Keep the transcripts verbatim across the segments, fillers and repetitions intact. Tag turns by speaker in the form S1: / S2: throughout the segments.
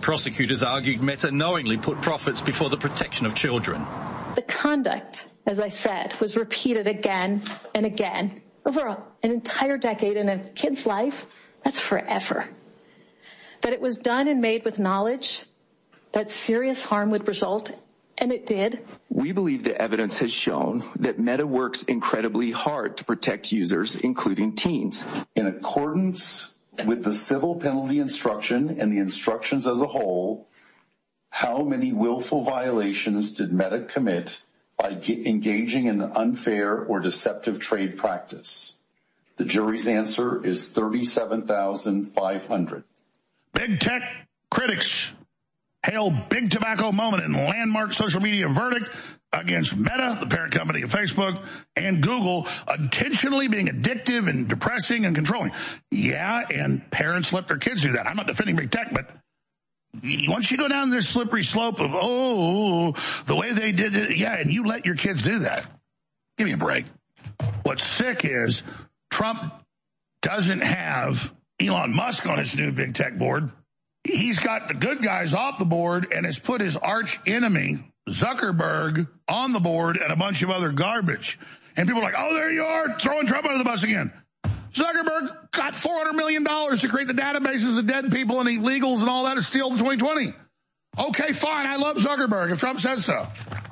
S1: Prosecutors argued Meta knowingly put profits before the protection of children.
S2: The conduct, as I said, was repeated again and again over an entire decade in a kid's life. That's forever. That it was done and made with knowledge that serious harm would result, and it did.
S3: We believe the evidence has shown that Meta works incredibly hard to protect users, including teens.
S4: In accordance with the civil penalty instruction and the instructions as a whole, how many willful violations did Meta commit by engaging in unfair or deceptive trade practice? The jury's answer is thirty-seven thousand five hundred.
S5: Big tech critics hail big tobacco moment in landmark social media verdict against Meta, the parent company of Facebook, and Google, intentionally being addictive and depressing and controlling. Yeah, and parents let their kids do that. I'm not defending big tech, but once you go down this slippery slope of, oh, the way they did it, yeah, and you let your kids do that, give me a break. What's sick is Trump doesn't have Elon Musk on his new big tech board. He's got the good guys off the board and has put his arch enemy, Zuckerberg, on the board and a bunch of other garbage. And people are like, oh, there you are, throwing Trump under the bus again. Zuckerberg got four hundred million dollars to create the databases of dead people and illegals and all that to steal the twenty twenty. Okay, fine, I love Zuckerberg if Trump says so.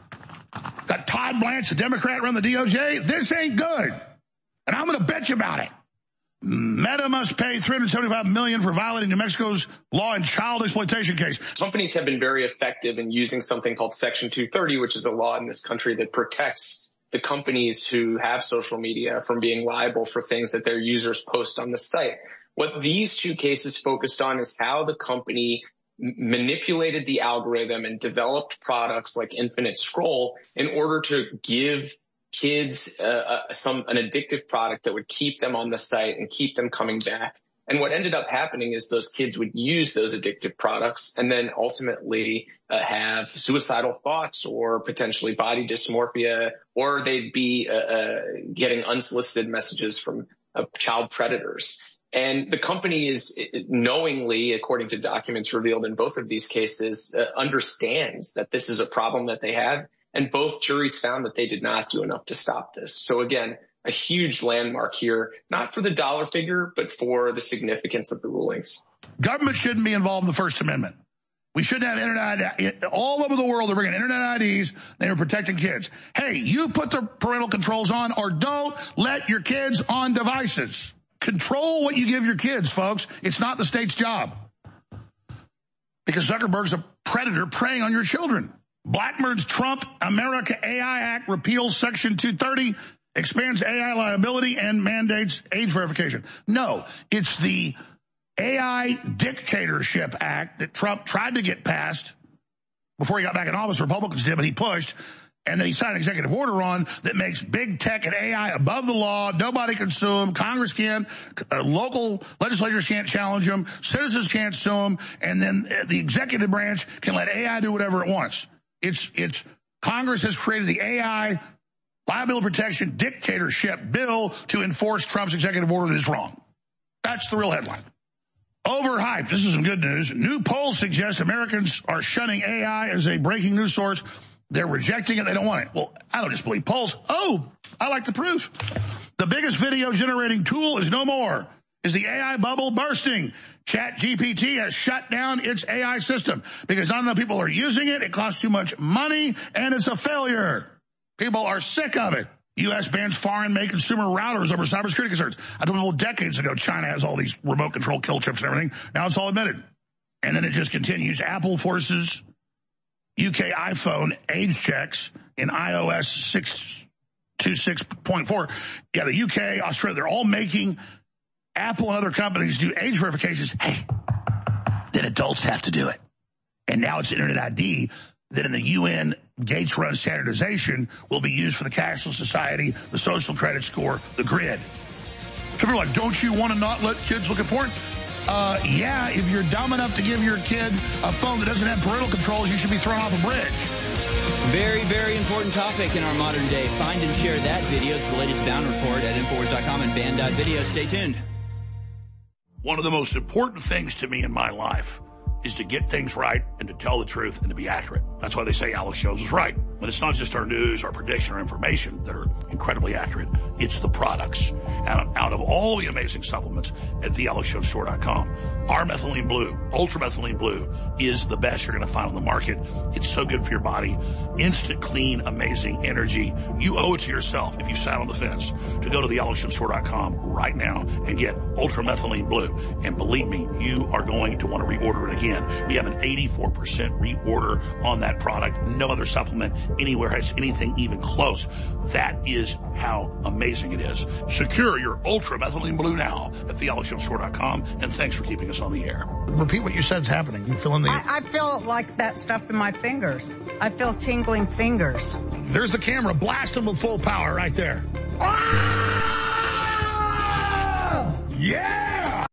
S5: Got Todd Blanche, the Democrat, run the D O J. This ain't good. And I'm going to bet you about it. Meta must pay three hundred seventy-five million dollars for violating New Mexico's law in child exploitation case.
S6: Companies have been very effective in using something called Section two thirty, which is a law in this country that protects the companies who have social media from being liable for things that their users post on the site. What these two cases focused on is how the company manipulated the algorithm and developed products like Infinite Scroll in order to give kids uh, uh, some an addictive product that would keep them on the site and keep them coming back. And what ended up happening is those kids would use those addictive products and then ultimately uh, have suicidal thoughts or potentially body dysmorphia, or they'd be uh, uh, getting unsolicited messages from uh, child predators. And the company is knowingly, according to documents revealed in both of these cases, uh, understands that this is a problem that they have. And both juries found that they did not do enough to stop this. So again, a huge landmark here, not for the dollar figure, but for the significance of the rulings.
S5: Government shouldn't be involved in the First Amendment. We shouldn't have internet. All over the world, they're bringing internet I Ds. They are protecting kids. Hey, you put the parental controls on, or don't let your kids on devices. Control what you give your kids, folks. It's not the state's job. Because Zuckerberg's a predator preying on your children. Blackmurd's Trump America A I Act repeals Section two thirty, expands A I liability, and mandates age verification. No, it's the A I Dictatorship Act that Trump tried to get passed before he got back in office. Republicans did, but he pushed. And then he signed an executive order on that makes big tech and A I above the law. Nobody can sue them. Congress can. Uh, local legislators can't challenge them. Citizens can't sue them. And then the executive branch can let A I do whatever it wants. It's, it's, Congress has created the A I liability protection dictatorship bill to enforce Trump's executive order that is wrong. That's the real headline. Overhyped. This is some good news. New polls suggest Americans are shunning A I as a breaking news source. They're rejecting it. They don't want it. Well, I don't just believe polls. Oh, I like the proof. The biggest video generating tool is no more. Is the A I bubble bursting? ChatGPT has shut down its A I system because not enough people are using it. It costs too much money, and it's a failure. People are sick of it. U S bans foreign-made consumer routers over cybersecurity concerns. I told people decades ago China has all these remote control kill chips and everything. Now it's all admitted. And then it just continues. Apple forces U K iPhone age checks in iOS six twenty-six point four. Yeah, the U K, Australia, they're all making Apple and other companies do age verifications. Hey, then adults have to do it. And now it's Internet I D that in the U N Gates-run standardization will be used for the cashless society, the social credit score, the grid. People are like, don't you want to not let kids look at porn? Uh, yeah, if you're dumb enough to give your kid a phone that doesn't have parental controls, you should be thrown off a bridge.
S7: Very, very important topic in our modern day. Find and share that video. It's the latest Bound Report at Infowars dot com and Band dot video. Stay tuned.
S5: One of the most important things to me in my life is to get things right and to tell the truth and to be accurate. That's why they say Alex Jones is right. But it's not just our news, our prediction, or information that are incredibly accurate. It's the products. And out of all the amazing supplements at the alex jones store dot com, our Methylene Blue, Ultra Methylene Blue, is the best you're going to find on the market. It's so good for your body. Instant, clean, amazing energy. You owe it to yourself, if you sat on the fence, to go to the alex jones store dot com right now and get Ultra Methylene Blue. And believe me, you are going to want to reorder it again. We have an eighty-four percent reorder on that product. No other supplement anywhere has anything even close. That is how amazing it is. Secure your Ultra Methylene Blue now at the alex jones store dot com, and thanks for keeping us on the air. Repeat what you said is happening. You feel in the...
S8: I, I feel like that stuff in my fingers. I feel tingling fingers.
S5: There's the camera. Blast them with full power right there. Ah! Yeah!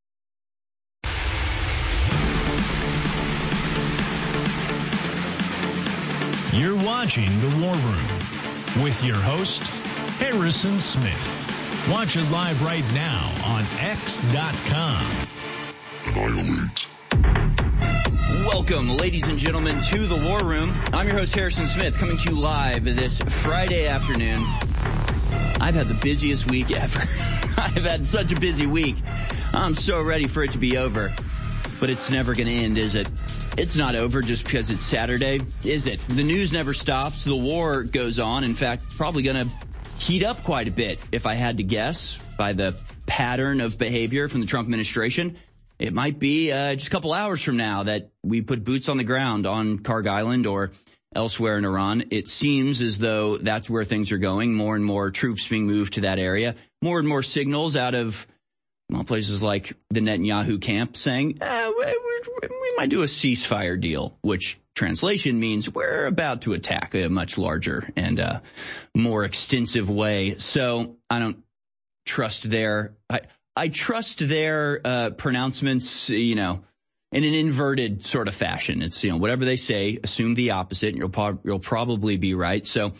S9: You're watching The War Room with your host, Harrison Smith. Watch it live right now on x dot com.
S5: Annihilate.
S7: Welcome, ladies and gentlemen, to The War Room. I'm your host, Harrison Smith, coming to you live this Friday afternoon. I've had the busiest week ever. I've had such a busy week. I'm so ready for it to be over. But it's never going to end, is it? It's not over just because it's Saturday, is it? The news never stops. The war goes on. In fact, probably going to heat up quite a bit, if I had to guess, by the pattern of behavior from the Trump administration. It might be uh, just a couple hours from now that we put boots on the ground on Karg Island or elsewhere in Iran. It seems as though that's where things are going. More and more troops being moved to that area. More and more signals out of, well, places like the Netanyahu camp saying, eh, we, we might do a ceasefire deal, which translation means we're about to attack a much larger and uh, more extensive way. So I don't trust their, I, I trust their uh, pronouncements, you know, in an inverted sort of fashion. It's, you know, whatever they say, assume the opposite, and you'll, po- you'll probably be right. So,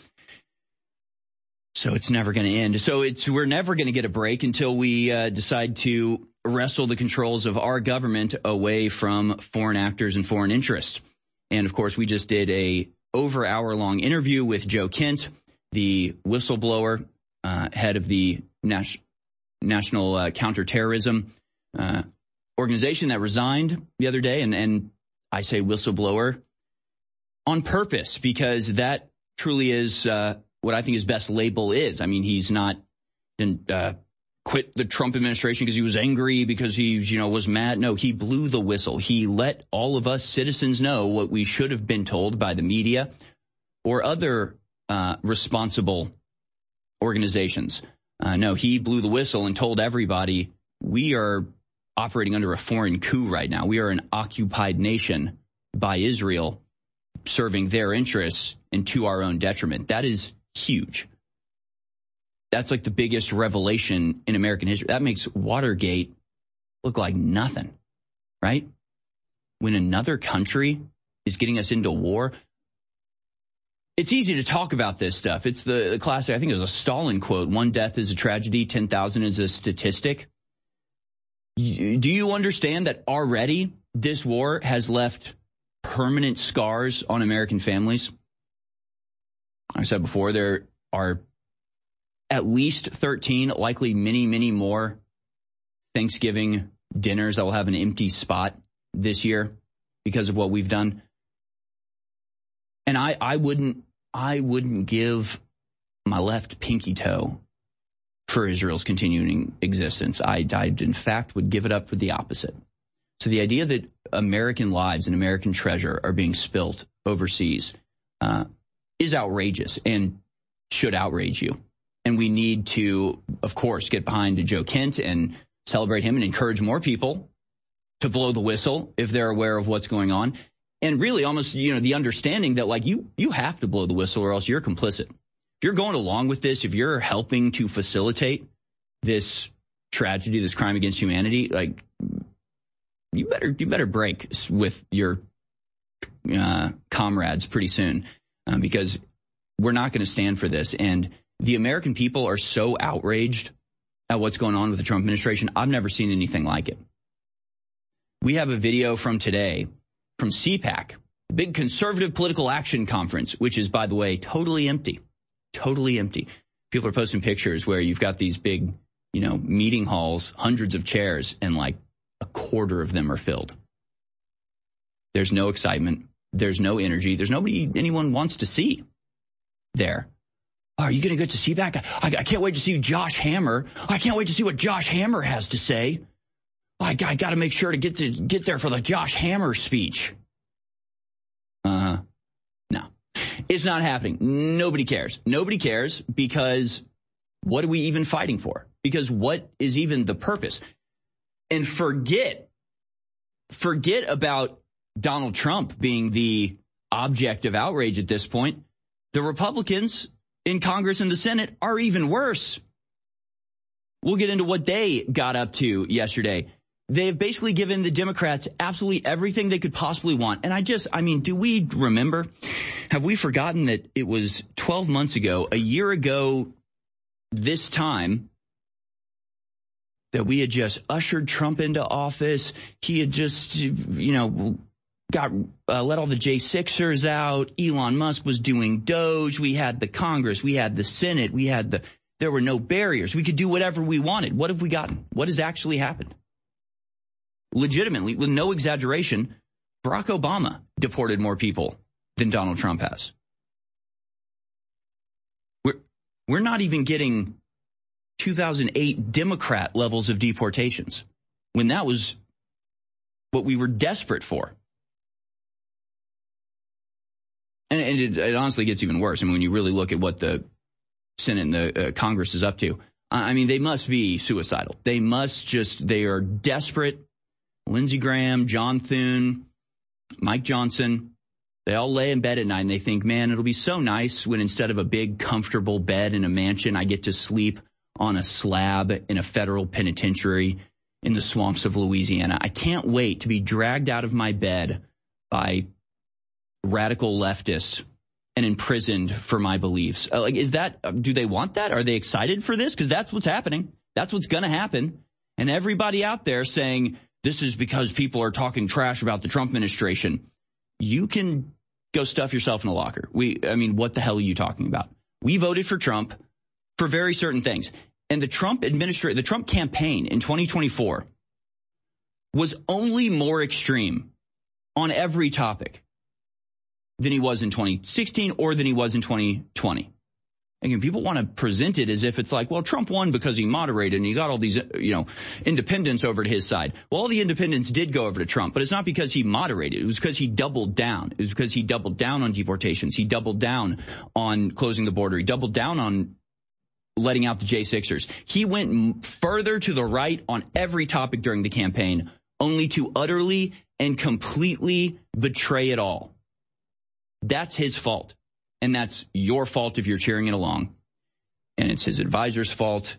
S7: so it's never going to end. So it's, we're never going to get a break until we uh, decide to wrestle the controls of our government away from foreign actors and foreign interests. And of course, we just did a over hour long interview with Joe Kent, the whistleblower, uh, head of the Nas- National uh, Counterterrorism uh, organization that resigned the other day. And, and I say whistleblower on purpose, because that truly is uh, what I think his best label is. I mean, he's not didn't uh, quit the Trump administration because he was angry, because he, you know, was mad. No, he blew the whistle. He let all of us citizens know what we should have been told by the media or other uh, responsible organizations. Uh, no, he blew the whistle and told everybody we are operating under a foreign coup right now. We are an occupied nation by Israel, serving their interests and to our own detriment. That is huge. That's like the biggest revelation in American history. That makes Watergate look like nothing, right? When another country is getting us into war, it's easy to talk about this stuff. It's the, the classic, I think it was a Stalin quote, one death is a tragedy, ten thousand is a statistic. You, do you understand that already this war has left permanent scars on American families? I said before, there are at least thirteen, likely many, many more Thanksgiving dinners that will have an empty spot this year because of what we've done. And I, I wouldn't, I wouldn't give my left pinky toe for Israel's continuing existence. I, I, in fact, would give it up for the opposite. So the idea that American lives and American treasure are being spilt overseas uh, is outrageous and should outrage you. And we need to, of course, get behind Joe Kent and celebrate him and encourage more people to blow the whistle if they're aware of what's going on. And really almost, you know, the understanding that, like, you, you have to blow the whistle or else you're complicit. If you're going along with this, if you're helping to facilitate this tragedy, this crime against humanity, like, you better, you better break with your uh, comrades pretty soon, uh, because we're not going to stand for this. And the American people are so outraged at what's going on with the Trump administration. I've never seen anything like it. We have a video from today from C PAC, the big conservative political action conference, which is, by the way, totally empty, totally empty. People are posting pictures where you've got these big, you know, meeting halls, hundreds of chairs, and like a quarter of them are filled. There's no excitement. There's no energy. There's nobody anyone wants to see there. Oh, are you going to get to see back? I, I can't wait to see Josh Hammer. I can't wait to see what Josh Hammer has to say. Oh, I, I got to make sure to get to get there for the Josh Hammer speech. Uh-huh. No, it's not happening. Nobody cares. Nobody cares because what are we even fighting for? Because what is even the purpose? And forget, forget about Donald Trump being the object of outrage at this point. The Republicans in Congress and the Senate are even worse. We'll get into what they got up to yesterday. They have basically given the Democrats absolutely everything they could possibly want. And I just, I mean, do we remember? Have we forgotten that it was twelve months ago, a year ago this time, that we had just ushered Trump into office? He had just, you know, got uh, let all the J sixers out. Elon Musk was doing Doge. We had the Congress. We had the Senate. We had the, there were no barriers. We could do whatever we wanted. What have we gotten? What has actually happened? Legitimately, with no exaggeration, Barack Obama deported more people than Donald Trump has. We're, we're not even getting two thousand eight Democrat levels of deportations when that was what we were desperate for. And, and it, it honestly gets even worse. I mean, when you really look at what the Senate and the uh, Congress is up to, I mean, they must be suicidal. They must just, they are desperate. Lindsey Graham, John Thune, Mike Johnson, they all lay in bed at night and they think, man, it'll be so nice when instead of a big, comfortable bed in a mansion, I get to sleep on a slab in a federal penitentiary in the swamps of Louisiana. I can't wait to be dragged out of my bed by radical leftists and imprisoned for my beliefs. Uh, like, is that, uh, do they want that? Are they excited for this? Because that's what's happening. That's what's going to happen. And everybody out there saying this is because people are talking trash about the Trump administration. You can go stuff yourself in a locker. We, I mean, what the hell are you talking about? We voted for Trump for very certain things. And the Trump administration, the Trump campaign in twenty twenty-four was only more extreme on every topic than he was in twenty sixteen or than he was in twenty twenty. Again, people want to present it as if it's like, well, Trump won because he moderated and he got all these, you know, independents over to his side. Well, all the independents did go over to Trump, but it's not because he moderated. It was because he doubled down. It was because he doubled down on deportations. He doubled down on closing the border. He doubled down on letting out the J sixers. He went further to the right on every topic during the campaign, only to utterly and completely betray it all. That's his fault. And that's your fault if you're cheering it along. And it's his advisor's fault.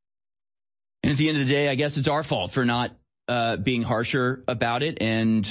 S7: And at the end of the day, I guess it's our fault for not uh, being harsher about it and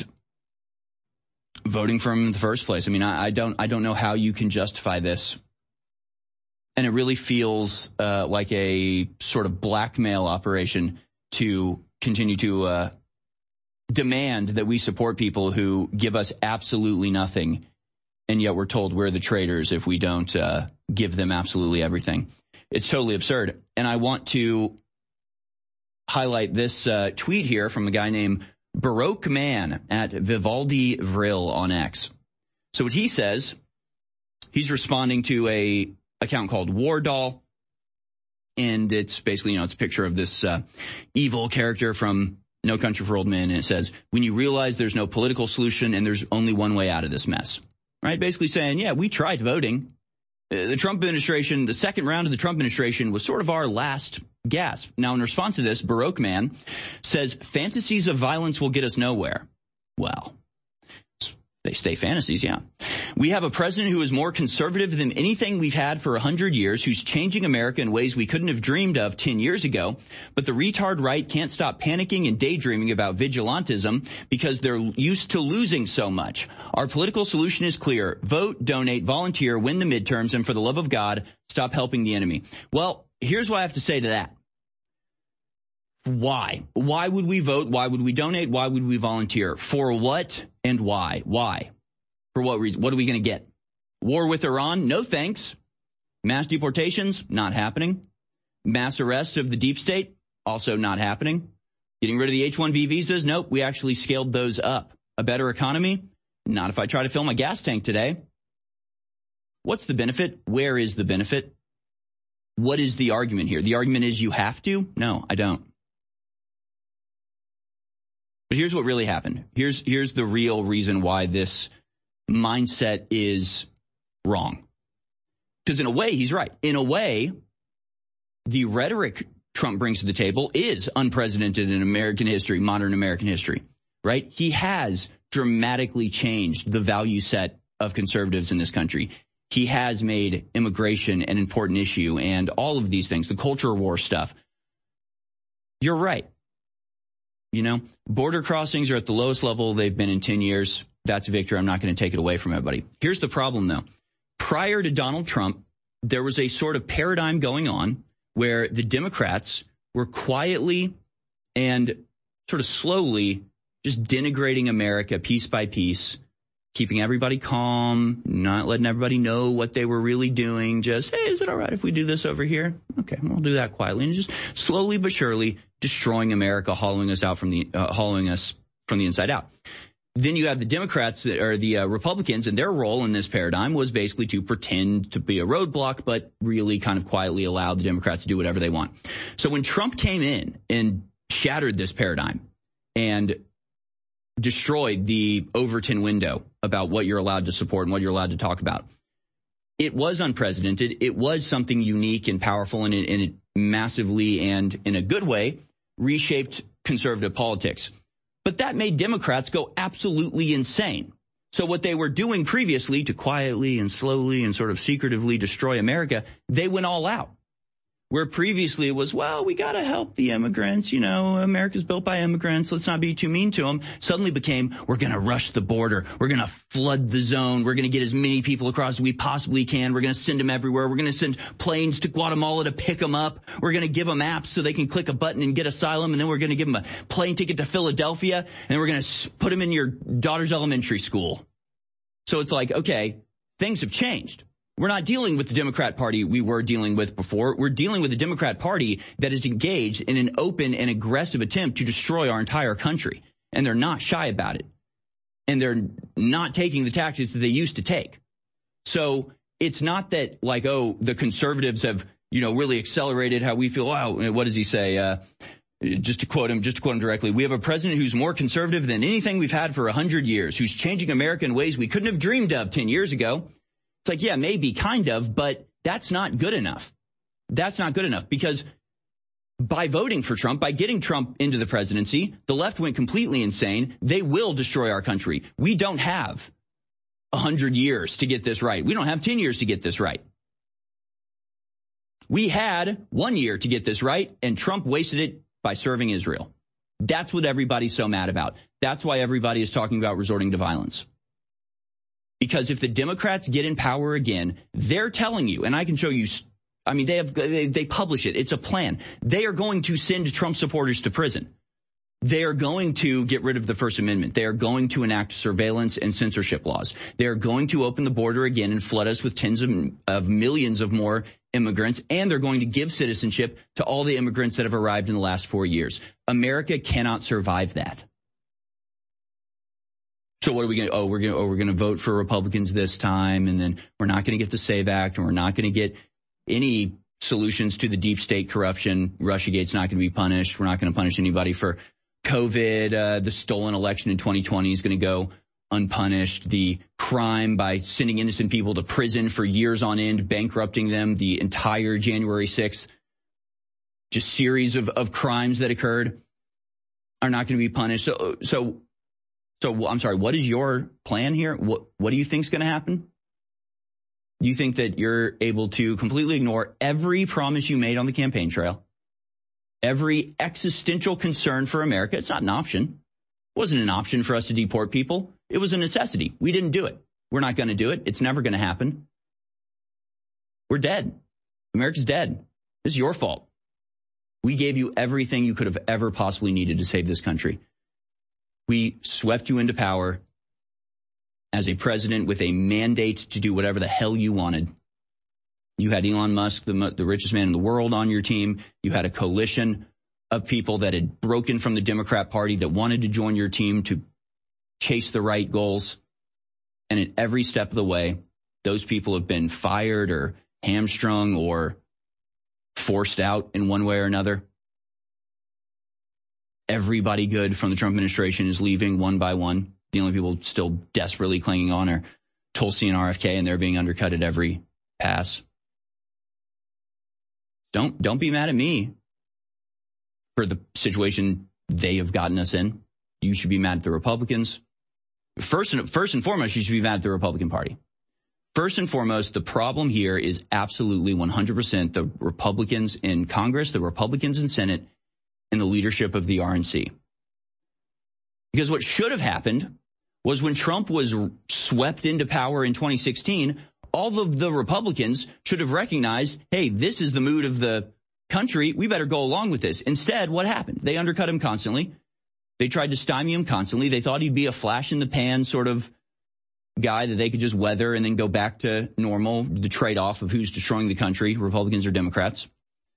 S7: voting for him in the first place. I mean, I, I don't I don't know how you can justify this. And it really feels uh, like a sort of blackmail operation to continue to uh, demand that we support people who give us absolutely nothing. And yet we're told we're the traitors if we don't uh, give them absolutely everything. It's totally absurd. And I want to highlight this uh, tweet here from a guy named Baroque Man at Vivaldi Vril on X. So what he says, he's responding to a account called War Doll. And it's basically, you know, it's a picture of this uh, evil character from No Country for Old Men. And it says, when you realize there's no political solution and there's only one way out of this mess. Right, basically saying, yeah, we tried voting. The Trump administration, the second round of the Trump administration was sort of our last gasp. Now, in response to this, Baroque Man says, fantasies of violence will get us nowhere. Well, they stay fantasies, yeah. We have a president who is more conservative than anything we've had for one hundred years, who's changing America in ways we couldn't have dreamed of ten years ago. But the retard right can't stop panicking and daydreaming about vigilantism because they're used to losing so much. Our political solution is clear. Vote, donate, volunteer, win the midterms, and for the love of God, stop helping the enemy. Well, here's what I have to say to that. Why? Why would we vote? Why would we donate? Why would we volunteer? For what and why? Why? For what reason? What are we going to get? War with Iran? No thanks. Mass deportations? Not happening. Mass arrests of the deep state? Also not happening. Getting rid of the H one B visas? Nope, we actually scaled those up. A better economy? Not if I try to fill my gas tank today. What's the benefit? Where is the benefit? What is the argument here? The argument is you have to? No, I don't. But here's what really happened. Here's here's the real reason why this mindset is wrong. Because in a way, he's right. In a way, the rhetoric Trump brings to the table is unprecedented in American history, modern American history, right? He has dramatically changed the value set of conservatives in this country. He has made immigration an important issue and all of these things, the culture war stuff. You're right. You know, border crossings are at the lowest level they've been in ten years. That's a victory. I'm not going to take it away from everybody. Here's the problem, though. Prior to Donald Trump, there was a sort of paradigm going on where the Democrats were quietly and sort of slowly just denigrating America piece by piece, keeping everybody calm, not letting everybody know what they were really doing. Just, hey, is it all right if we do this over here? Okay, we'll do that quietly. And just slowly but surely destroying America, hollowing us out from the, uh, hollowing us from the inside out. Then you have the Democrats or the uh, Republicans, and their role in this paradigm was basically to pretend to be a roadblock, but really kind of quietly allow the Democrats to do whatever they want. So when Trump came in and shattered this paradigm and destroyed the Overton window about what you're allowed to support and what you're allowed to talk about, it was unprecedented. It was something unique and powerful, and it, and it massively and in a good way reshaped conservative politics. But that made Democrats go absolutely insane. So what they were doing previously to quietly and slowly and sort of secretively destroy America, they went all out. Where previously it was, well, we got to help the immigrants. You know, America's built by immigrants. Let's not be too mean to them. Suddenly became, we're going to rush the border. We're going to flood the zone. We're going to get as many people across as we possibly can. We're going to send them everywhere. We're going to send planes to Guatemala to pick them up. We're going to give them apps so they can click a button and get asylum. And then we're going to give them a plane ticket to Philadelphia. And then we're going to put them in your daughter's elementary school. So it's like, okay, things have changed. We're not dealing with the Democrat Party we were dealing with before. We're dealing with a Democrat Party that is engaged in an open and aggressive attempt to destroy our entire country. And they're not shy about it. And they're not taking the tactics that they used to take. So it's not that like, oh, the conservatives have, you know, really accelerated how we feel. Wow, what does he say? Uh, just to quote him, just to quote him directly, we have a president who's more conservative than anything we've had for a hundred years, who's changing America in ways we couldn't have dreamed of ten years ago. It's like, yeah, maybe kind of, but that's not good enough. That's not good enough because by voting for Trump, by getting Trump into the presidency, the left went completely insane. They will destroy our country. We don't have a hundred years to get this right. We don't have ten years to get this right. We had one year to get this right, and Trump wasted it by serving Israel. That's what everybody's so mad about. That's why everybody is talking about resorting to violence. Because if the Democrats get in power again, they're telling you, and I can show you, I mean, they have, they, they publish it. It's a plan. They are going to send Trump supporters to prison. They are going to get rid of the First Amendment. They are going to enact surveillance and censorship laws. They are going to open the border again and flood us with tens of, of millions of more immigrants. And they're going to give citizenship to all the immigrants that have arrived in the last four years. America cannot survive that. So what are we going to, oh, we're going to, oh, we're going to vote for Republicans this time. And then we're not going to get the SAVE Act, and we're not going to get any solutions to the deep state corruption. Russiagate's not going to be punished. We're not going to punish anybody for COVID. Uh, the stolen election in twenty twenty is going to go unpunished. The crime by sending innocent people to prison for years on end, bankrupting them, the entire January sixth, just series of, of crimes that occurred are not going to be punished. So, so, So, I'm sorry, what is your plan here? What, what do you think is going to happen? Do you think that you're able to completely ignore every promise you made on the campaign trail? Every existential concern for America? It's not an option. It wasn't an option for us to deport people. It was a necessity. We didn't do it. We're not going to do it. It's never going to happen. We're dead. America's dead. This is your fault. We gave you everything you could have ever possibly needed to save this country. We swept you into power as a president with a mandate to do whatever the hell you wanted. You had Elon Musk, the, the richest man in the world, on your team. You had a coalition of people that had broken from the Democrat Party that wanted to join your team to chase the right goals. And at every step of the way, those people have been fired or hamstrung or forced out in one way or another. Everybody good from the Trump administration is leaving one by one. The only people still desperately clinging on are Tulsi and R F K, and they're being undercut at every pass. Don't don't be mad at me for the situation they have gotten us in. You should be mad at the Republicans. First and, first and foremost, you should be mad at the Republican Party. First and foremost, the problem here is absolutely one hundred percent the Republicans in Congress, the Republicans in Senate, and the leadership of the R N C. Because what should have happened was when Trump was swept into power in twenty sixteen, all of the Republicans should have recognized, hey, this is the mood of the country. We better go along with this. Instead, what happened? They undercut him constantly. They tried to stymie him constantly. They thought he'd be a flash in the pan sort of guy that they could just weather and then go back to normal, the trade-off of who's destroying the country, Republicans or Democrats.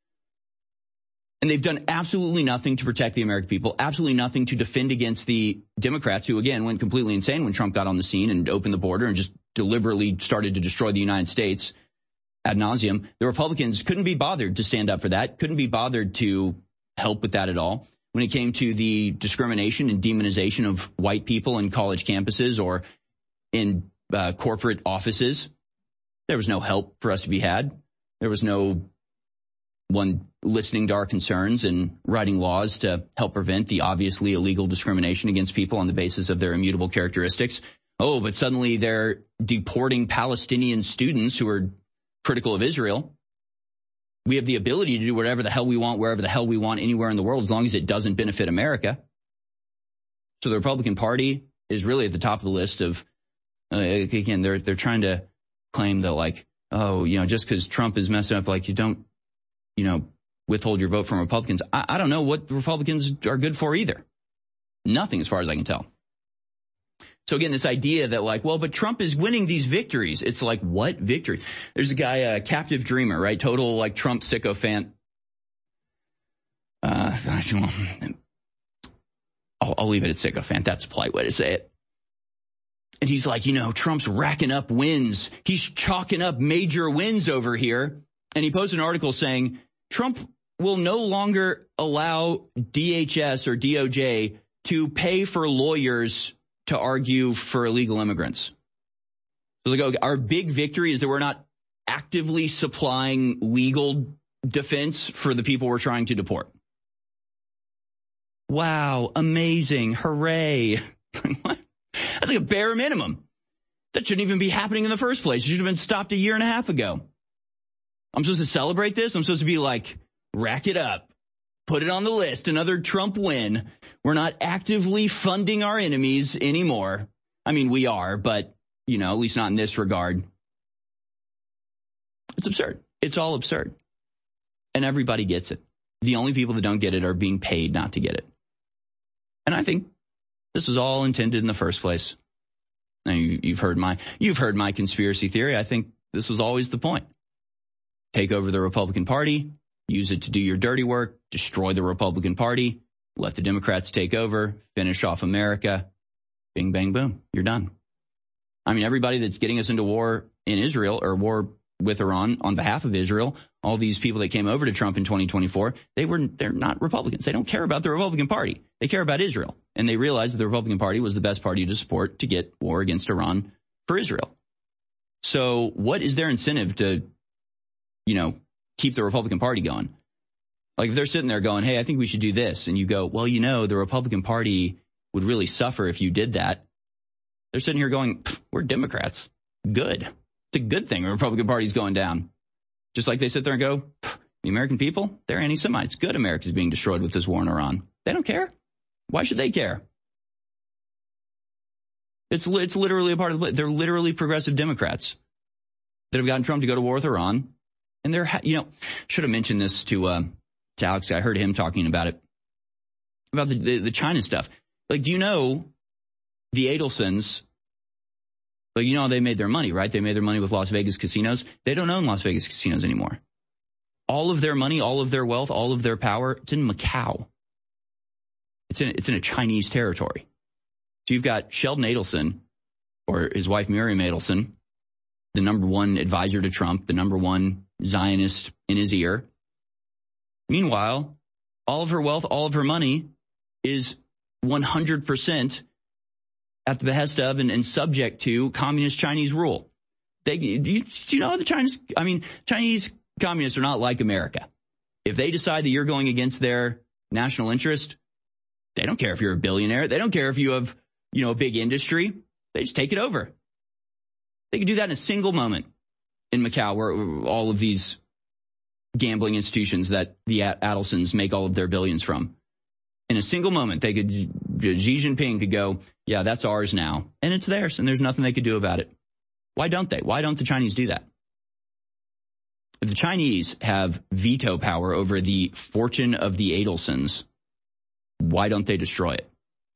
S7: And they've done absolutely nothing to protect the American people, absolutely nothing to defend against the Democrats, who, again, went completely insane when Trump got on the scene and opened the border and just deliberately started to destroy the United States ad nauseum. The Republicans couldn't be bothered to stand up for that, couldn't be bothered to help with that at all. When it came to the discrimination and demonization of white people in college campuses or in uh, corporate offices, there was no help for us to be had. There was no one listening to our concerns and writing laws to help prevent the obviously illegal discrimination against people on the basis of their immutable characteristics. Oh, but suddenly they're deporting Palestinian students who are critical of Israel. We have the ability to do whatever the hell we want, wherever the hell we want, anywhere in the world, as long as it doesn't benefit America. So the Republican Party is really at the top of the list of, uh, again, they're they're trying to claim that, like, oh, you know, just because Trump is messing up, like, you don't, you know, withhold your vote from Republicans. I, I don't know what the Republicans are good for either. Nothing, as far as I can tell. So again, this idea that, like, well, but Trump is winning these victories. It's like, what victory? There's a guy, a uh, Captive Dreamer, right? Total, like, Trump sycophant. Uh, I'll, I'll leave it at sycophant. That's a polite way to say it. And he's like, you know, Trump's racking up wins. He's chalking up major wins over here. And he posted an article saying Trump will no longer allow D H S or D O J to pay for lawyers to argue for illegal immigrants. So they go, our big victory is that we're not actively supplying legal defense for the people we're trying to deport. Wow, amazing, hooray. What? That's like a bare minimum. That shouldn't even be happening in the first place. It should have been stopped a year and a half ago. I'm supposed to celebrate this? I'm supposed to be like, rack it up. Put it on the list. Another Trump win. We're not actively funding our enemies anymore. I mean, we are, but, you know, at least not in this regard. It's absurd. It's all absurd. And everybody gets it. The only people that don't get it are being paid not to get it. And I think this was all intended in the first place. Now, you, you've heard my, you've heard my conspiracy theory. I think this was always the point. Take over the Republican Party, use it to do your dirty work, destroy the Republican Party, let the Democrats take over, finish off America. Bing, bang, boom. You're done. I mean, everybody that's getting us into war in Israel or war with Iran on behalf of Israel, all these people that came over to Trump in twenty twenty-four, they were, they're not Republicans. They don't care about the Republican Party. They care about Israel. And they realized that the Republican Party was the best party to support to get war against Iran for Israel. So what is their incentive to, you know, keep the Republican Party going? Like, if they're sitting there going, hey, I think we should do this, and you go, well, you know, the Republican Party would really suffer if you did that. They're sitting here going, we're Democrats. Good. It's a good thing the Republican Party's going down. Just like they sit there and go, the American people, they're anti-Semites. Good, America's being destroyed with this war in Iran. They don't care. Why should they care? It's it's literally a part of the, they're literally progressive Democrats that have gotten Trump to go to war with Iran. And they're, you know, should have mentioned this to uh, to Alex. I heard him talking about it, about the, the, the China stuff. Like, do you know the Adelsons, like, you know how they made their money, right? They made their money with Las Vegas casinos. They don't own Las Vegas casinos anymore. All of their money, all of their wealth, all of their power, it's in Macau. It's in, it's in a Chinese territory. So you've got Sheldon Adelson, or his wife Miriam Adelson, the number one advisor to Trump, the number one Zionist in his ear. Meanwhile, all of her wealth, all of her money is one hundred percent at the behest of and, and subject to communist Chinese rule. They, do you, do you know the Chinese, I mean, Chinese communists are not like America. If they decide that you're going against their national interest, they don't care if you're a billionaire. They don't care if you have, you know, a big industry. They just take it over. They can do that in a single moment in Macau, where all of these gambling institutions that the Adelsons make all of their billions from. In a single moment, they could, Xi Jinping could go, yeah, that's ours now. And it's theirs, and there's nothing they could do about it. Why don't they? Why don't the Chinese do that? If the Chinese have veto power over the fortune of the Adelsons, why don't they destroy it?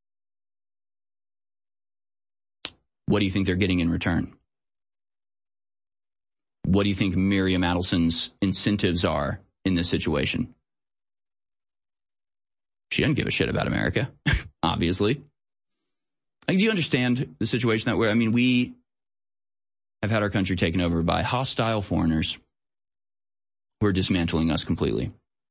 S7: What do you think they're getting in return? What do you think Miriam Adelson's incentives are in this situation? She doesn't give a shit about America, obviously. Like, do you understand the situation that we're, I mean, we have had our country taken over by hostile foreigners who are dismantling us completely.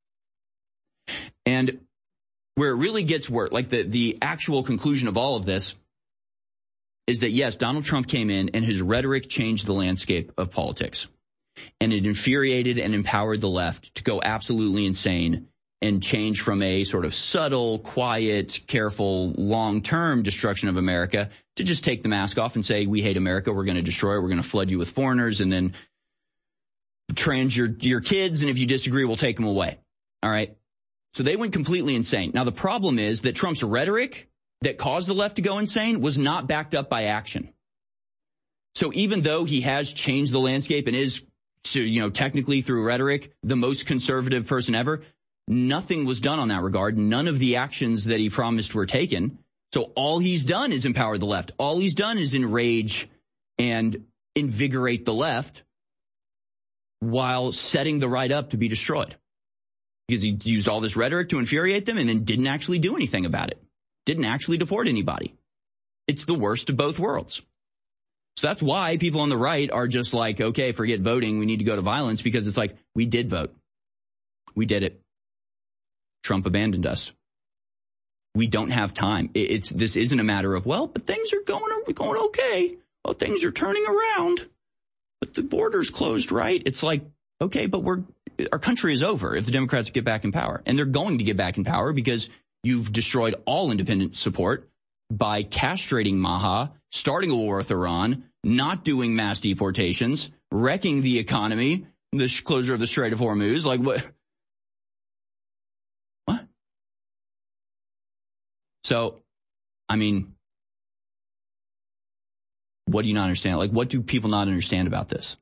S7: And where it really gets worse, like the, the actual conclusion of all of this is that, yes, Donald Trump came in and his rhetoric changed the landscape of politics. And it infuriated and empowered the left to go absolutely insane and change from a sort of subtle, quiet, careful, long-term destruction of America to just take the mask off and say, we hate America, we're going to destroy it, we're going to flood you with foreigners, and then trans your, your kids, and if you disagree, we'll take them away. All right? So they went completely insane. Now, the problem is that Trump's rhetoric that caused the left to go insane was not backed up by action. So even though he has changed the landscape and is, you know, technically through rhetoric, the most conservative person ever, nothing was done on that regard. None of the actions that he promised were taken. So all he's done is empower the left. All he's done is enrage and invigorate the left while setting the right up to be destroyed. Because he used all this rhetoric to infuriate them and then didn't actually do anything about it. Didn't actually deport anybody. It's the worst of both worlds. So that's why people on the right are just like, okay, forget voting. We need to go to violence, because it's like, we did vote. We did it. Trump abandoned us. We don't have time. It's this isn't a matter of, well, but things are going going okay. Well, things are turning around, but the border's closed, right? It's like, okay, but we're our country is over if the Democrats get back in power, and they're going to get back in power because you've destroyed all independent support by castrating Maha, starting a war with Iran, not doing mass deportations, wrecking the economy, the closure of the Strait of Hormuz. Like what? What? So, I mean, what do you not understand? Like, what do people not understand about this?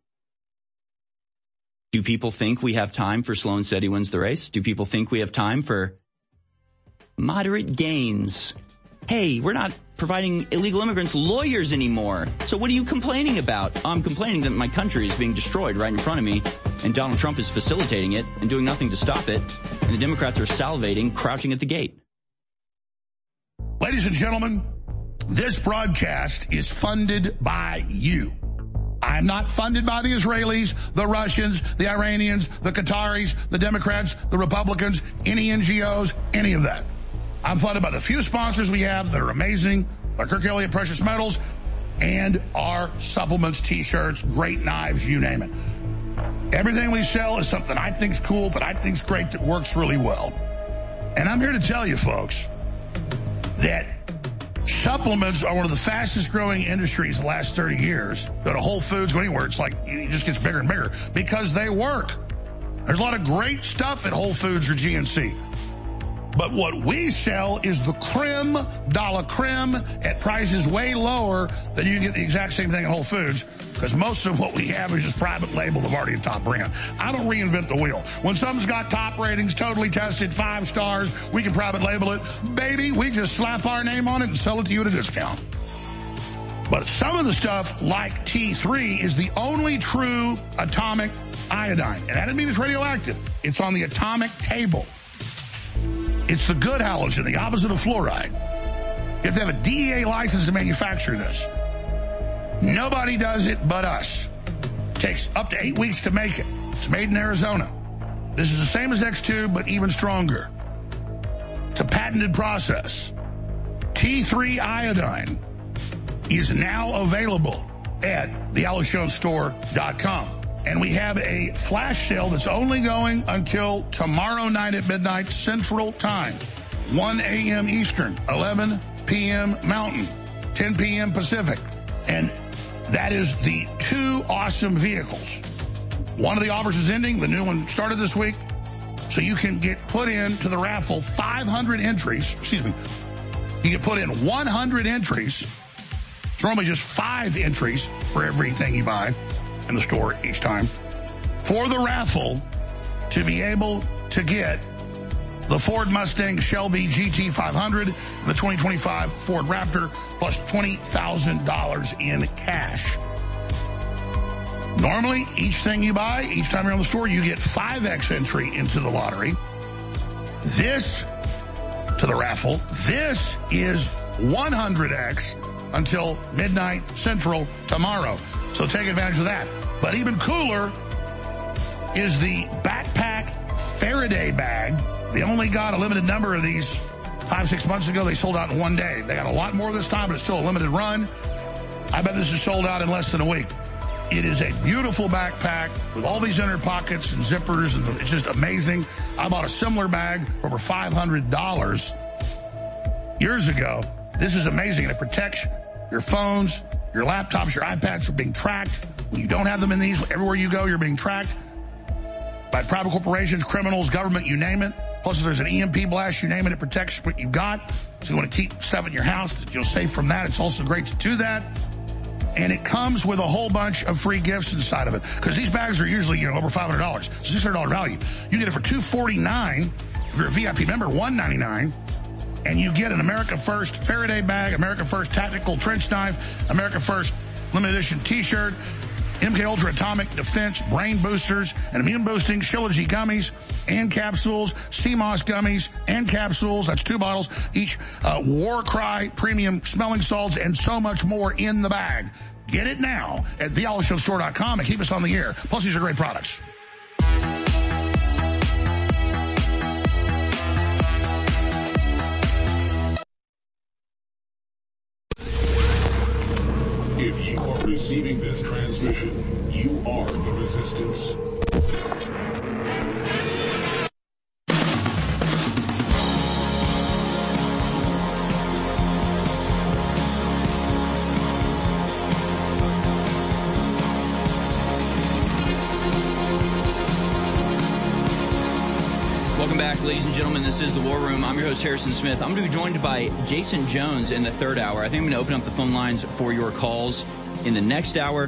S7: Do people think we have time for slow and steady wins the race? Do people think we have time for moderate gains? Hey, we're not providing illegal immigrants lawyers anymore. So what are you complaining about? I'm complaining that my country is being destroyed right in front of me, and Donald Trump is facilitating it and doing nothing to stop it, and the Democrats are salivating, crouching at the gate.
S5: Ladies and gentlemen, this broadcast is funded by you. I'm not funded by the Israelis, the Russians, the Iranians, the Qataris, the Democrats, the Republicans, any N G Os, any of that. I'm funded by the few sponsors we have that are amazing, like Kirk Elliott Precious Metals, and our supplements, T-shirts, great knives, you name it. Everything we sell is something I think's cool, that I think's great, that works really well. And I'm here to tell you, folks, that supplements are one of the fastest growing industries in the last thirty years. Go to Whole Foods, go anywhere, it's like it just gets bigger and bigger because they work. There's a lot of great stuff at Whole Foods or G N C. But what we sell is the creme de la creme at prices way lower than you can get the exact same thing at Whole Foods, because most of what we have is just private label of already a top brand. I don't reinvent the wheel. When something's got top ratings, totally tested, five stars, we can private label it. Baby, we just slap our name on it and sell it to you at a discount. But some of the stuff, like T three, is the only true atomic iodine. And that doesn't mean it's radioactive. It's on the atomic table. It's the good halogen, the opposite of fluoride. You have to have a D E A license to manufacture this. Nobody does it but us. It takes up to eight weeks to make it. It's made in Arizona. This is the same as X two, but even stronger. It's a patented process. T three iodine is now available at the alex jones store dot com. And we have a flash sale that's only going until tomorrow night at midnight Central Time. one a.m. Eastern, eleven p.m. Mountain, ten p.m. Pacific. And that is the two awesome vehicles. One of the offers is ending. The new one started this week. So you can get put into the raffle five hundred entries. Excuse me. You can put in one hundred entries. It's normally just five entries for everything you buy in the store each time for the raffle to be able to get the Ford Mustang Shelby G T five hundred and the twenty twenty-five Ford Raptor plus twenty thousand dollars in cash. Normally, each thing you buy, each time you're on the store, you get five X entry into the lottery. This, to the raffle, this is one hundred X until midnight Central tomorrow. So take advantage of that. But even cooler is the backpack Faraday bag. They only got a limited number of these five, six months ago. They sold out in one day. They got a lot more this time, but it's still a limited run. I bet this is sold out in less than a week. It is a beautiful backpack with all these inner pockets and zippers, and it's just amazing. I bought a similar bag for over five hundred dollars years ago. This is amazing. It protects your phones, your laptops, your iPads from being tracked. When you don't have them in these, everywhere you go, you're being tracked by private corporations, criminals, government, you name it. Plus, if there's an E M P blast, you name it, it protects what you've got. So you want to keep stuff in your house that you'll save from that. It's also great to do that. And it comes with a whole bunch of free gifts inside of it. Because these bags are usually, you know, over five hundred dollars. So six hundred dollars value. You get it for two hundred forty-nine dollars. If you're a V I P member, one hundred ninety-nine dollars. And you get an America First Faraday bag, America First Tactical Trench Knife, America First Limited Edition T-shirt, M K Ultra Atomic Defense Brain Boosters, and Immune Boosting Shilajit Gummies and Capsules, C M O S Gummies and Capsules. That's two bottles each. Uh, War Cry Premium Smelling Salts, and so much more in the bag. Get it now at the alex jones store dot com and keep us on the air. Plus, these are great products.
S10: If you are receiving this transmission, you are the resistance.
S7: Welcome back, ladies and gentlemen. This is The War Room. I'm your host, Harrison Smith. I'm going to be joined by Jason Jones in the third hour. I think I'm going to open up the phone lines for your calls in the next hour.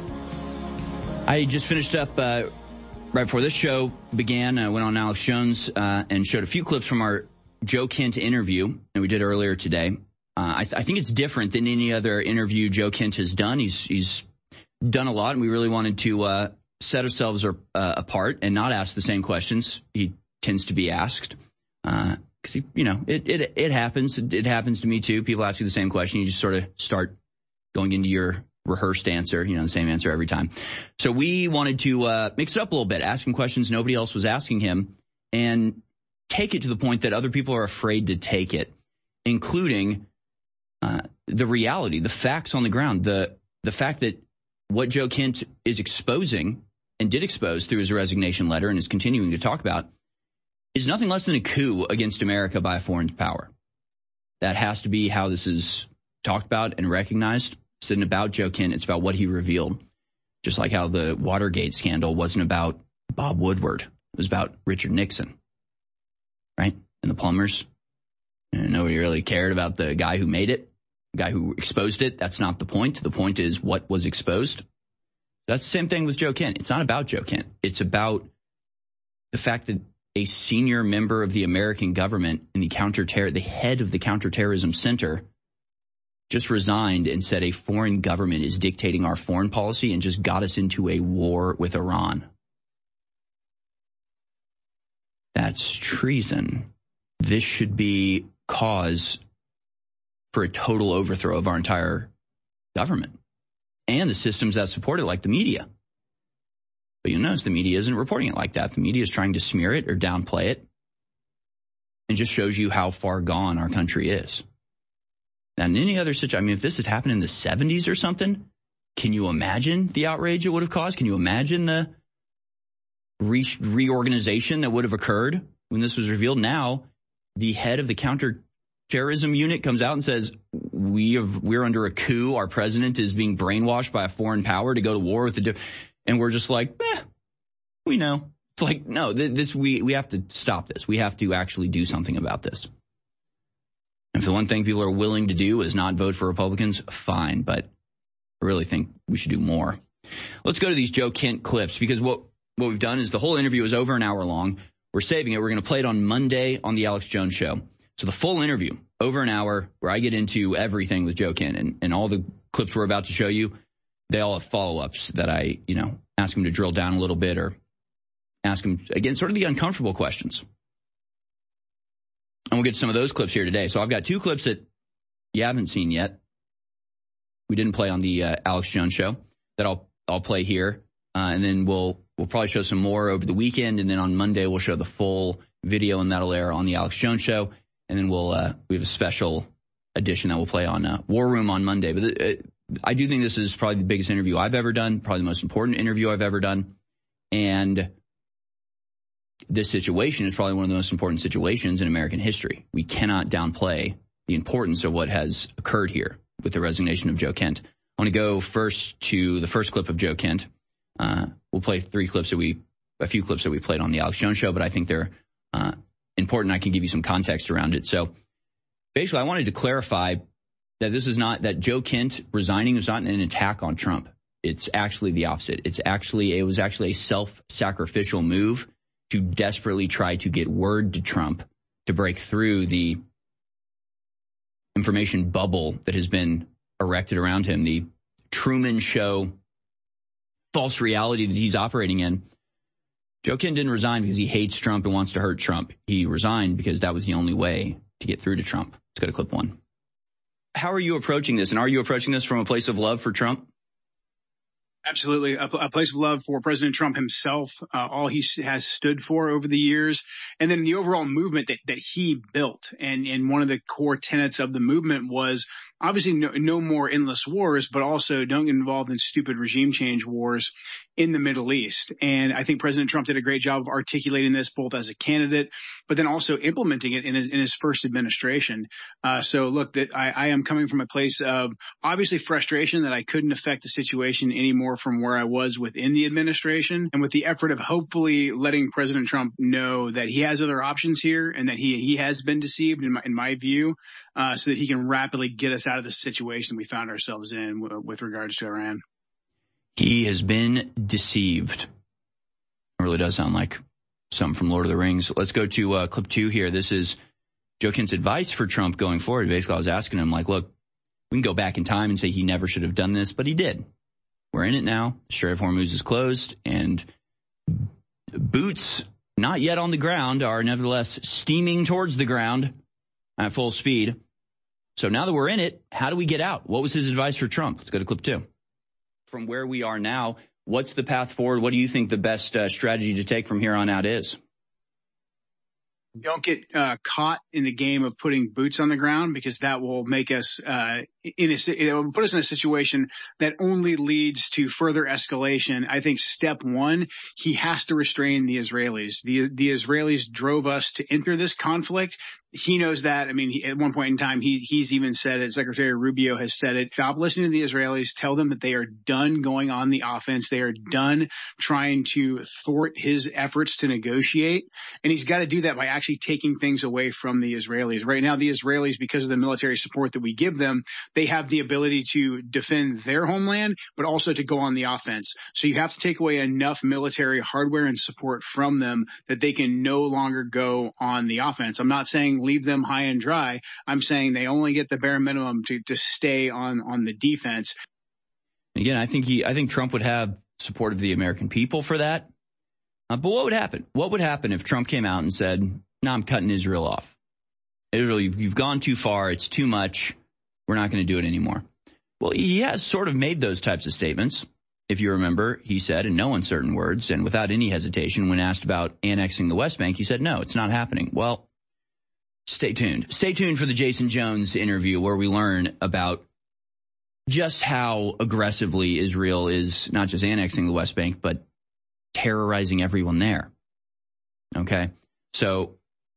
S7: I just finished up uh, right before this show began. I went on Alex Jones uh, and showed a few clips from our Joe Kent interview that we did earlier today. Uh, I, th- I think it's different than any other interview Joe Kent has done. He's, he's done a lot, and we really wanted to uh, set ourselves uh, apart and not ask the same questions he tends to be asked. Uh, cause, you know, it, it, it happens. It, it happens to me too. People ask you the same question. You just sort of start going into your rehearsed answer, you know, the same answer every time. So we wanted to, uh, mix it up a little bit, ask him questions nobody else was asking him, and take it to the point that other people are afraid to take it, including, uh, the reality, the facts on the ground, the, the fact that what Joe Kent is exposing and did expose through his resignation letter and is continuing to talk about is nothing less than a coup against America by a foreign power. That has to be how this is talked about and recognized. It's not about Joe Kent. It's about what he revealed. Just like how the Watergate scandal wasn't about Bob Woodward. It was about Richard Nixon. Right? and the plumbers. And nobody really cared about the guy who made it, the guy who exposed it. That's not the point. The point is what was exposed. That's the same thing with Joe Kent. It's not about Joe Kent. It's about the fact that a senior member of the American government in the counterterror, the head of the counterterrorism center, just resigned and said a foreign government is dictating our foreign policy and just got us into a war with Iran. That's treason. This should be cause for a total overthrow of our entire government and the systems that support it, like the media. But you'll notice the media isn't reporting it like that. The media is trying to smear it or downplay it and just shows you how far gone our country is. Now, in any other situation, I mean, if this had happened in the seventies or something, can you imagine the outrage it would have caused? Can you imagine the re- reorganization that would have occurred when this was revealed? Now, the head of the counterterrorism unit comes out and says, we have, we're under a coup. Our president is being brainwashed by a foreign power to go to war with the... Di-. And we're just like, eh, we know. It's like, no, this we, we have to stop this. We have to actually do something about this. If the one thing people are willing to do is not vote for Republicans, fine. But I really think we should do more. Let's go to these Joe Kent clips, because what, what we've done is the whole interview is over an hour long. We're saving it. We're going to play it on Monday on the Alex Jones Show. So the full interview, over an hour, where I get into everything with Joe Kent, and, and all the clips we're about to show you, they all have follow-ups that I, you know, ask him to drill down a little bit, or ask him, again, sort of the uncomfortable questions. And we'll get to some of those clips here today. So I've got two clips that you haven't seen yet. We didn't play on the uh, Alex Jones Show that I'll I'll play here. Uh, and then we'll we'll probably show some more over the weekend. And then on Monday, we'll show the full video, and that'll air on the Alex Jones Show. And then we'll uh, we have a special edition that we'll play on uh, War Room on Monday. But uh, I do think this is probably the biggest interview I've ever done, probably the most important interview I've ever done. And this situation is probably one of the most important situations in American history. We cannot downplay the importance of what has occurred here with the resignation of Joe Kent. I want to go first to the first clip of Joe Kent. Uh, we'll play three clips that we, a few clips that we played on the Alex Jones Show, but I think they're uh, important. I can give you some context around it. So basically, I wanted to clarify that this is not, that Joe Kent resigning was not an attack on Trump. It's actually the opposite. It's actually, it was actually a self-sacrificial move to desperately try to get word to Trump to break through the information bubble that has been erected around him, the Truman Show false reality that he's operating in. Joe Kent didn't resign because he hates Trump and wants to hurt Trump. He resigned because that was the only way to get through to Trump. Let's go to clip one. How are you approaching this? And are you approaching this from a place of love for Trump?
S11: Absolutely. A, a place of love for President Trump himself, uh, all he has stood for over the years, and then the overall movement that, that he built. And, and one of the core tenets of the movement was obviously no, no more endless wars, but also don't get involved in stupid regime change wars in the Middle East. And I think President Trump did a great job of articulating this both as a candidate, but then also implementing it in his, in his first administration. Uh, so look, that I, I am coming from a place of obviously frustration that I couldn't affect the situation anymore from where I was within the administration, and with the effort of hopefully letting President Trump know that he has other options here and that he, he has been deceived in my, in my view, uh, so that he can rapidly get us out of the situation we found ourselves in w- with regards to Iran.
S7: He has been deceived. It really does sound like something from Lord of the Rings. Let's go to uh, clip two here. This is Joe Kent's advice for Trump going forward. Basically, I was asking him, like, look, we can go back in time and say he never should have done this, but he did. We're in it now. The Strait of Hormuz is closed, and boots not yet on the ground are nevertheless steaming towards the ground at full speed. So now that we're in it, how do we get out? What was his advice for Trump? Let's go to clip two. From where we are now, what's the path forward? What do you think the best uh, strategy to take from here on out is?
S11: Don't get uh, caught in the game of putting boots on the ground, because that will make us uh, in a, it will put us in a situation that only leads to further escalation. I think step one, he has to restrain the Israelis. The the Israelis drove us to enter this conflict, He knows that. I mean, he, at one point in time, he he's even said it. Secretary Rubio has said it. Stop listening to the Israelis. Tell them that they are done going on the offense. They are done trying to thwart his efforts to negotiate. And he's got to do that by actually taking things away from the Israelis. Right now, the Israelis, because of the military support that we give them, they have the ability to defend their homeland, but also to go on the offense. So you have to take away enough military hardware and support from them that they can no longer go on the offense. I'm not saying leave them high and dry. I'm saying they only get the bare minimum to, to stay on, on the defense.
S7: Again, I think he, I think Trump would have support of the American people for that. Uh, but what would happen? What would happen if Trump came out and said, no, I'm cutting Israel off. Israel, you've, you've gone too far. It's too much. We're not going to do it anymore. Well, he has sort of made those types of statements. If you remember, he said in no uncertain words and without any hesitation when asked about annexing the West Bank, he said, no, it's not happening. Well, stay tuned. Stay tuned for the Jason Jones interview where we learn about just how aggressively Israel is not just annexing the West Bank, but terrorizing everyone there. Okay? So,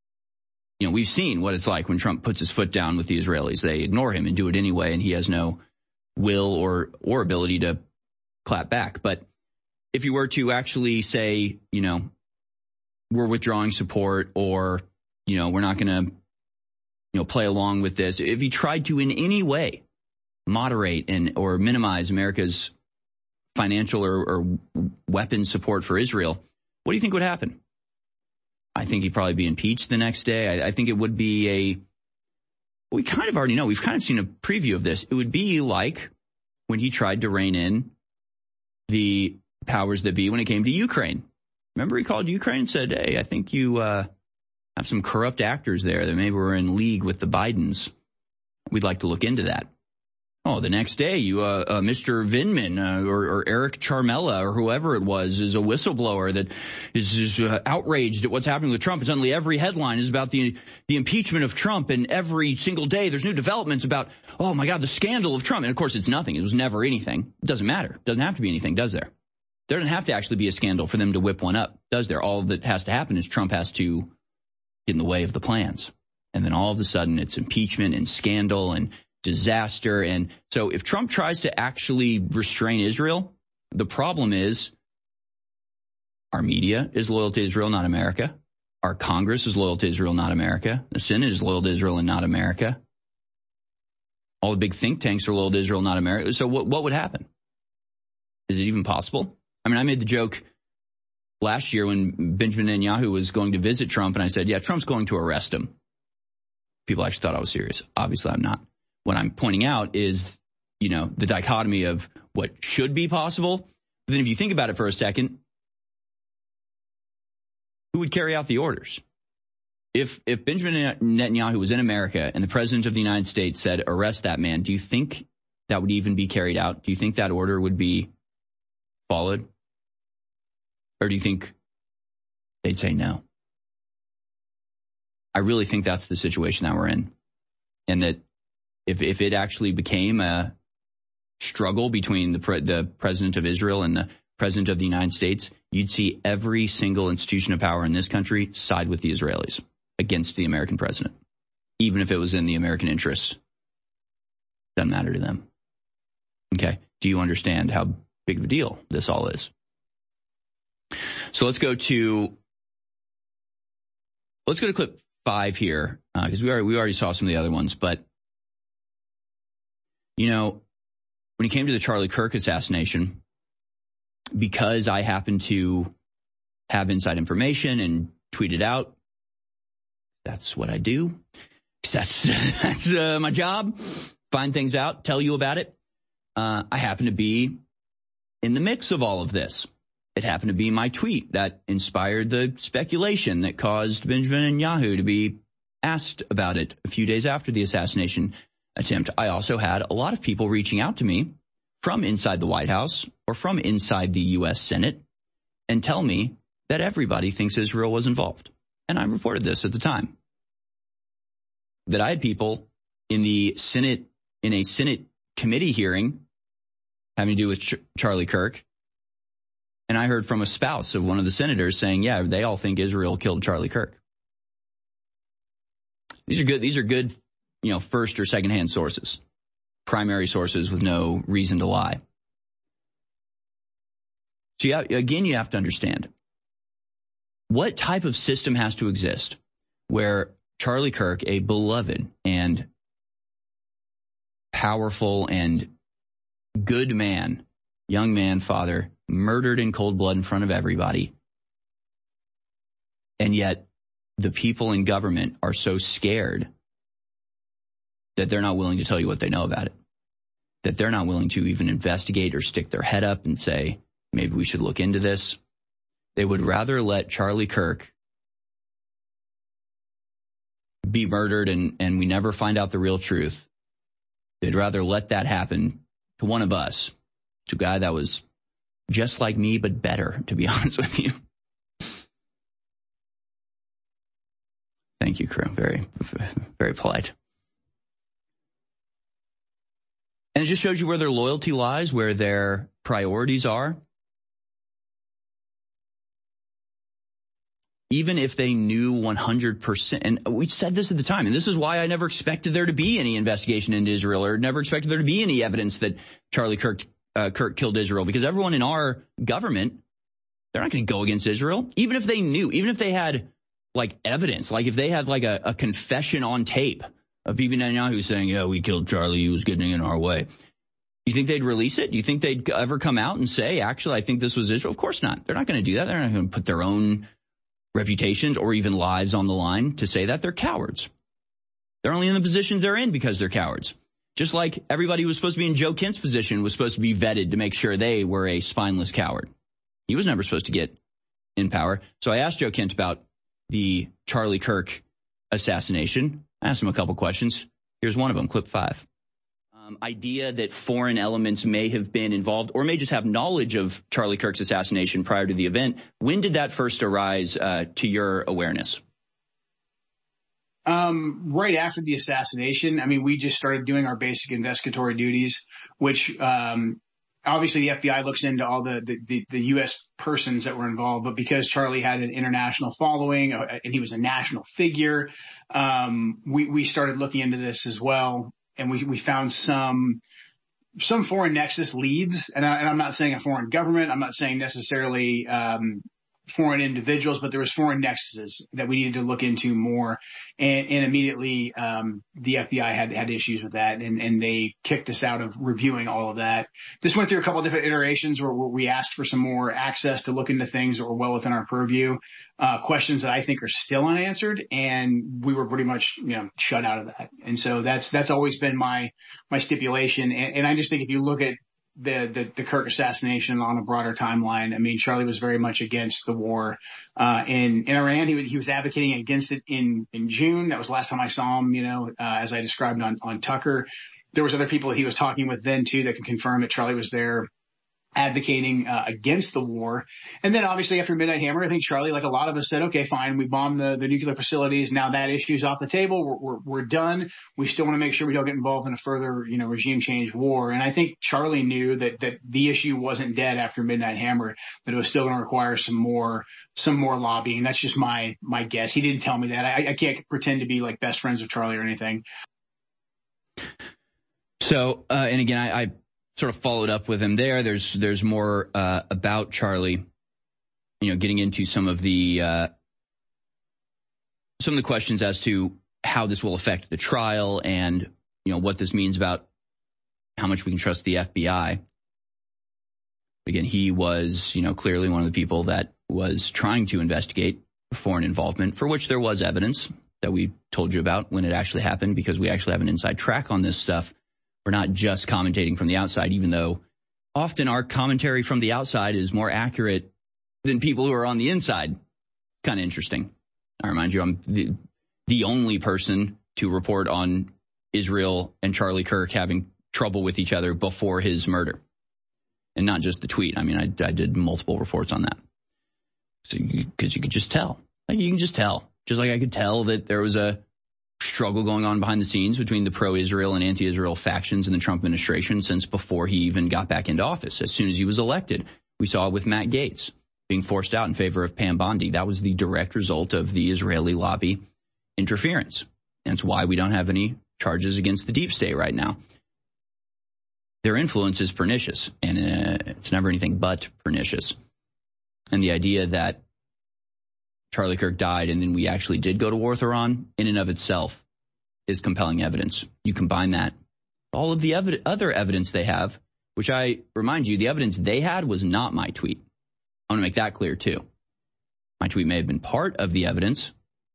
S7: you know, we've seen what it's like when Trump puts his foot down with the Israelis. They ignore him and do it anyway, and he has no will or, or ability to clap back. But if you were to actually say, you know, we're withdrawing support or, you know, we're not going to, you know, play along with this. If he tried to in any way moderate and or minimize America's financial or, or weapons support for Israel, what do you think would happen? I think he'd probably be impeached the next day. I, I think it would be a, we kind of already know, we've kind of seen a preview of this. It would be like when he tried to rein in the powers that be when it came to Ukraine. Remember he called Ukraine and said, hey, I think you uh, have some corrupt actors there that maybe were in league with the Bidens. We'd like to look into that. Oh, the next day, you, uh, uh, Mister Vindman uh, or, or Eric Charmella or whoever it was is a whistleblower that is, is uh, outraged at what's happening with Trump. And suddenly every headline is about the the impeachment of Trump, and every single day there's new developments about, oh my God, the scandal of Trump. And of course, it's nothing. It was never anything. It doesn't matter. It doesn't have to be anything, does there? There doesn't have to actually be a scandal for them to whip one up, does there? All that has to happen is Trump has to get in the way of the plans. And then all of a sudden it's impeachment and scandal and disaster. And so if Trump tries to actually restrain Israel, the problem is our media is loyal to Israel, not America. Our Congress is loyal to Israel, not America. The Senate is loyal to Israel and not America. All the big think tanks are loyal to Israel, not America. So what, what would happen? Is it even possible? I mean, I made the joke last year when Benjamin Netanyahu was going to visit Trump, and I said, yeah, Trump's going to arrest him. People actually thought I was serious. Obviously, I'm not. What I'm pointing out is, you know, the dichotomy of what should be possible. But then if you think about it for a second, who would carry out the orders? If if Benjamin Netanyahu was in America and the president of the United States said, arrest that man, do you think that would even be carried out? Do you think that order would be followed? Or do you think they'd say no? I really think that's the situation that we're in. And that if if it actually became a struggle between the pre- the president of Israel and the president of the United States, you'd see every single institution of power in this country side with the Israelis against the American president, even if it was in the American interests. Doesn't matter to them. Okay. Do you understand how big of a deal this all is? So let's go to let's go to clip five here because uh, we already we already saw some of the other ones, but. You know, when it came to the Charlie Kirk assassination, because I happen to have inside information and tweet it out, that's what I do. That's, that's uh, my job. Find things out, tell you about it. Uh, I happen to be in the mix of all of this. It happened to be my tweet that inspired the speculation that caused Benjamin Netanyahu to be asked about it a few days after the assassination attempt. I also had a lot of people reaching out to me from inside the White House or from inside the U S Senate and tell me that everybody thinks Israel was involved. And I reported this at the time. That I had people in the Senate, in a Senate committee hearing having to do with Ch- Charlie Kirk. And I heard from a spouse of one of the senators saying, yeah, they all think Israel killed Charlie Kirk. These are good. These are good, you know, first or secondhand sources, primary sources with no reason to lie. So you have, again, you have to understand what type of system has to exist where Charlie Kirk, a beloved and powerful and good man, young man, father, murdered in cold blood in front of everybody. And yet the people in government are so scared that they're not willing to tell you what they know about it, that they're not willing to even investigate or stick their head up and say, maybe we should look into this. They would rather let Charlie Kirk be murdered and, and we never find out the real truth. They'd rather let that happen to one of us, to a guy that was just like me, but better, to be honest with you. Thank you, crew. Very, very polite. And it just shows you where their loyalty lies, where their priorities are. Even if they knew one hundred percent, and we said this at the time, and this is why I never expected there to be any investigation into Israel, or never expected there to be any evidence that Charlie Kirk, uh, Kirk killed Israel, because everyone in our government, they're not going to go against Israel. Even if they knew, even if they had like evidence, like if they had like a, a confession on tape of Bibi Netanyahu saying, yeah, we killed Charlie, he was getting in our way. You think they'd release it? You think they'd ever come out and say, actually, I think this was Israel? Of course not. They're not going to do that. They're not going to put their own reputations or even lives on the line to say that. They're cowards. They're only in the positions they're in because they're cowards. Just like everybody who was supposed to be in Joe Kent's position was supposed to be vetted to make sure they were a spineless coward. He was never supposed to get in power. So I asked Joe Kent about the Charlie Kirk assassination. I asked him a couple questions. Here's one of them, clip five. Um, idea that foreign elements may have been involved or may just have knowledge of Charlie Kirk's assassination prior to the event. When did that first arise uh, to your awareness?
S11: Um, right after the assassination. I mean, we just started doing our basic investigatory duties, which um, obviously the F B I looks into all the, the, the, the U S persons that were involved. But because Charlie had an international following uh, and he was a national figure, um, we, we started looking into this as well. And we, we found some, some foreign nexus leads. And, I, and I'm not saying a foreign government. I'm not saying necessarily, um, foreign individuals, but there was foreign nexuses that we needed to look into more. And, and immediately, um, the F B I had, had issues with that and, and they kicked us out of reviewing all of that. This went through a couple of different iterations where, where we asked for some more access to look into things that were well within our purview, uh, questions that I think are still unanswered. And we were pretty much, you know, shut out of that. And so that's, that's always been my, my stipulation. And, and I just think if you look at the, the, the Kirk assassination on a broader timeline. I mean, Charlie was very much against the war, uh, in, in Iran. He, he was advocating against it in, in June. That was the last time I saw him, you know, uh, as I described on, on Tucker. There was other people he was talking with then too that can confirm that Charlie was there advocating, uh, against the war. And then obviously after Midnight Hammer, I think Charlie, like a lot of us said, okay, fine. We bombed the, the nuclear facilities. Now that issue's off the table. We're, we're, we're done. We still want to make sure we don't get involved in a further, you know, regime change war. And I think Charlie knew that, that the issue wasn't dead after Midnight Hammer, that it was still going to require some more, some more lobbying. That's just my, my guess. He didn't tell me that. I, I can't pretend to be like best friends with Charlie or anything.
S7: So, uh, and again, I, I, sort of followed up with him there. There's there's more uh, about Charlie, you know, getting into some of the uh, some of the questions as to how this will affect the trial and, you know, what this means about how much we can trust the F B I. Again, he was, you know, clearly one of the people that was trying to investigate foreign involvement, for which there was evidence that we told you about when it actually happened, because we actually have an inside track on this stuff. We're not just commentating from the outside, even though often our commentary from the outside is more accurate than people who are on the inside. Kind of interesting. I remind you, I'm the, the only person to report on Israel and Charlie Kirk having trouble with each other before his murder. And not just the tweet. I mean, I, I did multiple reports on that. So, because you, you could just tell. Like, you can just tell. Just like I could tell that there was a struggle going on behind the scenes between the pro-Israel and anti-Israel factions in the Trump administration since before he even got back into office. As soon as he was elected, we saw it with Matt Gaetz being forced out in favor of Pam Bondi. That was the direct result of the Israeli lobby interference. That's why we don't have any charges against the deep state right now. Their influence is pernicious, and uh, it's never anything but pernicious. And the idea that Charlie Kirk died and then we actually did go to war with Iran, in and of itself, is compelling evidence. You combine that, all of the ev- other evidence they have, which I remind you, the evidence they had was not my tweet. I want to make that clear, too. My tweet may have been part of the evidence.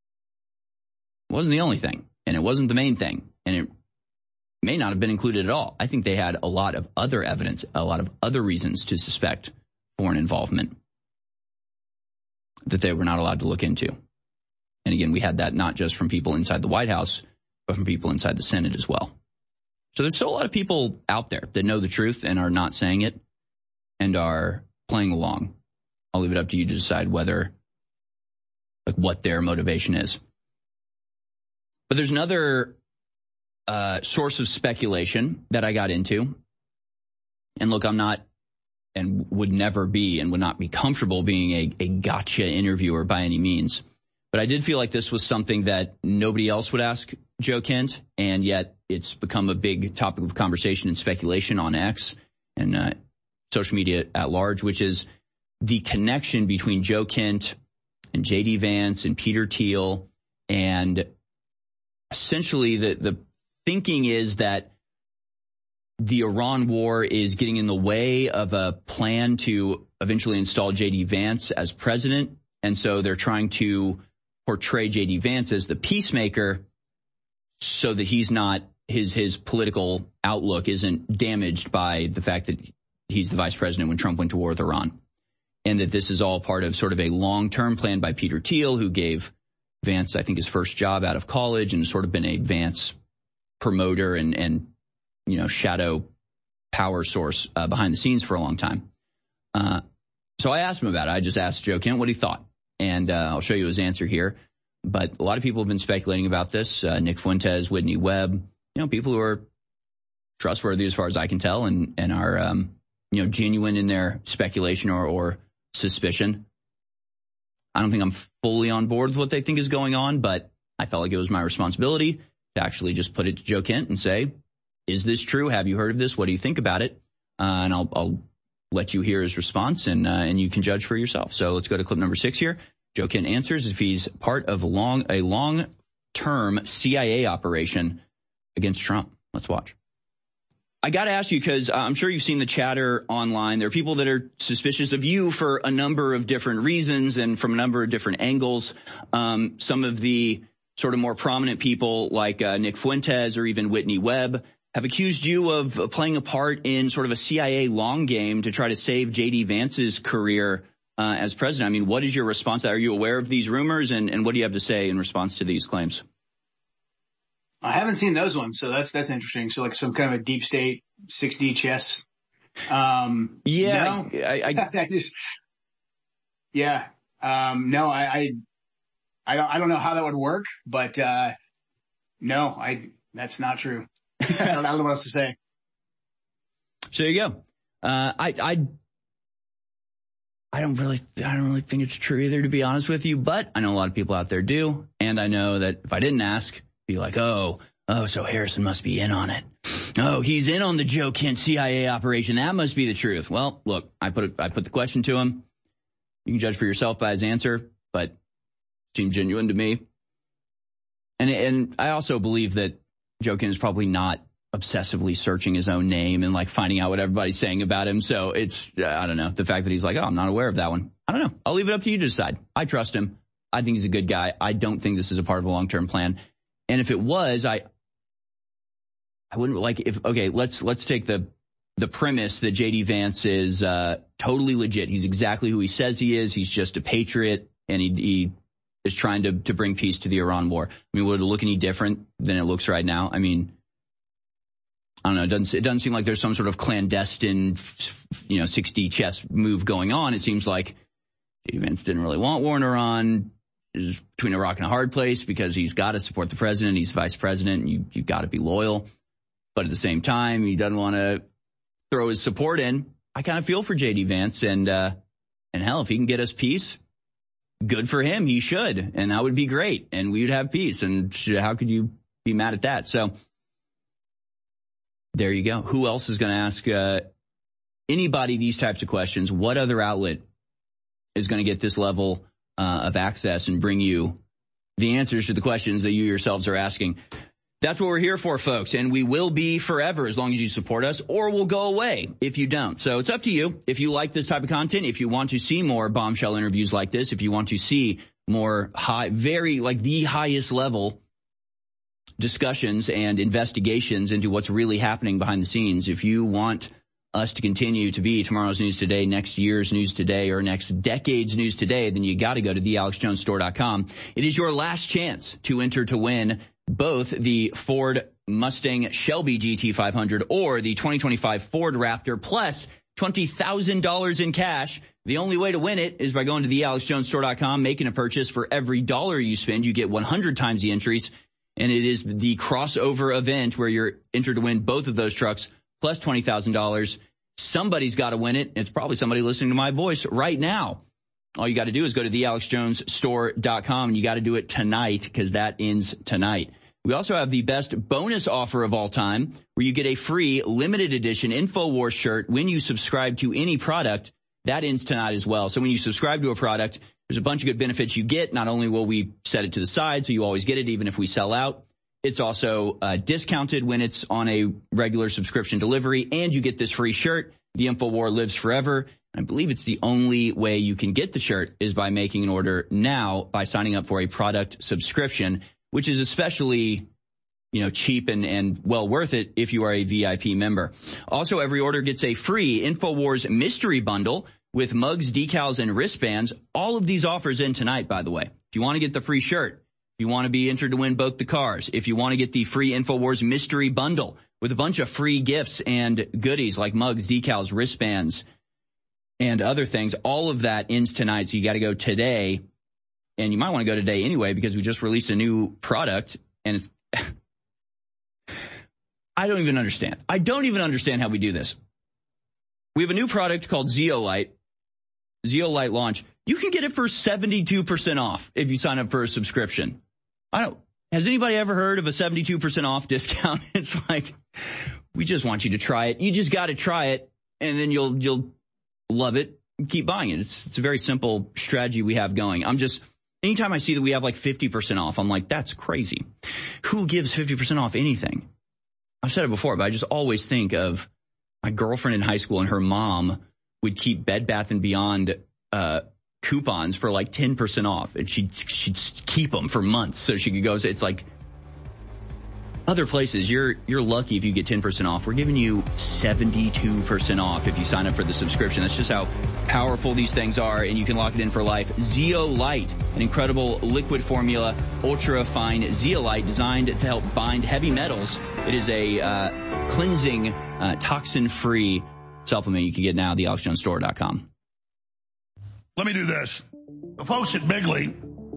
S7: It wasn't the only thing, and it wasn't the main thing, and it may not have been included at all. I think they had a lot of other evidence, a lot of other reasons to suspect foreign involvement that they were not allowed to look into. And again, we had that not just from people inside the White House, but from people inside the Senate as well. So there's still a lot of people out there that know the truth and are not saying it and are playing along. I'll leave it up to you to decide whether, like, what their motivation is. But there's another uh, source of speculation that I got into. And look, I'm not and would never be and would not be comfortable being a, a gotcha interviewer by any means. But I did feel like this was something that nobody else would ask Joe Kent, and yet it's become a big topic of conversation and speculation on X and uh, social media at large, which is the connection between Joe Kent and J D Vance and Peter Thiel. And essentially the, the thinking is that the Iran war is getting in the way of a plan to eventually install J D Vance as president. And so they're trying to portray J D Vance as the peacemaker so that he's not, his, his political outlook isn't damaged by the fact that he's the vice president when Trump went to war with Iran. And that this is all part of sort of a long-term plan by Peter Thiel, who gave Vance, I think, his first job out of college and sort of been a Vance promoter and, and you know, shadow power source uh, behind the scenes for a long time. Uh, so I asked him about it. I just asked Joe Kent what he thought. And uh, I'll show you his answer here. But a lot of people have been speculating about this. Uh, Nick Fuentes, Whitney Webb, you know, people who are trustworthy as far as I can tell and, and are, um, you know, genuine in their speculation or, or suspicion. I don't think I'm fully on board with what they think is going on, but I felt like it was my responsibility to actually just put it to Joe Kent and say, is this true? Have you heard of this? What do you think about it? Uh, and I'll, I'll let you hear his response, and uh, and you can judge for yourself. So let's go to clip number six here. Joe Kent answers if he's part of a long a long-term C I A operation against Trump. Let's watch. I got to ask you, because I'm sure you've seen the chatter online. There are people that are suspicious of you for a number of different reasons and from a number of different angles. Um, some of the sort of more prominent people like uh, Nick Fuentes or even Whitney Webb have accused you of playing a part in sort of a C I A long game to try to save J D Vance's career uh, as president. I mean, what is your response? Are you aware of these rumors, and, and what do you have to say in response to these claims?
S11: I haven't seen those ones, so that's that's interesting. So like some kind of a deep state six D chess. Um,
S7: yeah,
S11: no,
S7: I, I,
S11: I just yeah, um, no, I, I I don't I don't know how that would work, but uh, no, I that's not true. I, don't, I don't know what else to say.
S7: So there you go. Uh, I I I don't really I don't really think it's true either, to be honest with you. But I know a lot of people out there do, and I know that if I didn't ask, be like, oh, oh, so Harrison must be in on it. Oh, he's in on the Joe Kent C I A operation. That must be the truth. Well, look, I put it, I put the question to him. You can judge for yourself by his answer, but it seemed genuine to me. And and I also believe that Joe Kent is probably not obsessively searching his own name and like finding out what everybody's saying about him. So it's, I don't know, the fact that he's like, oh, I'm not aware of that one. I don't know. I'll leave it up to you to decide. I trust him. I think he's a good guy. I don't think this is a part of a long-term plan. And if it was, I, I wouldn't like if, okay, let's, let's take the, the premise that J D Vance is, uh, totally legit. He's exactly who he says he is. He's just a patriot, and he, he is trying to, to bring peace to the Iran war. I mean, would it look any different than it looks right now? I mean, I don't know. It doesn't, it doesn't seem like there's some sort of clandestine, you know, six D chess move going on. It seems like J D Vance didn't really want war in Iran. Is between a rock and a hard place because he's got to support the president. He's vice president. You, you've got to be loyal. But at the same time, he doesn't want to throw his support in. I kind of feel for J D Vance. And, uh, and hell, if he can get us peace, good for him. He should. And that would be great. And we would have peace. And how could you be mad at that? So there you go. Who else is going to ask uh, anybody these types of questions? What other outlet is going to get this level uh, of access and bring you the answers to the questions that you yourselves are asking? That's what we're here for, folks, and we will be forever as long as you support us, or we'll go away if you don't. So it's up to you. If you like this type of content, if you want to see more bombshell interviews like this, if you want to see more high, very, like the highest level discussions and investigations into what's really happening behind the scenes, if you want us to continue to be tomorrow's news today, next year's news today, or next decade's news today, then you got to go to the alex jones store dot com. It is your last chance to enter to win both the Ford Mustang Shelby G T five hundred or the twenty twenty-five Ford Raptor plus twenty thousand dollars in cash. The only way to win it is by going to the alex jones store dot com, making a purchase. For every dollar you spend, you get one hundred times the entries. And it is the crossover event where you're entered to win both of those trucks plus twenty thousand dollars. Somebody's got to win it. It's probably somebody listening to my voice right now. All you got to do is go to the alex jones store dot com, and you got to do it tonight because that ends tonight. We also have the best bonus offer of all time, where you get a free limited edition InfoWars shirt when you subscribe to any product. That ends tonight as well. So when you subscribe to a product, there's a bunch of good benefits you get. Not only will we set it to the side, so you always get it even if we sell out, it's also uh, discounted when it's on a regular subscription delivery, and you get this free shirt. The InfoWar lives forever. I believe it's the only way you can get the shirt is by making an order now by signing up for a product subscription, which is especially, you know, cheap and, and well worth it if you are a V I P member. Also, every order gets a free InfoWars mystery bundle with mugs, decals, and wristbands. All of these offers end tonight, by the way. If you want to get the free shirt, if you want to be entered to win both the cars, if you want to get the free InfoWars mystery bundle with a bunch of free gifts and goodies like mugs, decals, wristbands, and other things, all of that ends tonight. So you got to go today, and you might want to go today anyway because we just released a new product, and it's I don't even understand. I don't even understand how we do this. We have a new product called Zeolite, Zeolite launch. You can get it for seventy-two percent off if you sign up for a subscription. I don't. Has anybody ever heard of a seventy-two percent off discount? It's like, we just want you to try it. You just got to try it, and then you'll you'll love it. Keep buying it. It's it's a very simple strategy we have going. I'm just, anytime I see that we have like fifty percent off, I'm like, that's crazy. Who gives fifty percent off anything? I've said it before, but I just always think of my girlfriend in high school, and her mom would keep Bed Bath and Beyond uh coupons for like ten percent off, and she'd, she'd keep them for months so she could go. It's like other places, you're you're lucky if you get ten percent off. We're giving you seventy-two percent off if you sign up for the subscription. That's just how powerful these things are, and you can lock it in for life. Zeolite, an incredible liquid formula, ultra fine zeolite designed to help bind heavy metals. It is a uh, cleansing, uh, toxin-free supplement you can get now at the alex jones store dot com.
S5: Let me do this. The folks at Bigley,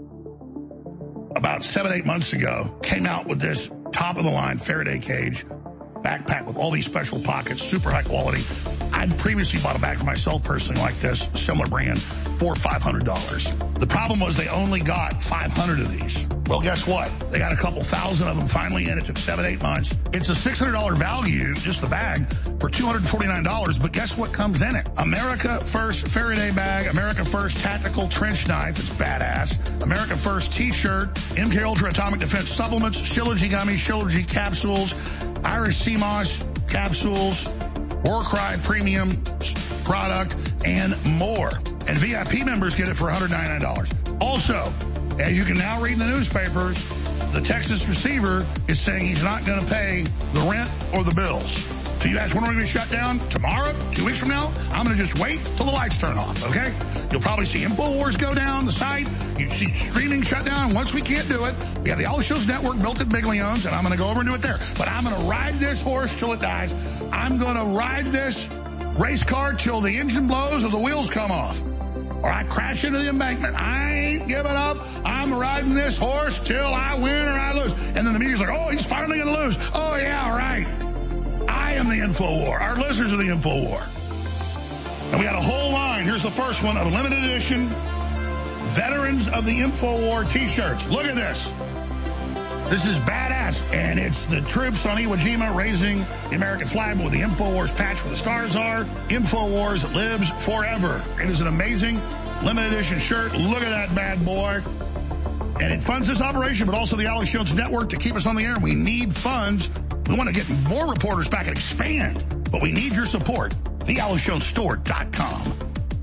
S5: about seven, eight months ago, came out with this top-of-the-line Faraday cage backpack with all these special pockets, super high quality. I'd previously bought a bag for myself personally like this, similar brand, for five hundred dollars. The problem was they only got five hundred of these. Well, guess what? They got a couple thousand of them finally in. It took seven, eight months. It's a six hundred dollars value, just the bag, for two hundred forty-nine dollars. But guess what comes in it? America First Faraday bag, America First tactical trench knife. It's badass. America First t-shirt, M K Ultra Atomic Defense supplements, Shilajit gummies, Shilajit capsules, Irish Sea Moss capsules, Warcry premium product, and more. And V I P members get it for one hundred ninety-nine dollars. Also, as you can now read in the newspapers, the Texas receiver is saying he's not going to pay the rent or the bills. So you ask, when are we going to be shut down? Tomorrow? Two weeks from now? I'm going to just wait till the lights turn off, okay? You'll probably see InfoWars go down the site. You see streaming shut down. Once we can't do it, we have the All Shows Network built at Bigley owns, and I'm going to go over and do it there. But I'm going to ride this horse till it dies. I'm going to ride this race car till the engine blows or the wheels come off, or I crash into the embankment. I ain't giving up. I'm riding this horse till I win or I lose. And then the media's like, oh, he's finally going to lose. Oh, yeah, right. I am the InfoWar. Our listeners are the InfoWar. And we got a whole line. Here's the first one, a limited edition Veterans of the InfoWar t-shirts. Look at this. This is badass, and it's the troops on Iwo Jima raising the American flag with the InfoWars patch where the stars are. InfoWars lives forever. It is an amazing limited edition shirt. Look at that bad boy. And it funds this operation, but also the Alex Jones Network to keep us on the air. We need funds. We want to get more reporters back and expand, but we need your support. the alex jones store dot com.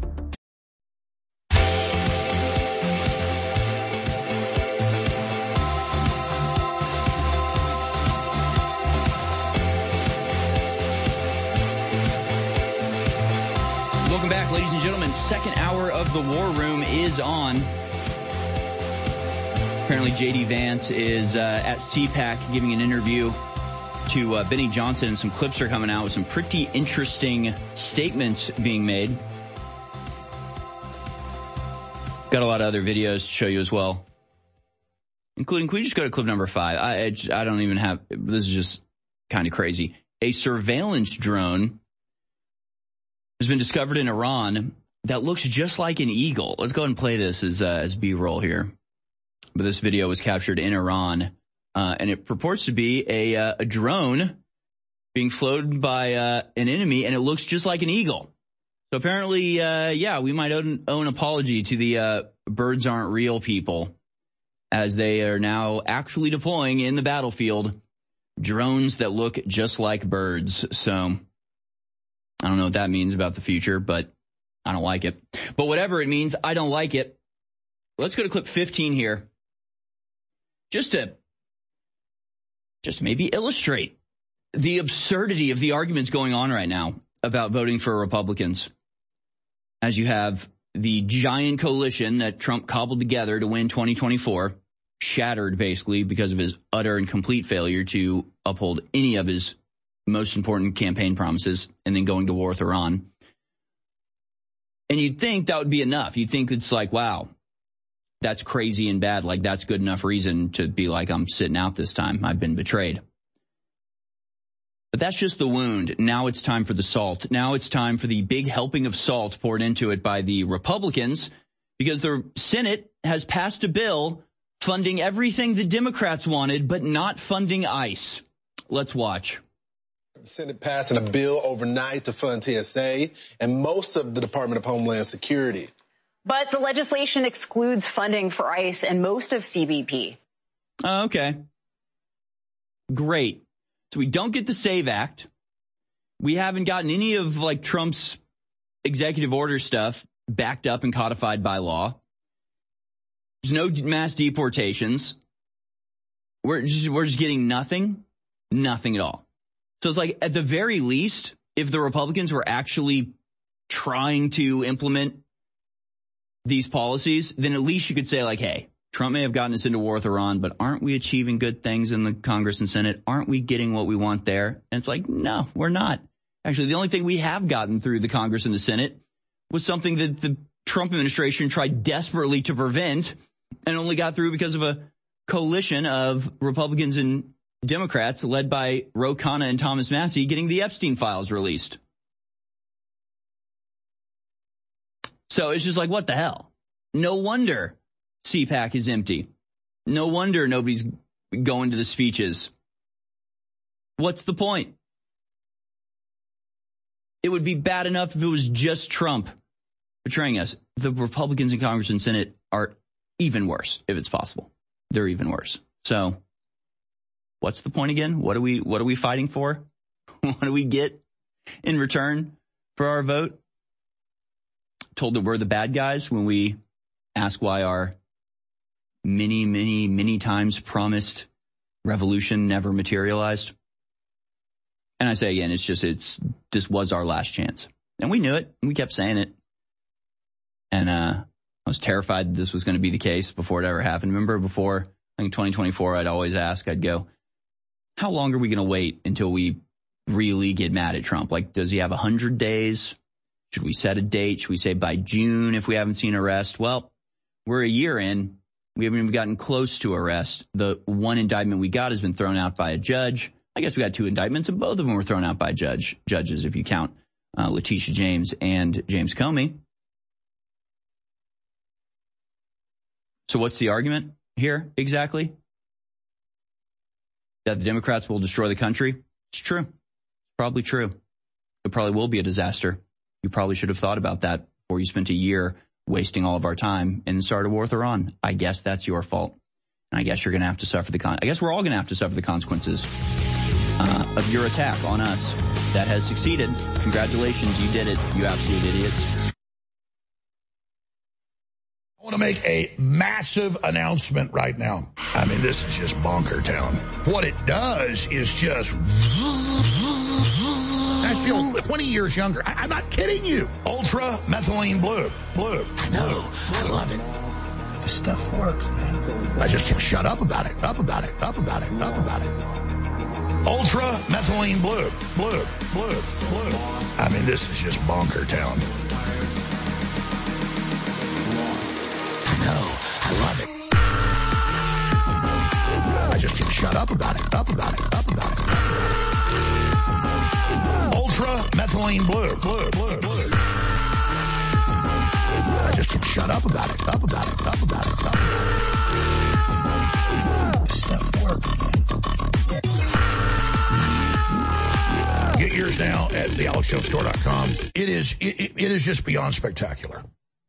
S7: Welcome back, ladies and gentlemen. Second hour of the War Room is on. Apparently J D Vance is uh, at C PAC giving an interview to uh, Benny Johnson. Some clips are coming out with some pretty interesting statements being made. Got a lot of other videos to show you as well, including, can we just go to clip number five? I, I, just, I don't even have, this is just kind of crazy. A surveillance drone has been discovered in Iran that looks just like an eagle. Let's go ahead and play this as, uh, as B-roll here. But this video was captured in Iran, uh, and it purports to be a, uh, a drone being flown by uh, an enemy, and it looks just like an eagle. So apparently, uh, yeah, we might owe, owe an apology to the uh, birds aren't real people, as they are now actually deploying in the battlefield drones that look just like birds. So I don't know what that means about the future, but I don't like it. But whatever it means, I don't like it. Let's go to clip fifteen here. Just to, just to maybe illustrate the absurdity of the arguments going on right now about voting for Republicans. As you have the giant coalition that Trump cobbled together to win twenty twenty-four, shattered basically because of his utter and complete failure to uphold any of his most important campaign promises, and then going to war with Iran. And you'd think that would be enough. You'd think it's like, wow, that's crazy and bad. Like, that's good enough reason to be like, I'm sitting out this time. I've been betrayed. But that's just the wound. Now it's time for the salt. Now it's time for the big helping of salt poured into it by the Republicans, because the Senate has passed a bill funding everything the Democrats wanted, but not funding ICE. Let's watch.
S12: The Senate passing a bill overnight to fund T S A and most of the Department of Homeland Security.
S13: But the legislation excludes funding for ICE and most of C B P.
S7: Oh, okay. Great. So we don't get the SAVE Act. We haven't gotten any of like Trump's executive order stuff backed up and codified by law. There's no mass deportations. We're just, we're just getting nothing, nothing at all. So it's like, at the very least, if the Republicans were actually trying to implement these policies, then at least you could say like, hey, Trump may have gotten us into war with Iran, but aren't we achieving good things in the Congress and Senate? Aren't we getting what we want there? And it's like, no, we're not. Actually, the only thing we have gotten through the Congress and the Senate was something that the Trump administration tried desperately to prevent and only got through because of a coalition of Republicans and Democrats led by Ro Khanna and Thomas Massie getting the Epstein files released. So it's just like, what the hell? No wonder C PAC is empty. No wonder nobody's going to the speeches. What's the point? It would be bad enough if it was just Trump betraying us. The Republicans in Congress and Senate are even worse, if it's possible. They're even worse. So what's the point again? What are we, what are we fighting for? What do we get in return for our vote? Told that we're the bad guys when we ask why our many, many, many times promised revolution never materialized. And I say again, it's just, it's, this was our last chance. And we knew it. And we kept saying it. And, uh, I was terrified that this was going to be the case before it ever happened. Remember before, I think twenty twenty-four, I'd always ask, I'd go, how long are we going to wait until we really get mad at Trump? Like, does he have a hundred days? Should we set a date? Should we say by June if we haven't seen arrest? Well, we're a year in. We haven't even gotten close to arrest. The one indictment we got has been thrown out by a judge. I guess we got two indictments, and both of them were thrown out by judge judges, if you count uh, Letitia James and James Comey. So what's the argument here exactly? That the Democrats will destroy the country? It's true. Probably true. It probably will be a disaster. You probably should have thought about that before you spent a year wasting all of our time and started a war with Iran. I guess that's your fault. And I guess you're going to have to suffer the con- I guess we're all going to have to suffer the consequences uh, of your attack on us. That has succeeded. Congratulations, you did it, you absolute idiots.
S5: I want to make a massive announcement right now. I mean, this is just bonker town. What it does is just... I feel twenty years younger. I, I'm not kidding you. Ultra methylene blue. Blue. I know. I love it. This stuff works, man. I just can't shut up about it. Up about it. Up about it. Up about it. Ultra methylene blue. Blue. Blue. Blue. I mean, this is just bonker town. I know. I love it. I just can't shut up about it. Up about it. Up about it. Ultra methylene blue. Blue. Blue. Blue. I just can't shut up about it. Up about it. Up about it. Up about it. Stuff works. Get yours now at the alex jones store dot com. It is, it, it is just beyond spectacular.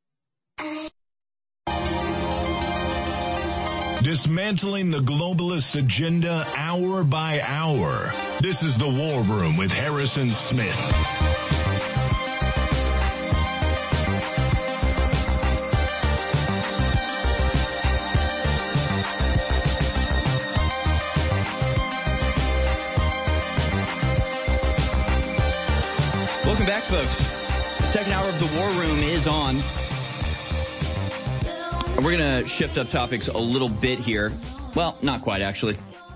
S9: Dismantling the globalist agenda hour by hour. This is the War Room with Harrison Smith.
S7: Welcome back, folks. The second hour of the War Room is on. We're going to shift up topics a little bit here. Well, not quite, actually.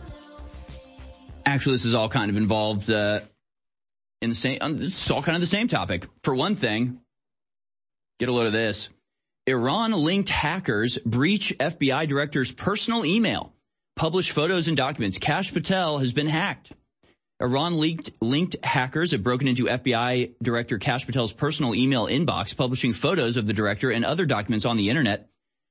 S7: Actually, this is all kind of involved uh, in the same, it's all kind of the same topic. For one thing, get a load of this. Iran-linked hackers breach F B I director's personal email, publish photos and documents. Kash Patel has been hacked. Iran-linked linked hackers have broken into F B I Director Kash Patel's personal email inbox, publishing photos of the director and other documents on the internet.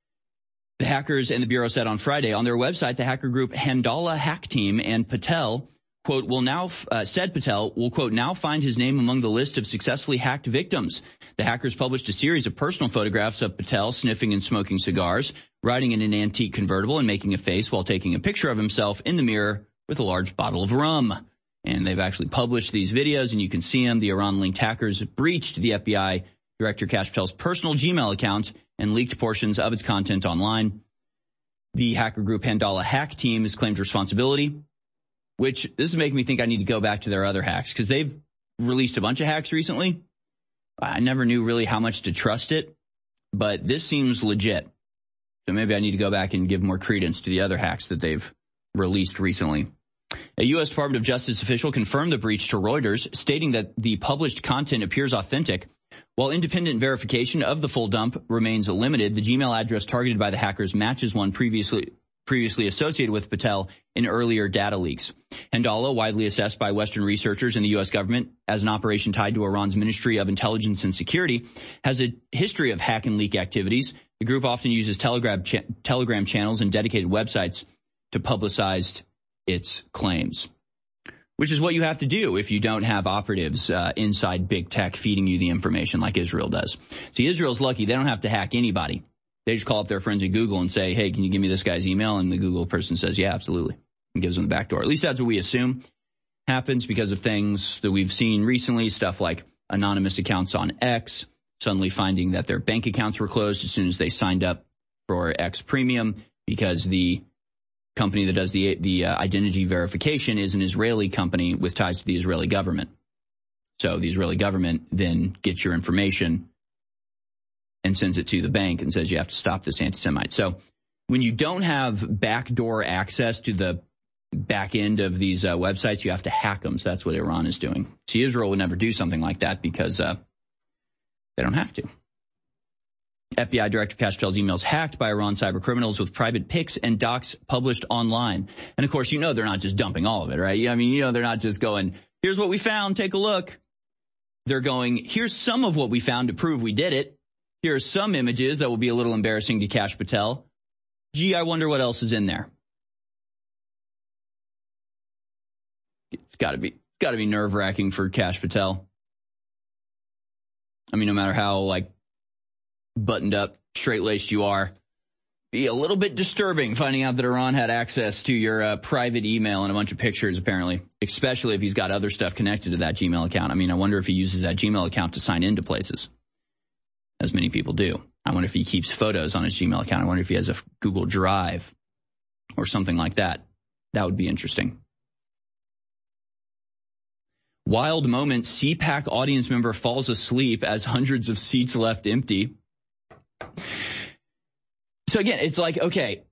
S7: The hackers and the Bureau said on Friday on their website, the hacker group Handala Hack Team and Patel, quote, will now, uh, said Patel, will, quote, now find his name among the list of successfully hacked victims. The hackers published a series of personal photographs of Patel sniffing and smoking cigars, riding in an antique convertible and making a face while taking a picture of himself in the mirror with a large bottle of rum. And they've actually published these videos, and you can see them. The Iran-linked hackers breached the F B I Director Kash Patel's personal Gmail account and leaked portions of its content online. The hacker group Handala Hack Team has claimed responsibility, which this is making me think I need to go back to their other hacks, because they've released a bunch of hacks recently. I never knew really how much to trust it, but this seems legit. So maybe I need to go back and give more credence to the other hacks that they've released recently. A U S Department of Justice official confirmed the breach to Reuters, stating that the published content appears authentic. While independent verification of the full dump remains limited, the Gmail address targeted by the hackers matches one previously previously associated with Patel in earlier data leaks. Handala, widely assessed by Western researchers and the U S government as an operation tied to Iran's Ministry of Intelligence and Security, has a history of hack and leak activities. The group often uses Telegram, cha- Telegram channels and dedicated websites to publicize its claims, which is what you have to do if you don't have operatives uh, inside big tech feeding you the information like Israel does. See, Israel's lucky. They don't have to hack anybody. They just call up their friends at Google and say, hey, can you give me this guy's email? And the Google person says, yeah, absolutely, and gives them the back door. At least that's what we assume happens because of things that we've seen recently, stuff like anonymous accounts on X, suddenly finding that their bank accounts were closed as soon as they signed up for X Premium because the company that does the the uh, identity verification is an Israeli company with ties to the Israeli government. So the Israeli government then gets your information and sends it to the bank and says you have to stop this anti-Semite. So when you don't have backdoor access to the back end of these uh, websites, you have to hack them. So that's what Iran is doing. See, Israel would never do something like that because uh, they don't have to. F B I Director Kash Patel's emails hacked by Iran cyber criminals with private pics and docs published online. And, of course, you know they're not just dumping all of it, right? I mean, you know they're not just going, here's what we found, take a look. They're going, here's some of what we found to prove we did it. Here are some images that will be a little embarrassing to Kash Patel. Gee, I wonder what else is in there. It's got to be got to be nerve-wracking for Kash Patel. I mean, no matter how, like, buttoned up, straight-laced you are, be a little bit disturbing finding out that Iran had access to your uh, private email and a bunch of pictures, apparently, especially if he's got other stuff connected to that Gmail account. I mean, I wonder if he uses that Gmail account to sign into places, as many people do. I wonder if he keeps photos on his Gmail account. I wonder if he has a Google Drive or something like that. That would be interesting. Wild moment, C PAC audience member falls asleep as hundreds of seats left empty. So again, it's like, okay,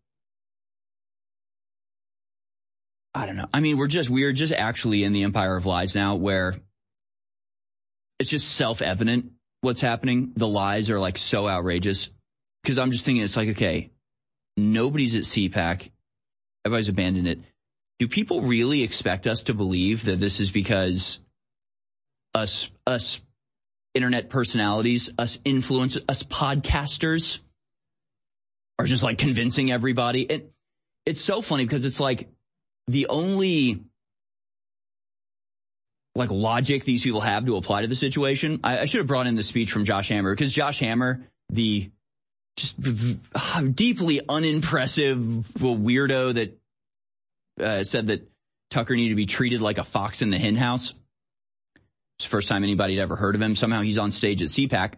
S7: I don't know. I mean, we're just, we're just actually in the empire of lies now where it's just self-evident what's happening. The lies are like so outrageous because I'm just thinking it's like, okay, nobody's at C PAC. Everybody's abandoned it. Do people really expect us to believe that this is because us, us internet personalities, us influencers, us podcasters are just like convincing everybody? It, it's so funny because it's like the only like logic these people have to apply to the situation. I, I should have brought in the speech from Josh Hammer because Josh Hammer, the just uh, deeply unimpressive weirdo that uh, said that Tucker needed to be treated like a fox in the hen house. It's the first time anybody had ever heard of him. Somehow he's on stage at C PAC.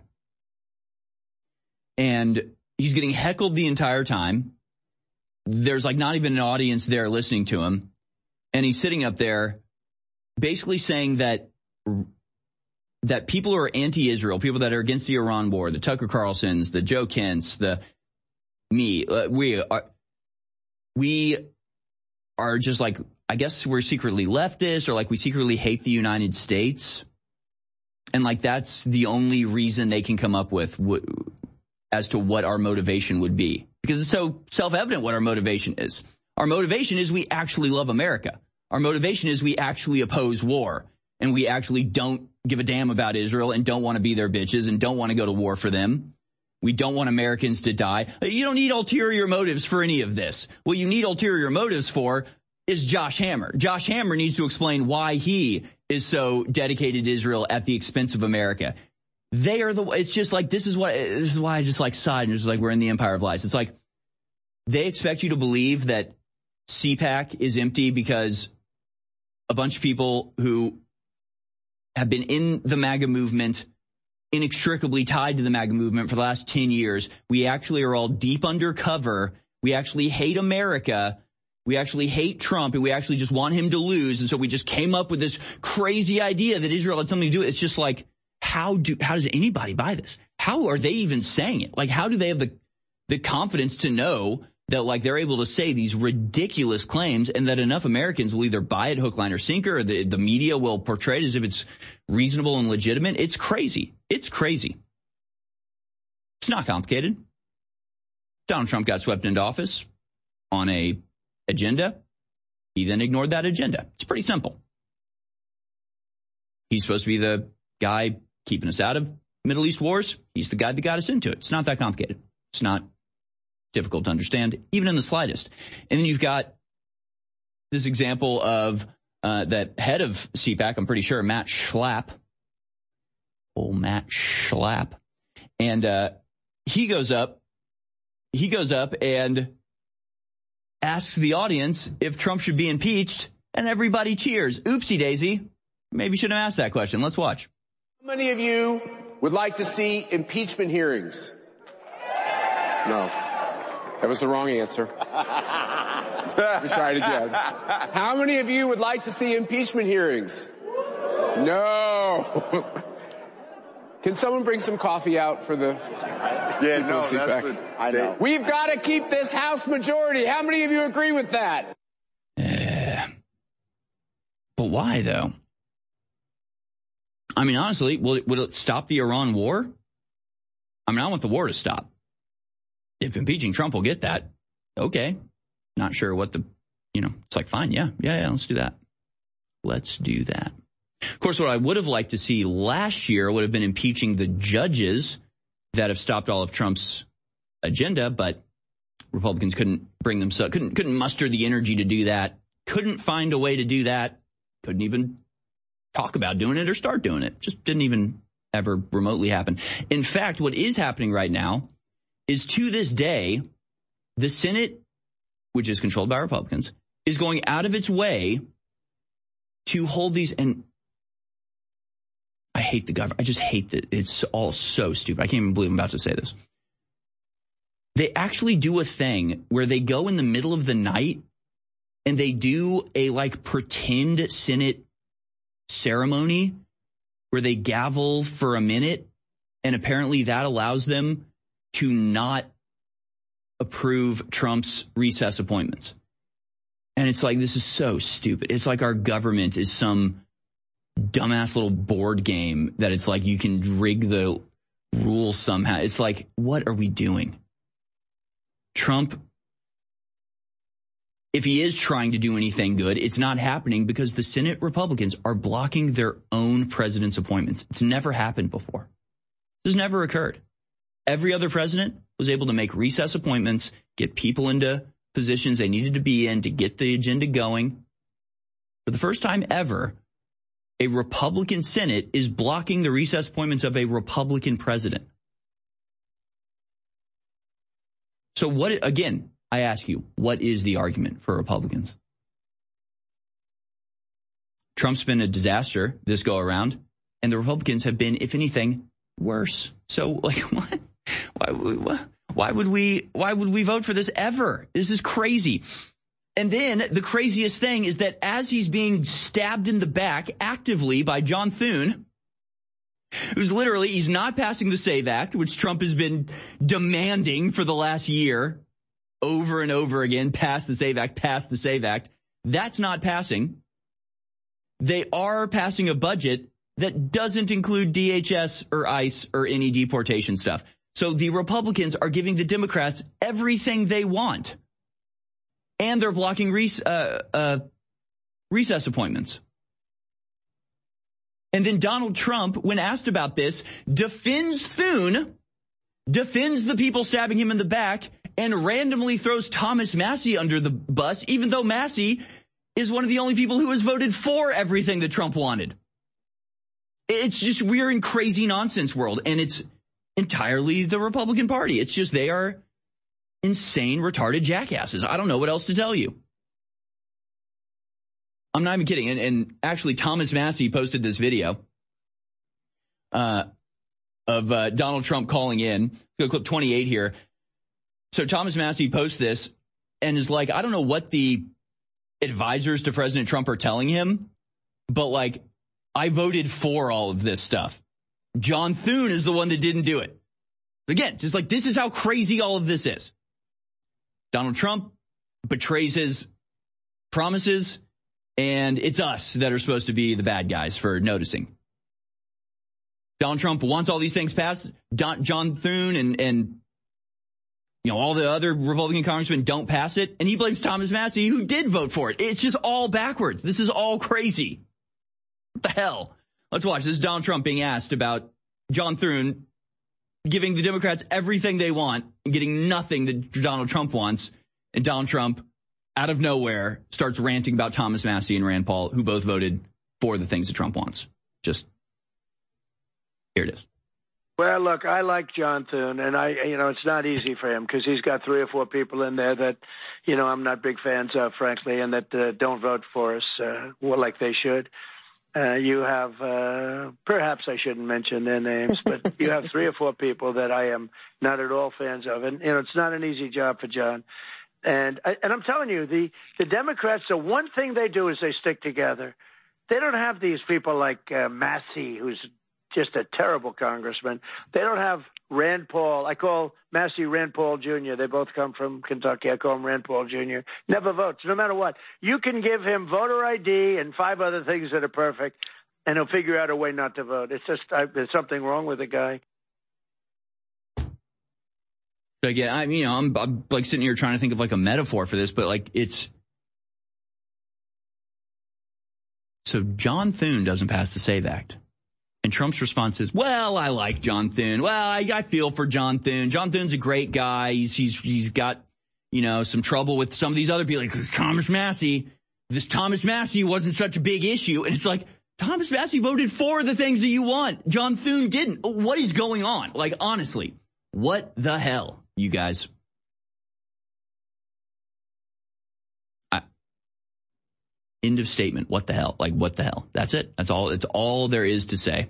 S7: And he's getting heckled the entire time. There's like not even an audience there listening to him. And he's sitting up there basically saying that that people who are anti-Israel, people that are against the Iran war, the Tucker Carlsons, the Joe Kents, the me, uh, we are we are just like, I guess we're secretly leftist or like we secretly hate the United States. And like that's the only reason they can come up with w- as to what our motivation would be. Because it's so self-evident what our motivation is. Our motivation is we actually love America. Our motivation is we actually oppose war. And we actually don't give a damn about Israel and don't want to be their bitches and don't want to go to war for them. We don't want Americans to die. You don't need ulterior motives for any of this. What you need ulterior motives for is Josh Hammer. Josh Hammer needs to explain why he is so dedicated to Israel at the expense of America. They are the, it's just like, this is what, this is why I just like sighed and just like, we're in the empire of lies. It's like, they expect you to believe that C PAC is empty because a bunch of people who have been in the MAGA movement, inextricably tied to the MAGA movement for the last ten years. We actually are all deep undercover. We actually hate America. We actually hate Trump, and we actually just want him to lose. And so we just came up with this crazy idea that Israel had something to do with it. It's just like, how do, how does anybody buy this? How are they even saying it? Like, how do they have the, the confidence to know that, like, they're able to say these ridiculous claims and that enough Americans will either buy it hook, line, or sinker, or the, the media will portray it as if it's reasonable and legitimate? It's crazy. It's crazy. It's not complicated. Donald Trump got swept into office on a agenda. He then ignored that agenda. It's pretty simple. He's supposed to be the guy keeping us out of Middle East wars. He's the guy that got us into it. It's not that complicated. It's not difficult to understand, even in the slightest. And then you've got this example of uh, that head of C PAC, I'm pretty sure, Matt Schlapp. Oh, Matt Schlapp. And uh, he goes up, he goes up and asks the audience if Trump should be impeached, and everybody cheers. Oopsie daisy. Maybe shouldn't have asked that question. Let's watch.
S14: How many of you would like to see impeachment hearings? No. That was the wrong answer. Let me try it again. How many of you would like to see impeachment hearings? No. Can someone bring some coffee out for the
S15: yeah,
S14: people
S15: no,
S14: to sit
S15: that's
S14: back?
S15: what, I know.
S14: We've got to keep this House majority. How many of you agree with that?
S7: Uh, but why, though? I mean, honestly, will it, will it stop the Iran war? I mean, I want the war to stop. If impeaching Trump will get that, okay. Not sure what the, you know, it's like, fine, yeah, yeah, yeah, let's do that. Let's do that. Of course, what I would have liked to see last year would have been impeaching the judges that have stopped all of Trump's agenda, but Republicans couldn't bring themselves, couldn't, couldn't muster the energy to do that, couldn't find a way to do that, couldn't even talk about doing it or start doing it. Just didn't even ever remotely happen. In fact, what is happening right now is, to this day, the Senate, which is controlled by Republicans, is going out of its way to hold these, and I hate the government. I just hate that it's all so stupid. I can't even believe I'm about to say this. They actually do a thing where they go in the middle of the night and they do a like pretend Senate ceremony where they gavel for a minute, and apparently that allows them to not approve Trump's recess appointments. And it's like, this is so stupid. It's like our government is some dumbass little board game that it's like you can rig the rules somehow. It's like, what are we doing? Trump, if he is trying to do anything good, it's not happening because the Senate Republicans are blocking their own president's appointments. It's never happened before. This has never occurred. Every other president was able to make recess appointments, get people into positions they needed to be in to get the agenda going. For the first time ever, a Republican Senate is blocking the recess appointments of a Republican president. So what, again, I ask you, what is the argument for Republicans? Trump's been a disaster this go around, and the Republicans have been, if anything, worse. So, like, what? Why would, what? Why would we, why would we vote for this ever? This is crazy. And then the craziest thing is that as he's being stabbed in the back actively by John Thune, who's literally, he's not passing the SAVE Act, which Trump has been demanding for the last year over and over again, pass the SAVE Act, pass the SAVE Act. That's not passing. They are passing a budget that doesn't include D H S or ICE or any deportation stuff. So the Republicans are giving the Democrats everything they want. And they're blocking rec- uh, uh, recess appointments. And then Donald Trump, when asked about this, defends Thune, defends the people stabbing him in the back, and randomly throws Thomas Massie under the bus, even though Massie is one of the only people who has voted for everything that Trump wanted. It's just, we're in crazy nonsense world, and it's entirely the Republican Party. It's just, they are insane, retarded jackasses. I don't know what else to tell you. I'm not even kidding. And, and actually, Thomas Massie posted this video uh, of uh, Donald Trump calling in. Go clip twenty-eight here. So Thomas Massie posts this and is like, I don't know what the advisors to President Trump are telling him, but like, I voted for all of this stuff. John Thune is the one that didn't do it. Again, just like, this is how crazy all of this is. Donald Trump betrays his promises, and it's us that are supposed to be the bad guys for noticing. Donald Trump wants all these things passed. Don, John Thune and, and, you know, all the other Republican congressmen don't pass it, and he blames Thomas Massie, who did vote for it. It's just all backwards. This is all crazy. What the hell? Let's watch. This is Donald Trump being asked about John Thune giving the Democrats everything they want and getting nothing that Donald Trump wants. And Donald Trump, out of nowhere, starts ranting about Thomas Massie and Rand Paul, who both voted for the things that Trump wants. Just, here it is.
S15: Well, look, I like John Thune, and I, you know, it's not easy for him because he's got three or four people in there that, you know, I'm not big fans of, frankly, and that uh, don't vote for us uh, well, like they should. Uh, you have, uh, perhaps I shouldn't mention their names, but you have three or four people that I am not at all fans of. And, you know, it's not an easy job for John. And, and I'm telling you, the, the Democrats, the one thing they do is they stick together. They don't have these people like uh, Massie, who's just a terrible congressman. They don't have Rand Paul. I call Massie Rand Paul Junior They both come from Kentucky. I call him Rand Paul Junior Never votes, no matter what. You can give him voter I D and five other things that are perfect, and he'll figure out a way not to vote. It's just, I, there's something wrong with the guy.
S7: Again, I mean, you know, I'm, I'm like sitting here trying to think of like a metaphor for this, but like it's, so John Thune doesn't pass the SAVE Act. And Trump's response is, well, I like John Thune. Well, I, I feel for John Thune. John Thune's a great guy. He's, he's, he's got you know, some trouble with some of these other people, like Thomas Massie. This Thomas Massie wasn't such a big issue. And it's like, Thomas Massie voted for the things that you want. John Thune didn't. What is going on? Like, honestly, what the hell, you guys? I, end of statement. What the hell? Like, what the hell? That's it. That's all. That's all there is to say.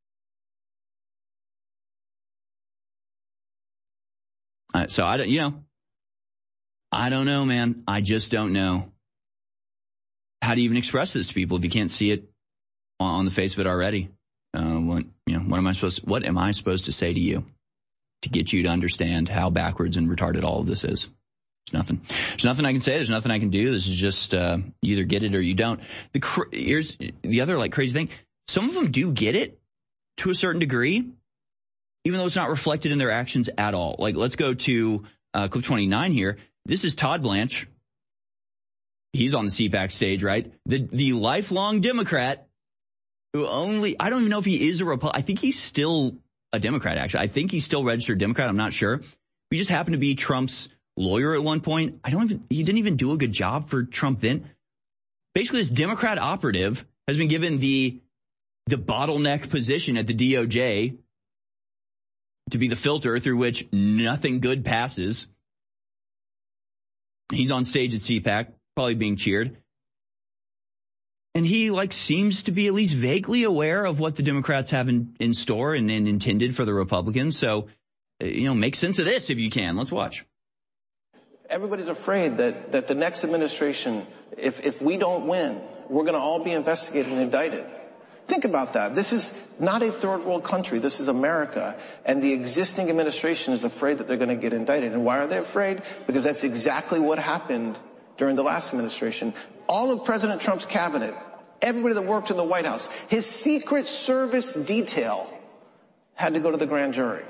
S7: Uh, so I don't, you know, I don't know, man. I just don't know how to even express this to people if you can't see it on, on the face of it already. Uh, what, you know, what am I supposed to, what am I supposed to say to you to get you to understand how backwards and retarded all of this is? There's nothing. There's nothing I can say. There's nothing I can do. This is just uh, you either get it or you don't. The cr- here's the other like crazy thing. Some of them do get it to a certain degree, even though it's not reflected in their actions at all. Like, let's go to uh, clip twenty-nine here. This is Todd Blanche. He's on the C PAC stage, right? The the lifelong Democrat who only, I don't even know if he is a Republican. I think he's still a Democrat, actually. I think he's still registered Democrat. I'm not sure. He just happened to be Trump's lawyer at one point. I don't even, he didn't even do a good job for Trump then. Basically, this Democrat operative has been given the the bottleneck position at the D O J to be the filter through which nothing good passes. He's on stage at C PAC, probably being cheered. And he, like, seems to be at least vaguely aware of what the Democrats have in, in store and, and intended for the Republicans. So, you know, make sense of this if you can. Let's watch.
S16: Everybody's afraid that, that the next administration, if, if we don't win, we're going to all be investigated and indicted. Think about that. This is not a third world country. This is America. And the existing administration is afraid that they're going to get indicted. And why are they afraid? Because that's exactly what happened during the last administration. All of President Trump's cabinet, everybody that worked in the White House, his Secret Service detail had to go to the grand jury.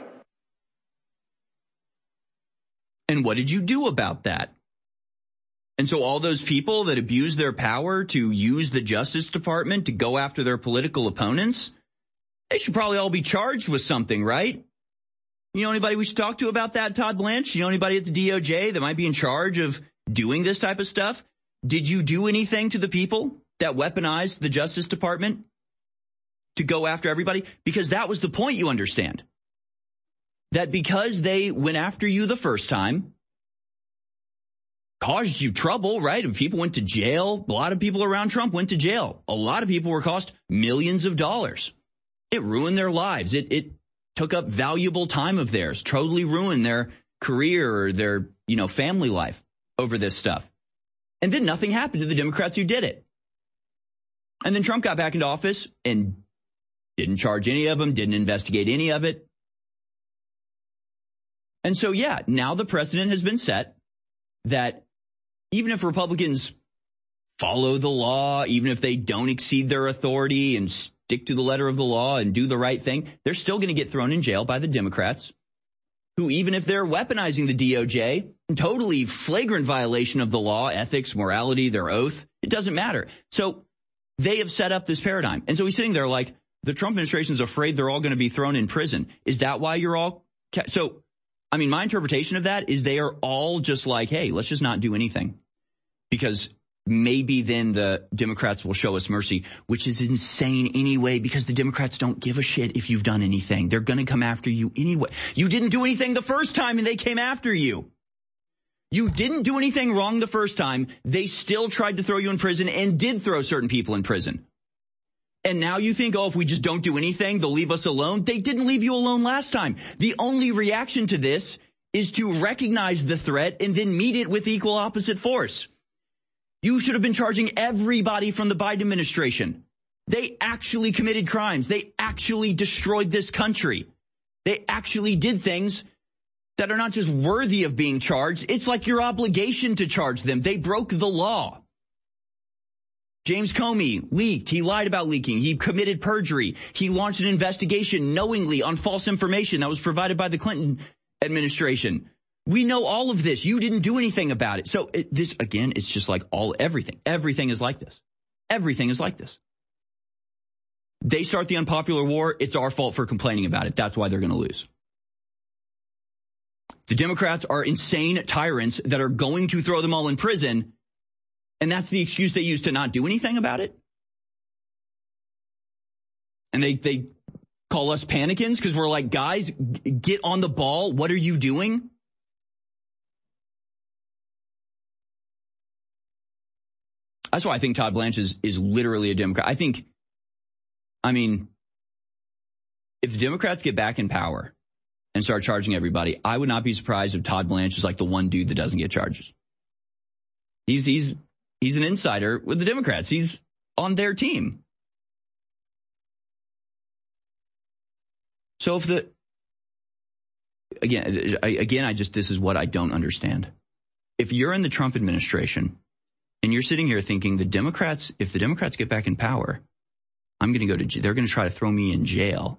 S7: And what did you do about that? And so all those people that abuse their power to use the Justice Department to go after their political opponents, they should probably all be charged with something, right? You know anybody we should talk to about that, Todd Blanche? You know anybody at the D O J that might be in charge of doing this type of stuff? Did you do anything to the people that weaponized the Justice Department to go after everybody? Because that was the point, you understand. That because they went after you the first time, caused you trouble, right? And people went to jail. A lot of people around Trump went to jail. A lot of people were cost millions of dollars. It ruined their lives. It it took up valuable time of theirs, totally ruined their career or their, you know, family life over this stuff. And then nothing happened to the Democrats who did it. And then Trump got back into office and didn't charge any of them, didn't investigate any of it. And so, yeah, now the precedent has been set that even if Republicans follow the law, even if they don't exceed their authority and stick to the letter of the law and do the right thing, they're still going to get thrown in jail by the Democrats, who, even if they're weaponizing the D O J, totally flagrant violation of the law, ethics, morality, their oath, it doesn't matter. So they have set up this paradigm. And so he's sitting there like, the Trump administration is afraid they're all going to be thrown in prison. Is that why you're all... Ca- so, I mean, my interpretation of that is they are all just like, hey, let's just not do anything. Because maybe then the Democrats will show us mercy, which is insane anyway, because the Democrats don't give a shit if you've done anything. They're going to come after you anyway. You didn't do anything the first time and they came after you. You didn't do anything wrong the first time. They still tried to throw you in prison and did throw certain people in prison. And now you think, oh, if we just don't do anything, they'll leave us alone. They didn't leave you alone last time. The only reaction to this is to recognize the threat and then meet it with equal opposite force. You should have been charging everybody from the Biden administration. They actually committed crimes. They actually destroyed this country. They actually did things that are not just worthy of being charged. It's like your obligation to charge them. They broke the law. James Comey leaked. He lied about leaking. He committed perjury. He launched an investigation knowingly on false information that was provided by the Clinton administration. We know all of this. You didn't do anything about it. So it, this, again, it's just like all, everything. Everything is like this. Everything is like this. They start the unpopular war. It's our fault for complaining about it. That's why they're going to lose. The Democrats are insane tyrants that are going to throw them all in prison, and that's the excuse they use to not do anything about it. And they, they call us panicans because we're like, guys, get on the ball. What are you doing? That's why I think Todd Blanche is, is literally a Democrat. I think, I mean, if the Democrats get back in power and start charging everybody, I would not be surprised if Todd Blanche is like the one dude that doesn't get charges. He's, he's, he's an insider with the Democrats. He's on their team. So if the, again, I, again, I just, this is what I don't understand. If you're in the Trump administration and you're sitting here thinking the Democrats, if the Democrats get back in power, I'm going to go to, they're going to try to throw me in jail.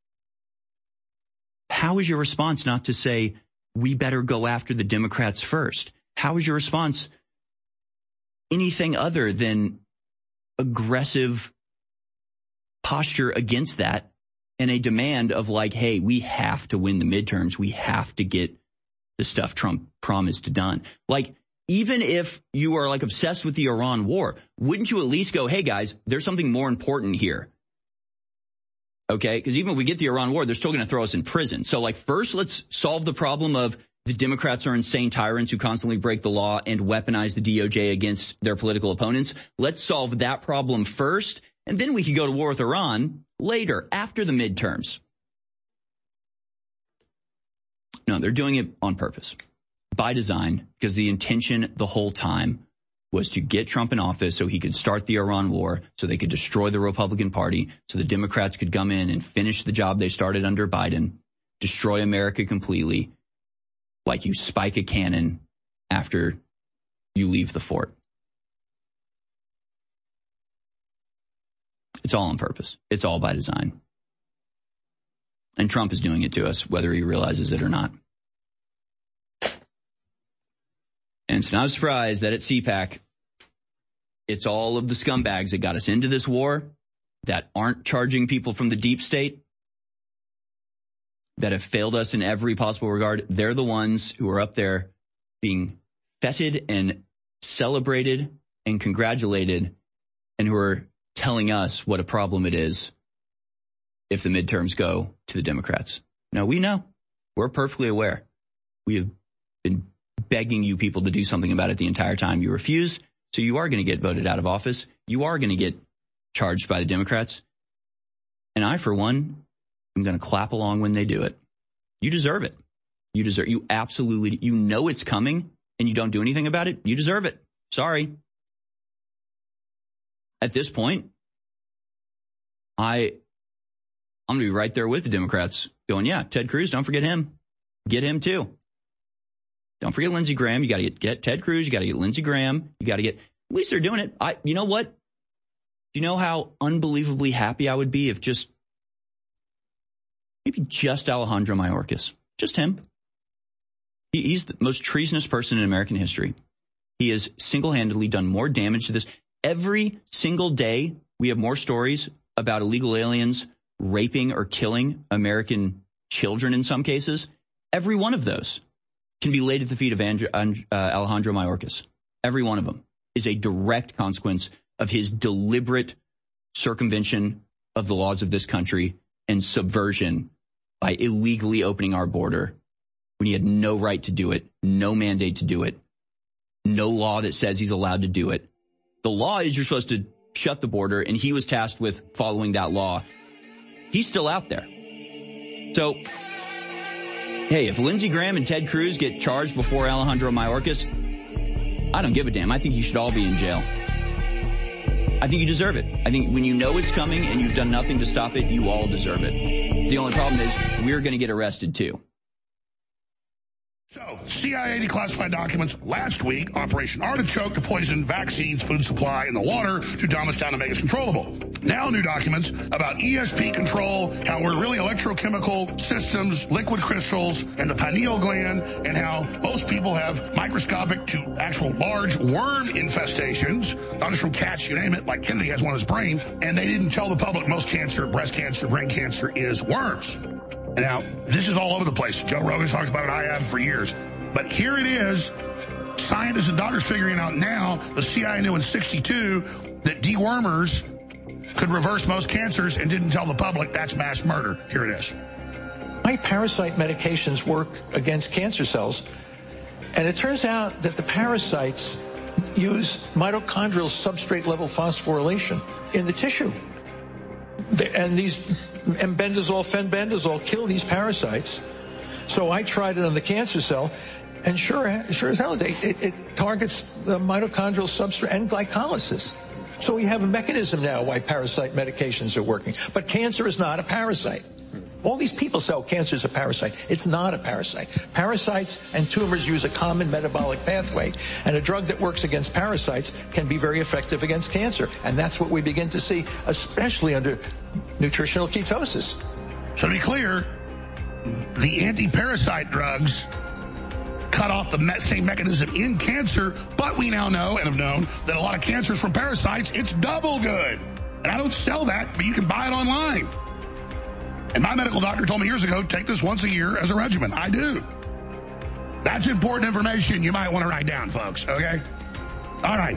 S7: How is your response not to say, we better go after the Democrats first? How is your response anything other than aggressive posture against that and a demand of like, hey, we have to win the midterms. We have to get the stuff Trump promised done. Like, even if you are like obsessed with the Iran war, wouldn't you at least go, hey, guys, there's something more important here? OK, because even if we get the Iran war, they're still going to throw us in prison. So like, first, let's solve the problem of the Democrats are insane tyrants who constantly break the law and weaponize the D O J against their political opponents. Let's solve that problem first. And then we can go to war with Iran later, after the midterms. No, they're doing it on purpose, by design, because the intention the whole time was to get Trump in office so he could start the Iran war, so they could destroy the Republican Party, so the Democrats could come in and finish the job they started under Biden, destroy America completely, like you spike a cannon after you leave the fort. It's all on purpose. It's all by design. And Trump is doing it to us, whether he realizes it or not. And it's not a surprise that at CPAC, it's all of the scumbags that got us into this war, that aren't charging people from the deep state, that have failed us in every possible regard. They're the ones who are up there being feted and celebrated and congratulated, and who are telling us what a problem it is if the midterms go to the Democrats. No, we know. We're perfectly aware. We have been begging you people to do something about it the entire time. You refuse, so you are going to get voted out of office. You are going to get charged by the Democrats. And I, for one, am going to clap along when they do it. You deserve it. You deserve, you absolutely, you know it's coming and you don't do anything about it. You deserve it. Sorry. At this point, I, I'm going to be right there with the Democrats going, yeah, Ted Cruz, don't forget him. Get him too. Don't forget Lindsey Graham. You got to get, get Ted Cruz. You got to get Lindsey Graham. You got to get, at least they're doing it. I, you know what? Do you know how unbelievably happy I would be if just, maybe just Alejandro Mayorkas, just him. He, he's the most treasonous person in American history. He has single-handedly done more damage to this. Every single day, we have more stories about illegal aliens raping or killing American children in some cases. Every one of those can be laid at the feet of Andrew, uh, Alejandro Mayorkas. Every one of them is a direct consequence of his deliberate circumvention of the laws of this country and subversion by illegally opening our border when he had no right to do it, no mandate to do it, no law that says he's allowed to do it. The law is you're supposed to shut the border, and he was tasked with following that law. He's still out there. So, hey, if Lindsey Graham and Ted Cruz get charged before Alejandro Mayorkas, I don't give a damn. I think you should all be in jail. I think you deserve it. I think when you know it's coming and you've done nothing to stop it, you all deserve it. The only problem is we're going to get arrested too.
S5: So, C I A declassified documents last week, Operation Artichoke to poison vaccines, food supply, and the water to dumb us down and make us controllable. Now new documents about E S P control, how we're really electrochemical systems, liquid crystals, and the pineal gland, and how most people have microscopic to actual large worm infestations, not just from cats, you name it, like Kennedy has one in his brain, and they didn't tell the public most cancer, breast cancer, brain cancer is worms. Now, this is all over the place. Joe Rogan talks about it. I have for years. But here it is. Scientists and doctors figuring out now, the C I A knew in sixty-two that dewormers could reverse most cancers and didn't tell the public. That's mass murder. Here it is.
S17: Why parasite medications work against cancer cells. And it turns out that the parasites use mitochondrial substrate level phosphorylation in the tissue. And these embendazole, fenbendazole kill these parasites. So I tried it on the cancer cell, and sure, sure as hell, it, it targets the mitochondrial substrate and glycolysis. So we have a mechanism now why parasite medications are working. But cancer is not a parasite. All these people say, oh, cancer is a parasite. It's not a parasite. Parasites and tumors use a common metabolic pathway, and a drug that works against parasites can be very effective against cancer. And that's what we begin to see, especially under nutritional ketosis.
S5: So to be clear, the anti-parasite drugs cut off the me- same mechanism in cancer, but we now know and have known that a lot of cancers from parasites, it's double good. And I don't sell that, but you can buy it online. And my medical doctor told me years ago, take this once a year as a regimen. I do. That's important information you might want to write down, folks, okay? All right.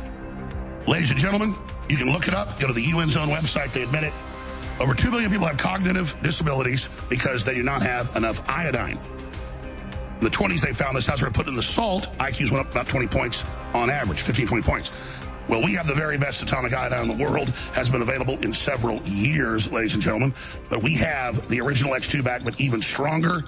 S5: Ladies and gentlemen, you can look it up. Go to the U N's own website. They admit it. Over two billion people have cognitive disabilities because they do not have enough iodine. In the twenties, they found this. That's where they put in the salt. I Qs went up about twenty points on average, fifteen, twenty points. Well, we have the very best atomic iodine in the world. Has been available in several years, ladies and gentlemen. But we have the original X two back, but even stronger,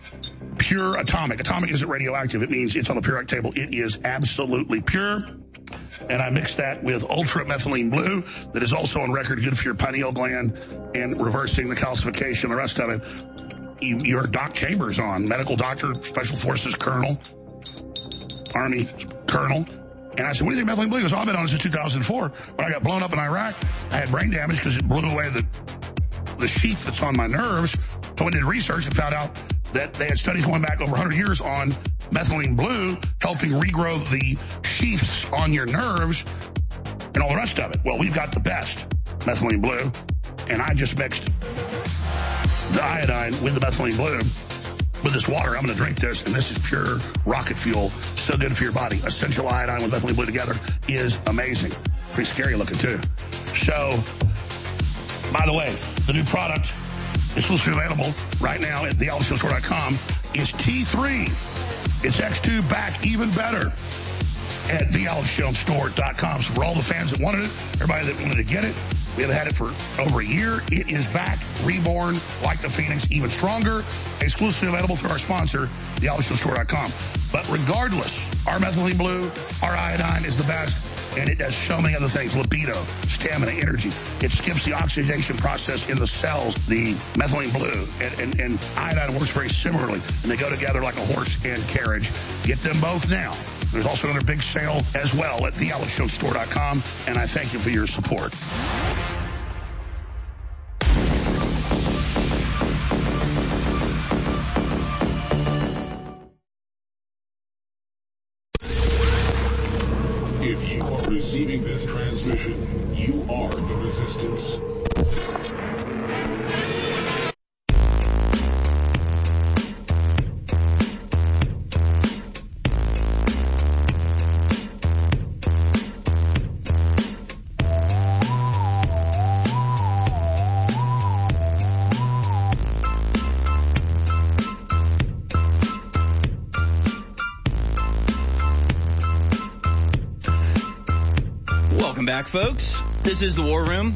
S5: pure atomic. Atomic isn't radioactive. It means it's on the periodic table. It is absolutely pure. And I mixed that with ultra methylene blue that is also on record good for your pineal gland and reversing the calcification, the rest of it. You, your Doc Chambers on, medical doctor, special forces colonel, Army colonel. And I said, what do you think methylene blue? He goes, oh, I've been on this since two thousand four. When I got blown up in Iraq, I had brain damage because it blew away the the sheath that's on my nerves. So I did research and found out that they had studies going back over one hundred years on methylene blue, helping regrow the sheaths on your nerves and all the rest of it. Well, we've got the best methylene blue, and I just mixed the iodine with the methylene blue. With this water, I'm going to drink this, and this is pure rocket fuel. So good for your body. Essential iodine with methylene blue together is amazing. Pretty scary looking, too. So, by the way, the new product exclusively available right now at the alex jones store dot com is T three. It's X two back even better at the alex jones store dot com. So for all the fans that wanted it, everybody that wanted to get it, we have had it for over a year. It is back, reborn, like the Phoenix, even stronger. Exclusively available through our sponsor, the alex jones store dot com. But regardless, our methylene blue, our iodine is the best, and it does so many other things. Libido, stamina, energy. It skips the oxidation process in the cells, the methylene blue. And, and, and iodine works very similarly, and they go together like a horse and carriage. Get them both now. There's also another big sale as well at the alex jones store dot com, and I thank you for your support.
S10: If you are receiving this transmission, you are the resistance.
S7: Back, folks. This is the War Room.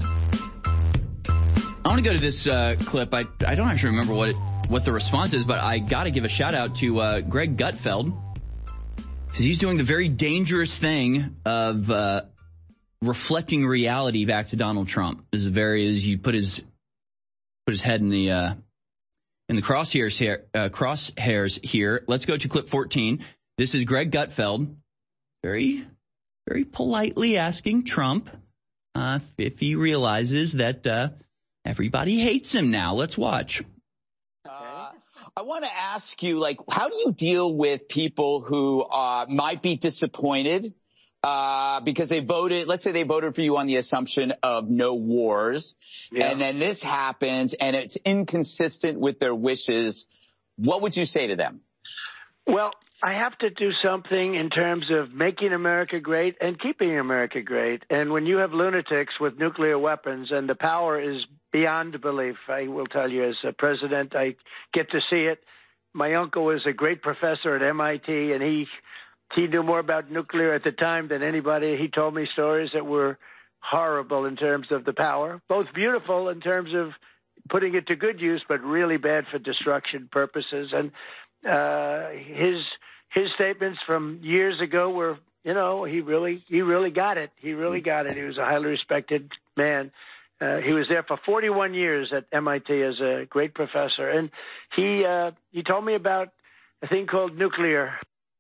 S7: I want to go to this uh, clip. I I don't actually remember what it, what the response is, but I got to give a shout out to uh, Greg Gutfeld, because he's doing the very dangerous thing of uh, reflecting reality back to Donald Trump. This is very as you put his put his head in the uh, in the crosshairs here. Uh, crosshairs here. Let's go to clip fourteen. This is Greg Gutfeld. Very. Very politely asking Trump uh, if he realizes that uh, everybody hates him now. Let's watch.
S18: Uh, I want to ask you, like, how do you deal with people who uh, might be disappointed uh, because they voted, let's say they voted for you on the assumption of no wars, yeah. and then this happens and it's inconsistent with their wishes, what would you say to them?
S15: Well, I have to do something in terms of making America great and keeping America great. And when you have lunatics with nuclear weapons and the power is beyond belief, I will tell you as a president, I get to see it. My uncle was a great professor at M I T, and he he knew more about nuclear at the time than anybody. He told me stories that were horrible in terms of the power, both beautiful in terms of putting it to good use, but really bad for destruction purposes. And uh, his his statements from years ago were, you know, he really he really got it. He really got it. He was a highly respected man. Uh, he was there for forty-one years at M I T as a great professor, and he uh, he told me about a thing called nuclear.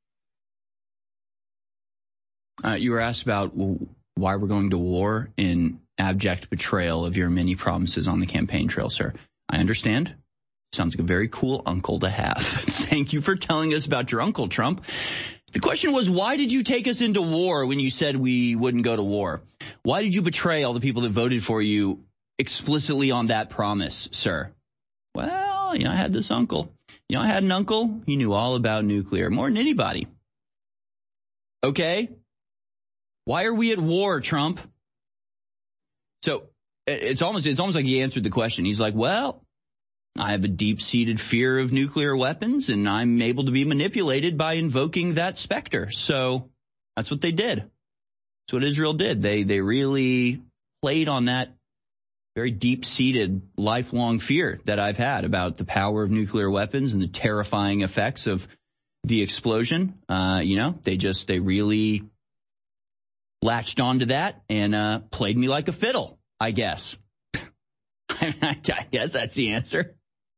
S7: Uh, you were asked about why we're going to war in abject betrayal of your many promises on the campaign trail, sir. I understand. Sounds like a very cool uncle to have. Thank you for telling us about your uncle, Trump. The question was, why did you take us into war when you said we wouldn't go to war? Why did you betray all the people that voted for you explicitly on that promise, sir? Well, you know, I had this uncle. You know, I had an uncle. He knew all about nuclear, more than anybody. Okay? Why are we at war, Trump? So it's almost it's almost like he answered the question. He's like, well, I have a deep-seated fear of nuclear weapons, and I'm able to be manipulated by invoking that specter. So that's what they did. That's what Israel did. They they really played on that very deep-seated, lifelong fear that I've had about the power of nuclear weapons and the terrifying effects of the explosion. Uh, you know, they just they really latched onto that and uh, played me like a fiddle, I guess. I guess that's the answer.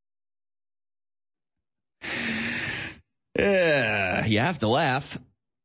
S7: Yeah, you have to laugh.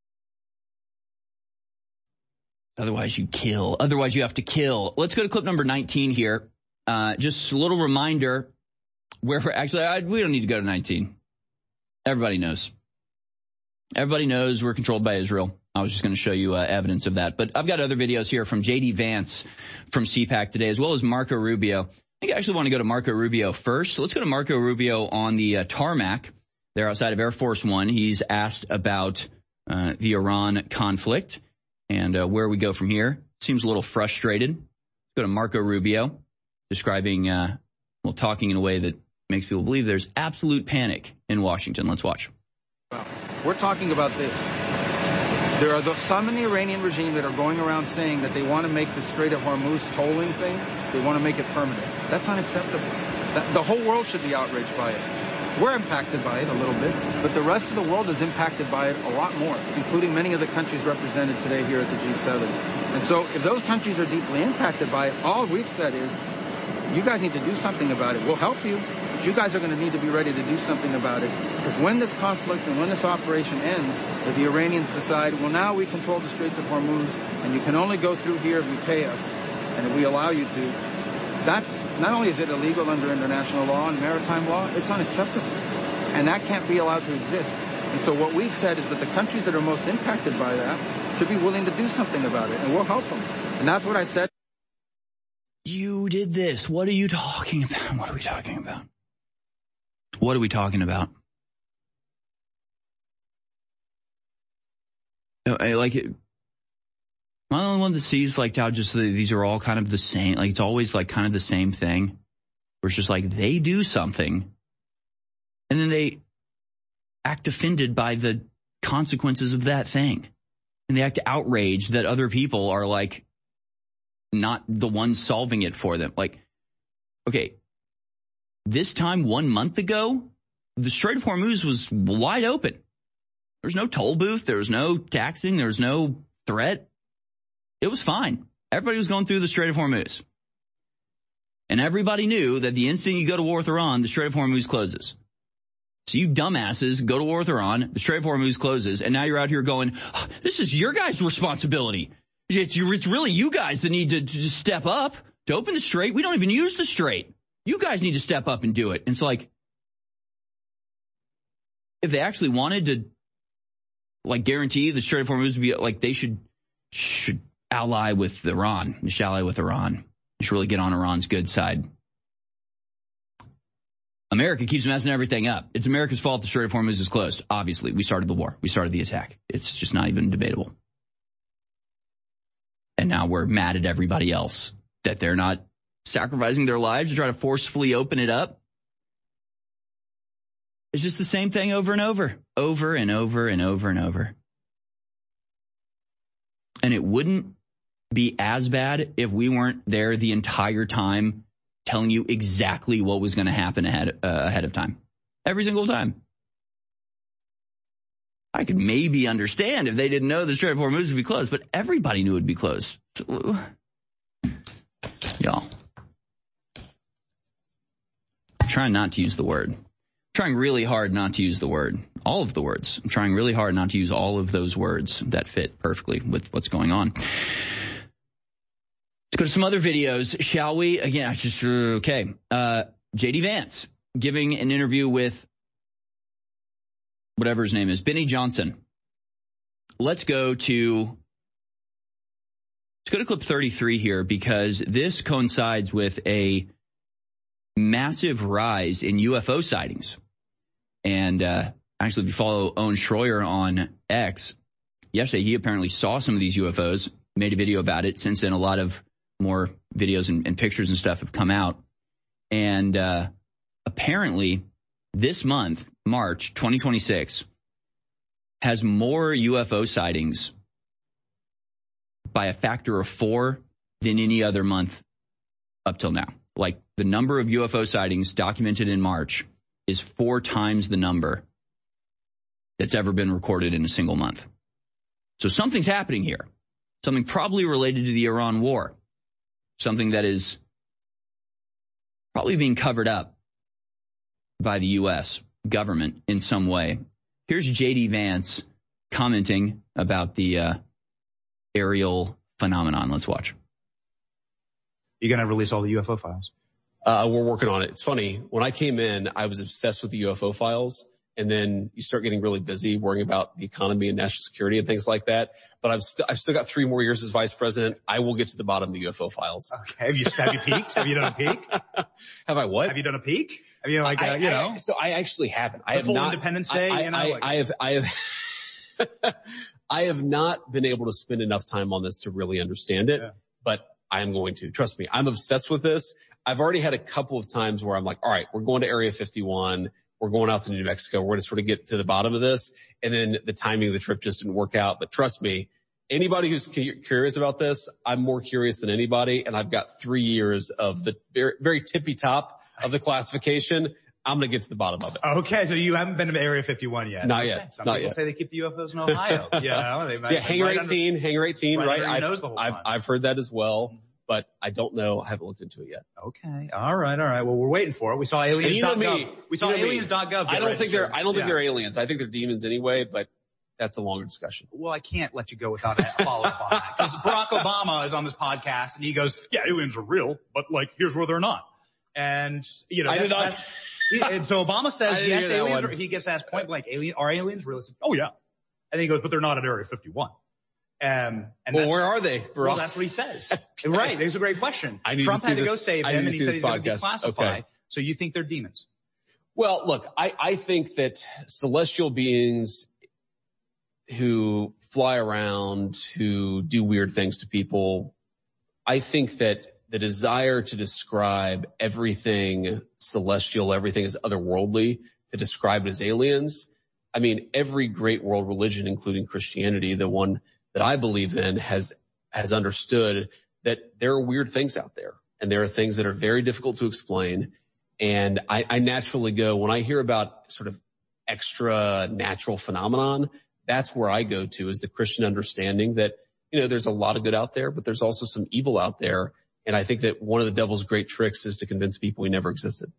S7: Otherwise you kill. Otherwise you have to kill. Let's go to clip number nineteen here. Uh, just a little reminder where we're actually, I, we don't need to go to nineteen. Everybody knows. Everybody knows we're controlled by Israel. I was just going to show you uh, evidence of that. But I've got other videos here from J D Vance from CPAC today, as well as Marco Rubio. I think I actually want to go to Marco Rubio first. So let's go to Marco Rubio on the uh, tarmac there outside of Air Force One. He's asked about uh, the Iran conflict and uh, where we go from here. Seems a little frustrated. Let's go to Marco Rubio describing, uh, well, talking in a way that makes people believe there's absolute panic in Washington. Let's watch.
S19: Well, we're talking about this. There are those, some in the Iranian regime that are going around saying that they want to make the Strait of Hormuz tolling thing, they want to make it permanent. That's unacceptable. That, the whole world should be outraged by it. We're impacted by it a little bit, but the rest of the world is impacted by it a lot more, including many of the countries represented today here at the G seven. And so if those countries are deeply impacted by it, all we've said is, you guys need to do something about it. We'll help you, but you guys are going to need to be ready to do something about it. Because when this conflict and when this operation ends, if the Iranians decide, well, now we control the Straits of Hormuz, and you can only go through here if you pay us, and if we allow you to, that's not only is it illegal under international law and maritime law, it's unacceptable. And that can't be allowed to exist. And so what we've said is that the countries that are most impacted by that should be willing to do something about it, and we'll help them. And that's what I said.
S7: You did this. What are you talking about? What are we talking about? What are we talking about? I like it. I'm the only one that sees like how just the, these are all kind of the same. Like it's always like kind of the same thing. Where it's just like they do something, and then they act offended by the consequences of that thing, and they act outraged that other people are like not the ones solving it for them. Like, okay, this time one month ago, the Strait of Hormuz was wide open. There was no toll booth. There was no taxing. There was no threat. It was fine. Everybody was going through the Strait of Hormuz. And everybody knew that the instant you go to war with Iran, the Strait of Hormuz closes. So you dumbasses go to war with Iran, the Strait of Hormuz closes, and now you're out here going, oh, this is your guys' responsibility. It's, it's really you guys that need to, to just step up to open the Strait. We don't even use the Strait. You guys need to step up and do it. And it's like, if they actually wanted to, like, guarantee the Strait of Hormuz would be, like, they should should ally with Iran. You should ally with Iran. You should really get on Iran's good side. America keeps messing everything up. It's America's fault the Strait of Hormuz is closed. Obviously, we started the war. We started the attack. It's just not even debatable. And now we're mad at everybody else that they're not sacrificing their lives to try to forcefully open it up. It's just the same thing over and over, over and over and over and over. And it wouldn't be as bad if we weren't there the entire time telling you exactly what was going to happen ahead, uh, ahead of time. Every single time. I could maybe understand if they didn't know the Strait of Hormuz would be closed, but everybody knew it would be closed. So, y'all. I'm trying not to use the word. I'm trying really hard not to use the word. All of the words. I'm trying really hard not to use all of those words that fit perfectly with what's going on. Let's go to some other videos, shall we? Again, I just, okay. Uh, J D Vance giving an interview with whatever his name is, Benny Johnson. Let's go to, let's go to clip thirty-three here because this coincides with a massive rise in U F O sightings. And uh, actually, if you follow Owen Schroyer on X, yesterday he apparently saw some of these U F Os, made a video about it. Since then, a lot of more videos and, and pictures and stuff have come out. And uh, apparently this month, March twenty twenty-six, has more U F O sightings by a factor of four than any other month up till now. Like the number of U F O sightings documented in March is four times the number that's ever been recorded in a single month. So something's happening here. Something probably related to the Iran war. Something that is probably being covered up by the U S government in some way. Here's J D Vance commenting about the uh, aerial phenomenon. Let's watch.
S20: You going to release all the U F O files?
S21: Uh, we're working on it. It's funny. When I came in, I was obsessed with the U F O files. And then you start getting really busy worrying about the economy and national security and things like that. But I've, st- I've still got three more years as vice president. I will get to the bottom of the U F O files.
S20: Okay. Have you, have you peeked? Have you done a peek?
S21: Have I what?
S20: Have you done a peek? Have you like, uh,
S21: I,
S20: you know?
S21: I, so I actually haven't. I
S20: the
S21: have
S20: full
S21: not.
S20: Independence Day,
S21: I,
S20: you know?
S21: I,
S20: like,
S21: I have, I have, I have not been able to spend enough time on this to really understand it, yeah. But I am going to. Trust me. I'm obsessed with this. I've already had a couple of times where I'm like, all right, we're going to Area fifty-one. We're going out to New Mexico. We're going to sort of get to the bottom of this. And then the timing of the trip just didn't work out. But trust me, anybody who's cu- curious about this, I'm more curious than anybody. And I've got three years of the very, very tippy top of the classification. I'm going to get to the bottom of it.
S20: Okay. So you haven't been to Area fifty-one yet?
S21: Not
S20: okay.
S21: yet.
S20: Some
S21: Not
S20: people
S21: yet.
S20: say they keep the U F Os in Ohio. you know, they might,
S21: yeah, Hangar
S20: right
S21: eighteen,
S20: under,
S21: Hangar eighteen, right?
S20: right?
S21: I've, I've, I've heard that as well. But I don't know. I haven't looked into it yet.
S20: Okay. All right. All right. Well, we're waiting for it. We saw aliens.
S21: You know me.
S20: We saw
S21: you know
S20: aliens dot gov.
S21: I don't think they're, I don't think
S20: yeah.
S21: they're aliens. I think they're demons anyway, but that's a longer discussion.
S20: Well, I can't let you go without a follow-up on that. Because Barack Obama is on this podcast and he goes, yeah, aliens are real, but like, here's where they're not. And, you know,
S21: I did not.
S20: He, and so Obama says, yes, aliens are, he gets asked point blank, alien, are aliens real? Says, oh yeah. And then he goes, but they're not at Area fifty-one. Um, and
S21: well, where are they?
S20: Well, that's what he says. okay. Right. That's a great question.
S21: I need
S20: Trump
S21: to see
S20: had to
S21: this,
S20: go save
S21: I
S20: him, and
S21: he
S20: said he's going to
S21: podcast.
S20: declassify.
S21: Okay.
S20: So you think they're demons?
S21: Well, look, I, I think that celestial beings who fly around, who do weird things to people, I think that the desire to describe everything celestial, everything as otherworldly, to describe it as aliens. I mean, every great world religion, including Christianity, the one that I believe in, has, has understood that there are weird things out there and there are things that are very difficult to explain. And I, I naturally go, when I hear about sort of extra natural phenomenon, that's where I go to, is the Christian understanding that, you know, there's a lot of good out there, but there's also some evil out there. And I think that one of the devil's great tricks is to convince people he never existed.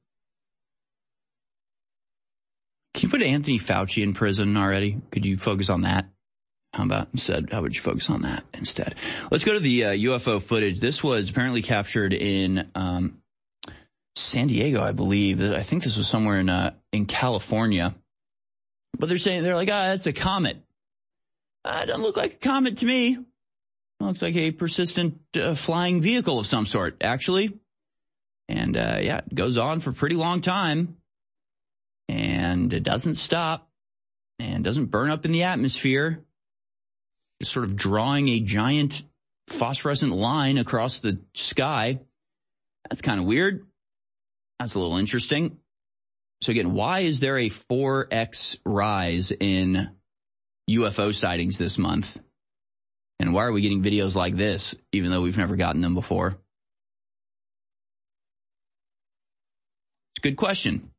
S7: Can you put Anthony Fauci in prison already? Could you focus on that? How about instead? How would you focus on that instead? Let's go to the uh, U F O footage. This was apparently captured in um, San Diego, I believe. I think this was somewhere in uh, in California. But they're saying, they're like, ah, that's a comet. Uh, it doesn't look like a comet to me. looks like a persistent uh, flying vehicle of some sort, actually. And, uh, yeah, it goes on for a pretty long time. And it doesn't stop. And doesn't burn up in the atmosphere. Just sort of drawing a giant phosphorescent line across the sky. That's kind of weird. That's a little interesting. So again, why is there a four X rise in U F O sightings this month? And why are we getting videos like this, even though we've never gotten them before? It's a good question.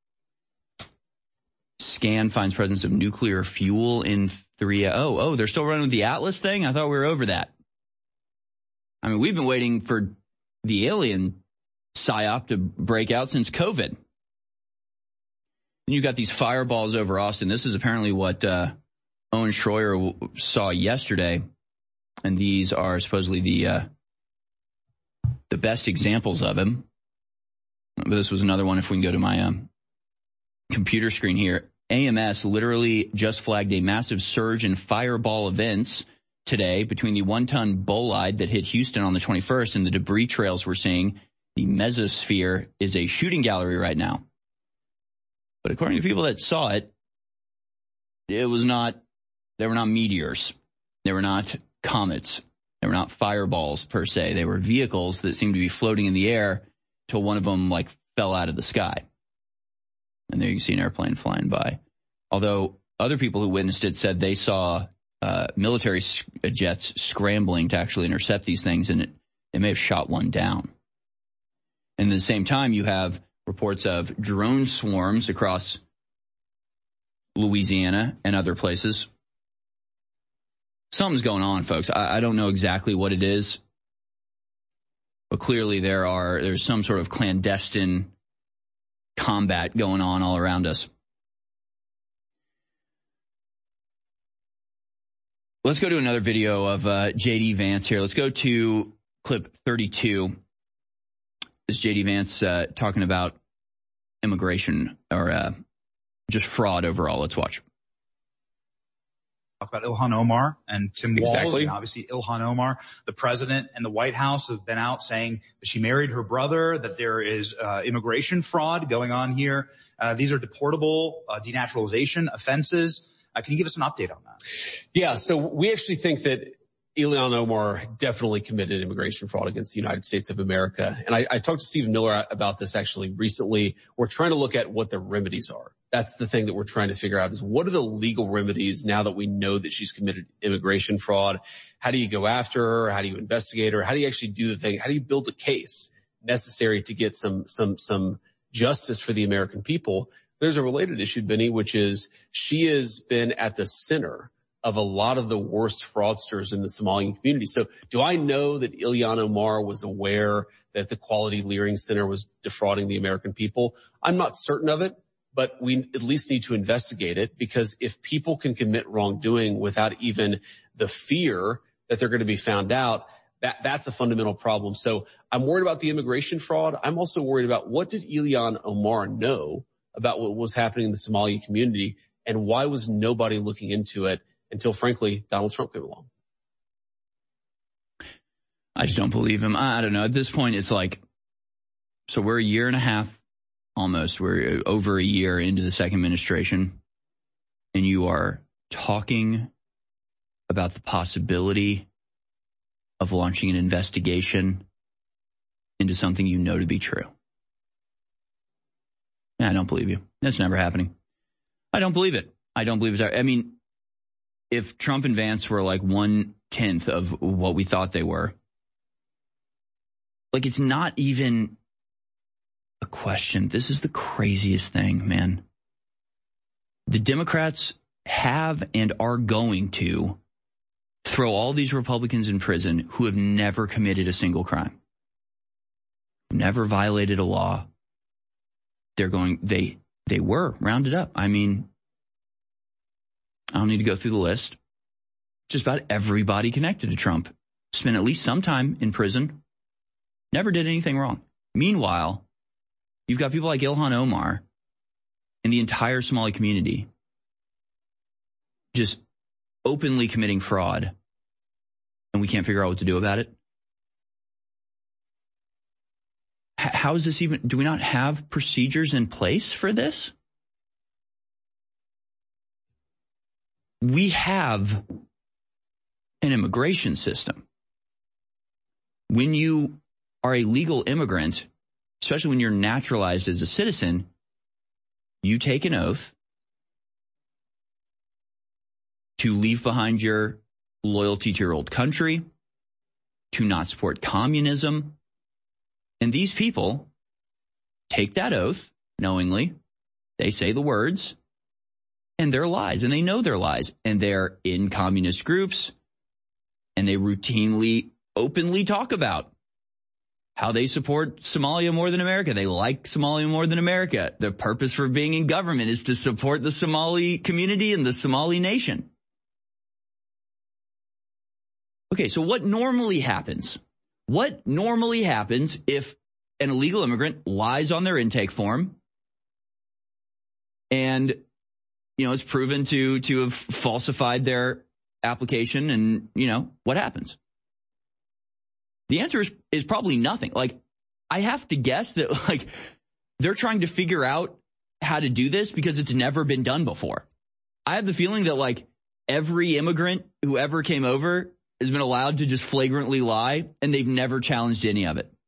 S7: Scan finds presence of nuclear fuel in three. Oh, oh, they're still running with the Atlas thing? I thought we were over that. I mean, we've been waiting for the alien psyop to break out since COVID. And you got these fireballs over Austin. This is apparently what uh, Owen Schroyer saw yesterday. And these are supposedly the uh, the best examples of him. But this was another one. If we can go to my um, computer screen here. A M S literally just flagged a massive surge in fireball events today between the one-ton bolide that hit Houston on the twenty-first and the debris trails we're seeing. The mesosphere is a shooting gallery right now. But according to people that saw it, it was not, they were not meteors. They were not comets. They were not fireballs per se. They were vehicles that seemed to be floating in the air till one of them like fell out of the sky. And there you can see an airplane flying by. Although other people who witnessed it said they saw uh, military jets scrambling to actually intercept these things, and it, it may have shot one down. And at the same time, you have reports of drone swarms across Louisiana and other places. Something's going on, folks. I, I don't know exactly what it is, but clearly there are there's some sort of clandestine combat going on all around us. Let's go to another video of uh, J D Vance here. Let's go to clip thirty-two. This is J D Vance uh, talking about immigration or uh, just fraud overall. Let's watch.
S20: Talk about Ilhan Omar and Tim Walz.
S21: Exactly.
S20: And obviously, Ilhan Omar, the president and the White House have been out saying that she married her brother, that there is uh, immigration fraud going on here. Uh, these are deportable uh, denaturalization offenses. Uh, can you give us an update on that?
S21: Yeah, so we actually think that Ilhan Omar definitely committed immigration fraud against the United States of America. And I, I talked to Stephen Miller about this actually recently. We're trying to look at what the remedies are. That's the thing that we're trying to figure out is what are the legal remedies now that we know that she's committed immigration fraud? How do you go after her? How do you investigate her? How do you actually do the thing? How do you build the case necessary to get some, some, some justice for the American people? There's a related issue, Benny, which is she has been at the center of a lot of the worst fraudsters in the Somalian community. So do I know that Ilhan Omar was aware that the Quality Leering Center was defrauding the American people? I'm not certain of it, but we at least need to investigate it, because if people can commit wrongdoing without even the fear that they're going to be found out, that, that's a fundamental problem. So I'm worried about the immigration fraud. I'm also worried about what did Ilhan Omar know about what was happening in the Somali community, and why was nobody looking into it until, frankly, Donald Trump came along?
S7: I just don't believe him. I don't know. At this point, it's like, so we're a year and a half, almost, we're over a year into the second administration, and you are talking about the possibility of launching an investigation into something you know to be true. I don't believe you. That's never happening. I don't believe it. I don't believe it. I mean, if Trump and Vance were like one tenth of what we thought they were, like, it's not even a question. This is the craziest thing, man. The Democrats have and are going to throw all these Republicans in prison who have never committed a single crime, never violated a law. They're going, they, they were rounded up. I mean, I don't need to go through the list. Just about everybody connected to Trump spent at least some time in prison, never did anything wrong. Meanwhile, you've got people like Ilhan Omar and the entire Somali community just openly committing fraud and we can't figure out what to do about it? H- how is this even, do we not have procedures in place for this? We have an immigration system. When you are a legal immigrant, especially when you're naturalized as a citizen, you take an oath to leave behind your loyalty to your old country, to not support communism. And these people take that oath knowingly. They say the words, and they're lies, and they know they're lies. And they're in communist groups, and they routinely, openly talk about how they support Somalia more than America. They like Somalia more than America. Their purpose for being in government is to support the Somali community and the Somali nation. Okay, so what normally happens? What normally happens if an illegal immigrant lies on their intake form and, you know, it's proven to, to have falsified their application, and, you know, what happens? The answer is, is probably nothing. Like, I have to guess that, like, they're trying to figure out how to do this because it's never been done before. I have the feeling that, like, every immigrant who ever came over has been allowed to just flagrantly lie, and they've never challenged any of it.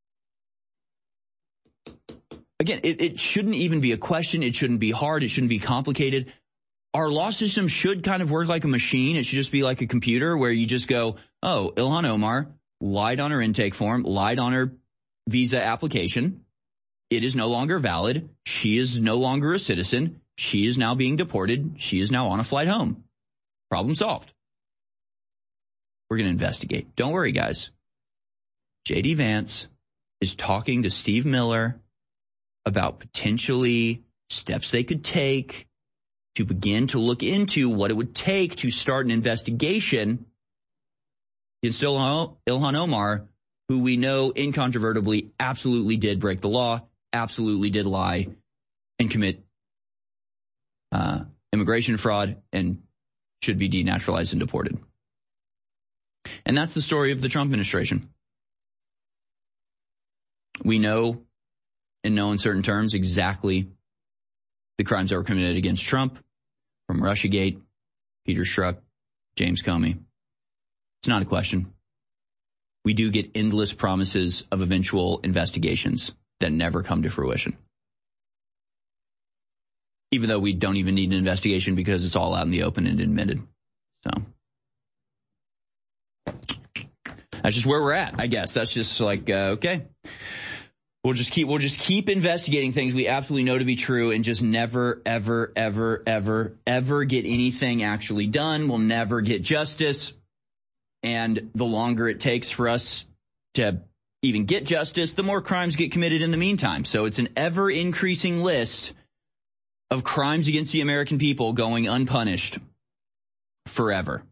S7: Again, it, it shouldn't even be a question. It shouldn't be hard. It shouldn't be complicated. Our law system should kind of work like a machine. It should just be like a computer where you just go, oh, Ilhan Omar lied on her intake form, lied on her visa application. It is no longer valid. She is no longer a citizen. She is now being deported. She is now on a flight home. Problem solved. We're going to investigate. Don't worry, guys. J D Vance is talking to Steve Miller about potentially steps they could take to begin to look into what it would take to start an investigation against Ilhan Omar, who we know incontrovertibly absolutely did break the law, absolutely did lie, and commit uh, immigration fraud, and should be denaturalized and deported. And that's the story of the Trump administration. We know, in no uncertain terms, exactly the crimes that were committed against Trump, from Russiagate, Peter Strzok, James Comey. It's not a question. We do get endless promises of eventual investigations that never come to fruition. Even though we don't even need an investigation because it's all out in the open and admitted. So that's just where we're at, I guess. That's just like, uh, okay. We'll just keep, we'll just keep investigating things we absolutely know to be true and just never, ever, ever, ever, ever get anything actually done. We'll never get justice. And the longer it takes for us to even get justice, the more crimes get committed in the meantime. So it's an ever increasing list of crimes against the American people going unpunished forever.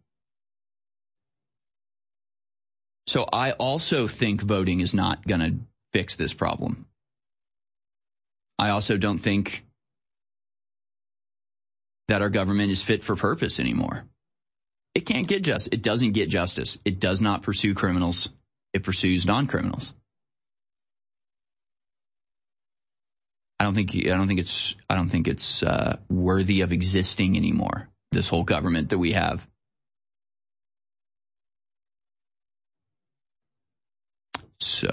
S7: So I also think voting is not going to fix this problem. I also don't think that our government is fit for purpose anymore. It can't get justice. It doesn't get justice. It does not pursue criminals. It pursues non-criminals. I don't think. I don't think it's. I don't think it's uh, worthy of existing anymore. This whole government that we have. So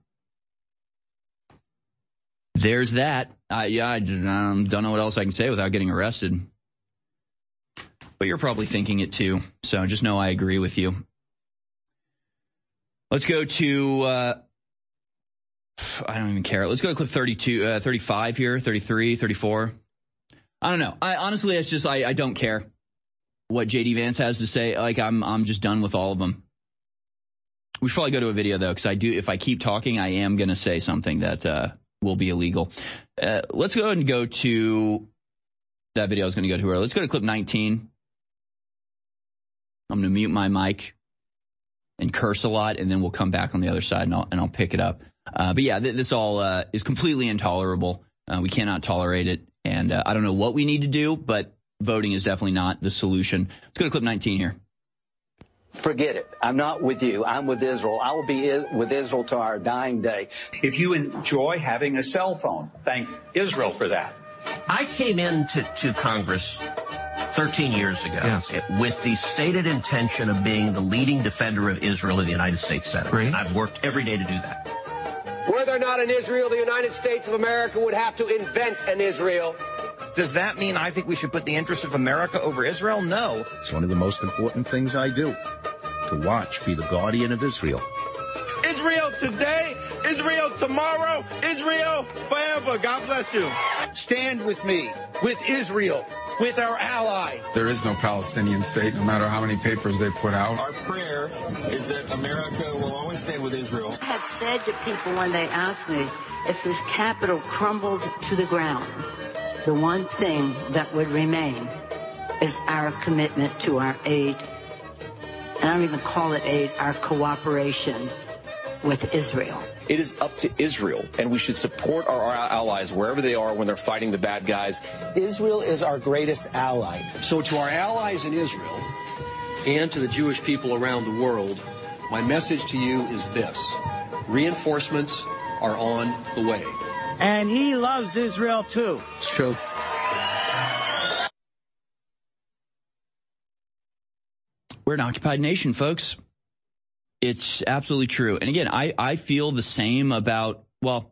S7: there's that. Uh, yeah, I just, um, don't know what else I can say without getting arrested. But you're probably thinking it too. So just know I agree with you. Let's go to, uh, I don't even care. Let's go to clip thirty-two, uh, thirty-five here, thirty-three, thirty-four. I don't know. I honestly, it's just, I, I don't care what J D Vance has to say. Like, I'm, I'm just done with all of them. We should probably go to a video though, because I do, if I keep talking, I am going to say something that, uh, will be illegal. Uh, let's go ahead and go to that video I was going to go to earlier. Let's go to clip nineteen. I'm going to mute my mic and curse a lot, and then we'll come back on the other side, and I'll, and I'll pick it up. Uh, but yeah, th- this all uh, is completely intolerable. Uh, we cannot tolerate it, and uh, I don't know what we need to do, but voting is definitely not the solution. Let's go to clip nineteen here.
S1: forget it. I'm not with you. I'm with Israel. I will be with Israel to our dying day.
S22: If you enjoy having a cell phone, thank Israel for that.
S23: I came into to Congress thirteen years ago yes. with the stated intention of being the leading defender of Israel in the United States Senate. Great. And I've worked every day to do that.
S24: Were there not an Israel, the United States of America would have to invent an Israel.
S25: Does that mean I think we should put the interests of America over Israel? No.
S26: It's one of the most important things I do, to watch, be the guardian of Israel.
S27: Israel today, Israel tomorrow, Israel forever. God bless you.
S28: Stand with me, with Israel, with our allies.
S29: There is no Palestinian state, no matter how many papers they put out.
S30: Our prayer is that America will always stand with Israel.
S31: I have said to people when they ask me if this capital crumbled to the ground, the one thing that would remain is our commitment to our aid. And I don't even call it aid, our cooperation with Israel.
S32: It is up to Israel, and we should support our allies wherever they are when they're fighting the bad guys.
S33: Israel is our greatest ally.
S34: So to our allies in Israel and to the Jewish people around the world, my message to you is this. Reinforcements are on the way.
S35: And he loves Israel too.
S33: It's true.
S7: We're an occupied nation, folks. It's absolutely true. And again, I, I feel the same about, well,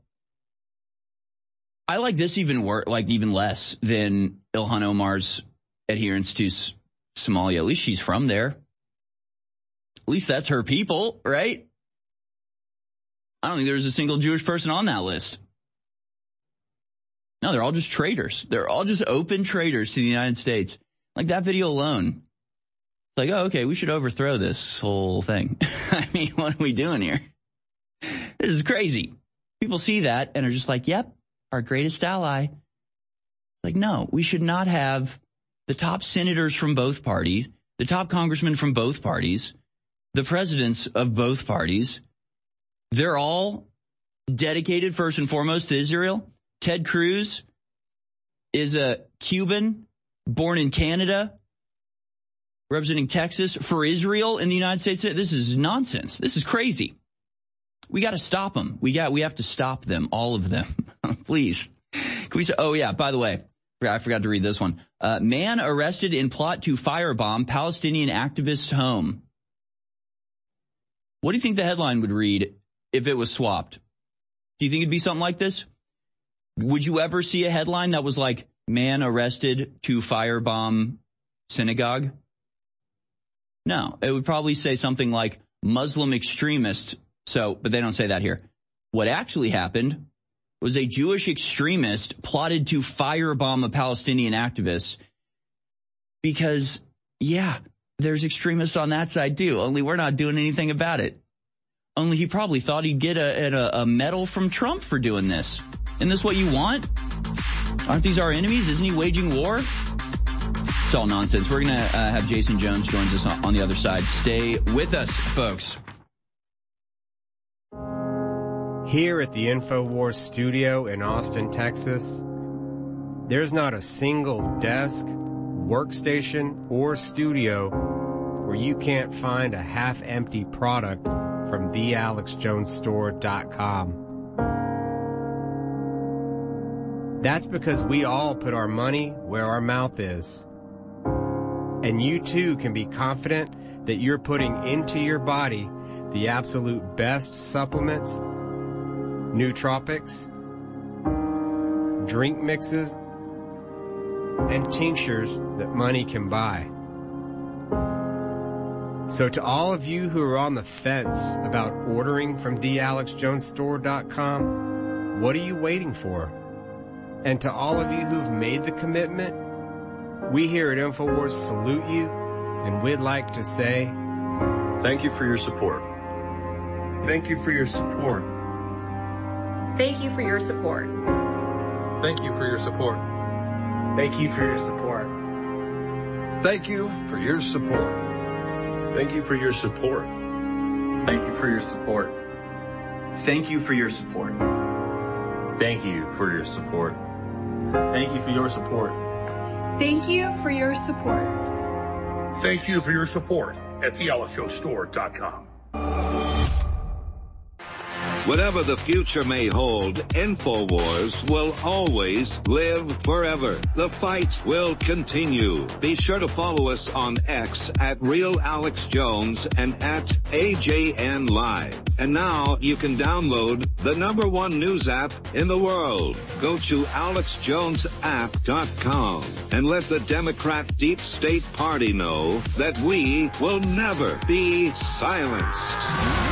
S7: I like this even worse, like even less than Ilhan Omar's adherence to S- Somalia. At least she's from there. At least that's her people, right? I don't think there's a single Jewish person on that list. No, they're all just traitors. They're all just open traitors to the United States. Like that video alone. Like, oh, okay, we should overthrow this whole thing. I mean, what are we doing here? This is crazy. People see that and are just like, yep, our greatest ally. Like, no, we should not have the top senators from both parties, the top congressmen from both parties, the presidents of both parties. They're all dedicated first and foremost to Israel. Ted Cruz is a Cuban born in Canada, representing Texas for Israel in the United States. This is nonsense. This is crazy. We got to stop them. We got, we have to stop them, all of them. Please. Can we say, oh yeah, by the way, I forgot to read this one. Uh, man arrested in plot to firebomb Palestinian activist home. What do you think the headline would read if it was swapped? Do you think it'd be something like this? Would you ever see a headline that was like, man arrested to firebomb synagogue? No, it would probably say something like Muslim extremist. So, but they don't say that here. What actually happened was a Jewish extremist plotted to firebomb a Palestinian activist because, yeah, there's extremists on that side too, only we're not doing anything about it. Only he probably thought he'd get a, a, a medal from Trump for doing this. Isn't this what you want? Aren't these our enemies? Isn't he waging war? It's all nonsense. We're going to uh, have Jason Jones joins us on, on the other side. Stay with us, folks.
S36: Here at the InfoWars studio in Austin, Texas, there's not a single desk, workstation, or studio where you can't find a half-empty product from the alex jones store dot com. That's because we all put our money where our mouth is. And you too can be confident that you're putting into your body the absolute best supplements, nootropics, drink mixes, and tinctures that money can buy. So to all of you who are on the fence about ordering from the alex jones store dot com, what are you waiting for? And to all of you who've made the commitment, we here at InfoWars salute you, and we'd like to say,
S37: thank you for your support.
S38: Thank you for your support.
S39: Thank you for your support.
S38: Thank you for your support.
S39: Thank you for your support.
S38: Thank you for your support.
S37: Thank you for your support.
S38: Thank you for your support.
S37: Thank you for your support.
S38: Thank you for your support. Thank you for your support.
S39: Thank you for your support.
S5: Thank you for your support. at the alex jones store dot com.
S1: Whatever the future may hold, InfoWars will always live forever. The fight will continue. Be sure to follow us on X at Real Alex Jones and at A J N Live. And now you can download the number one news app in the world. Go to alex jones app dot com and let the Democrat Deep State Party know that we will never be silenced.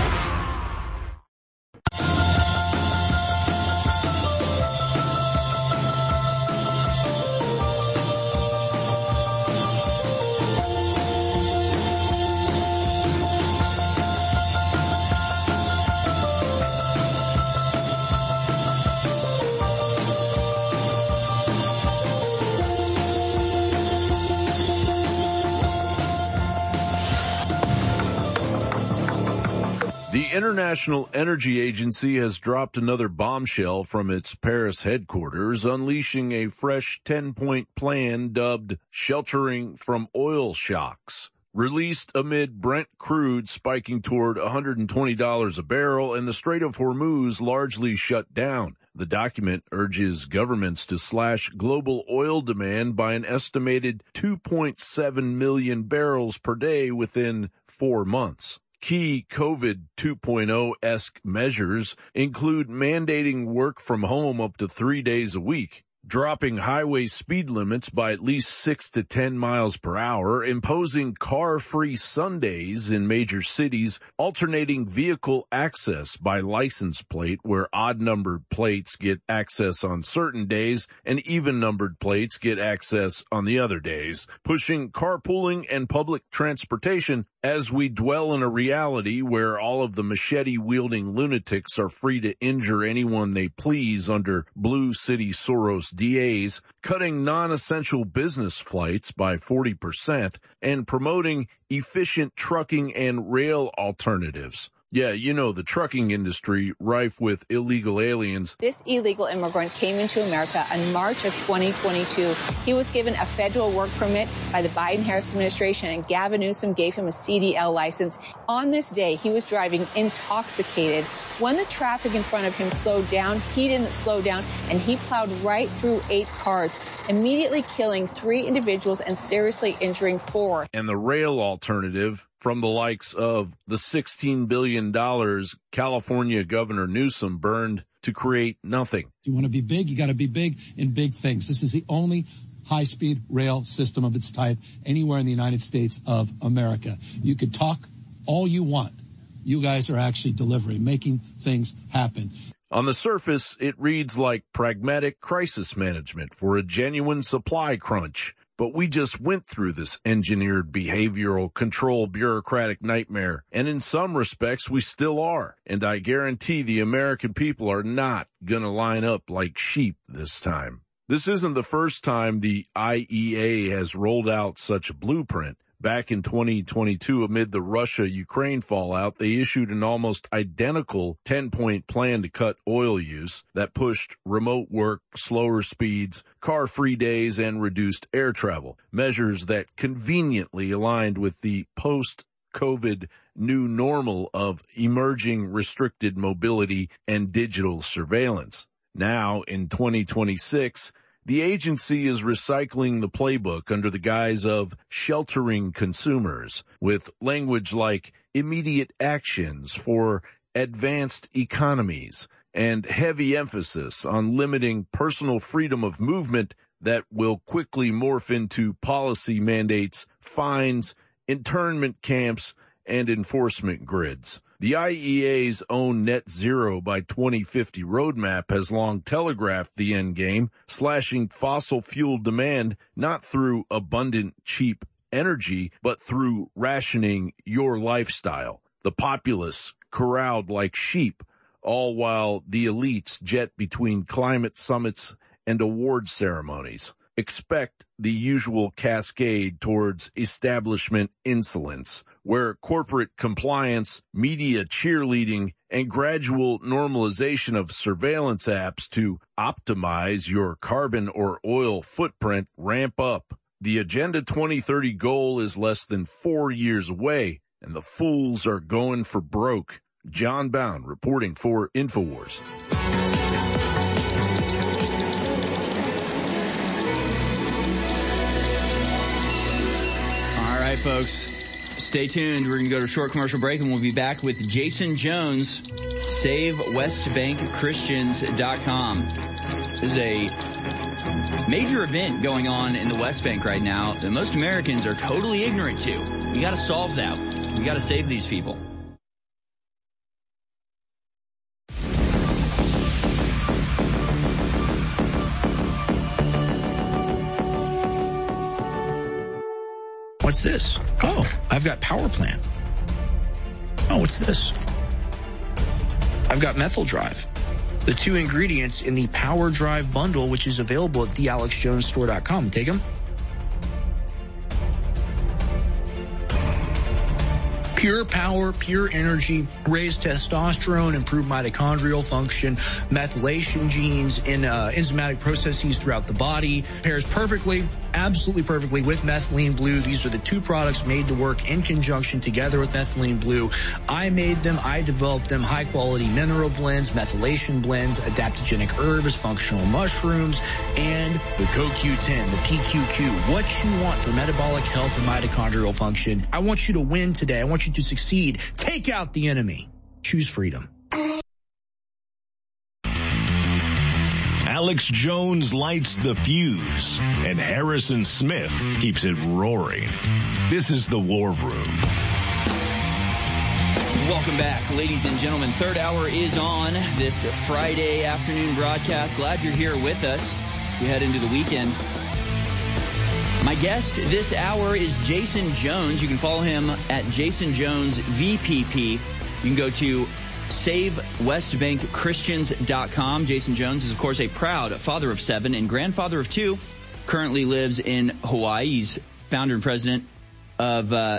S2: The International Energy Agency has dropped another bombshell from its Paris headquarters, unleashing a fresh ten-point plan dubbed Sheltering from Oil Shocks. Released amid Brent crude spiking toward one hundred twenty dollars a barrel and the Strait of Hormuz largely shut down. The document urges governments to slash global oil demand by an estimated two point seven million barrels per day within four months. Key COVID two point oh-esque measures include mandating work from home up to three days a week, dropping highway speed limits by at least six to ten miles per hour, imposing car-free Sundays in major cities, alternating vehicle access by license plate where odd-numbered plates get access on certain days and even-numbered plates get access on the other days, pushing carpooling and public transportation as we dwell in a reality where all of the machete-wielding lunatics are free to injure anyone they please under Blue City Soros D As, cutting non-essential business flights by forty percent, and promoting efficient trucking and rail alternatives. Yeah, you know, the trucking industry rife with illegal aliens.
S3: This illegal immigrant came into America in March of twenty twenty-two. He was given a federal work permit by the Biden-Harris administration, and Gavin Newsom gave him a C D L license. On this day, he was driving intoxicated. When the traffic in front of him slowed down, he didn't slow down, and he plowed right through eight cars, immediately killing three individuals and seriously injuring four.
S2: And the rail alternative from the likes of the sixteen billion dollars California Governor Newsom burned to create nothing.
S4: You want to be big, you got to be big in big things. This is the only high-speed rail system of its type anywhere in the United States of America. You could talk all you want. You guys are actually delivering, making things happen.
S2: On the surface, it reads like pragmatic crisis management for a genuine supply crunch. But we just went through this engineered behavioral control bureaucratic nightmare, and in some respects we still are. And I guarantee the American people are not gonna line up like sheep this time. This isn't the first time the I E A has rolled out such a blueprint. Back in twenty twenty-two, amid the Russia-Ukraine fallout, they issued an almost identical ten-point plan to cut oil use that pushed remote work, slower speeds, car-free days, and reduced air travel, measures that conveniently aligned with the post-COVID new normal of emerging restricted mobility and digital surveillance. Now, in twenty twenty-six, the agency is recycling the playbook under the guise of sheltering consumers with language like immediate actions for advanced economies and heavy emphasis on limiting personal freedom of movement that will quickly morph into policy mandates, fines, internment camps, and enforcement grids. The I E A's own net zero by twenty fifty roadmap has long telegraphed the end game, slashing fossil fuel demand not through abundant, cheap energy, but through rationing your lifestyle. The populace corralled like sheep, all while the elites jet between climate summits and award ceremonies. Expect the usual cascade towards establishment insolence, where corporate compliance, media cheerleading, and gradual normalization of surveillance apps to optimize your carbon or oil footprint ramp up. The Agenda twenty thirty goal is less than four years away, and the fools are going for broke. John Bound reporting for InfoWars.
S7: All right, folks, stay tuned. We're going to go to a short commercial break, and we'll be back with Jason Jones, Save West Bank Christians dot com. This is a major event going on in the West Bank right now that most Americans are totally ignorant to. We got to solve that. We got to save these people.
S6: What's this? Oh, I've got Power Plant. Oh, what's this? I've got Methyl Drive. The two ingredients in the Power Drive bundle, which is available at the alex jones store dot com. Take them. Pure power, pure energy, raise testosterone, improve mitochondrial function, methylation genes in uh, enzymatic processes throughout the body. Pairs perfectly, absolutely perfectly with Methylene Blue. These are the two products made to work in conjunction together with Methylene Blue. I made them. I developed them. High quality mineral blends, methylation blends, adaptogenic herbs, functional mushrooms, and the C O Q ten, the P Q Q. What you want for metabolic health and mitochondrial function. I want you to win today. I want you to succeed. Take out the enemy. Choose freedom.
S8: Alex Jones lights the fuse, and Harrison Smith keeps it roaring. This is the War Room.
S7: Welcome back, ladies and gentlemen. Third hour is on this Friday afternoon broadcast. Glad you're here with us. We head into the weekend. My guest this hour is Jason Jones. You can follow him at Jason Jones V P P. You can go to Save West Bank Christians dot com. Jason Jones is, of course, a proud father of seven and grandfather of two. Currently lives in Hawaii. He's founder and president of uh,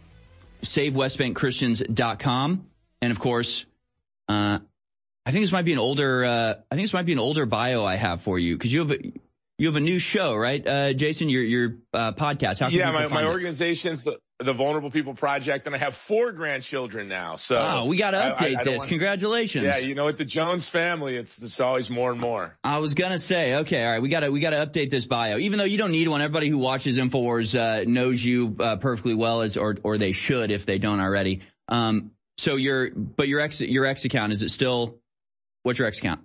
S7: Save West Bank Christians dot com. And, of course, uh, I think this might be an older. Uh, I think this might be an older bio I have for you because you have a, you have a new show, right, uh, Jason? Your your uh, podcast. How can
S27: yeah, my my
S7: it?
S27: organization's the the Vulnerable People Project, and I have four grandchildren now. So
S7: oh, we got to update I, I, I this.
S27: Wanna,
S7: Congratulations.
S27: Yeah, you know, with the Jones family, it's it's always more and more.
S7: I was gonna say, okay, all right, we got to we got to update this bio, even though you don't need one. Everybody who watches InfoWars uh, knows you uh, perfectly well, as or or they should if they don't already. Um, so your but your X your X account, is it still? What's your X account?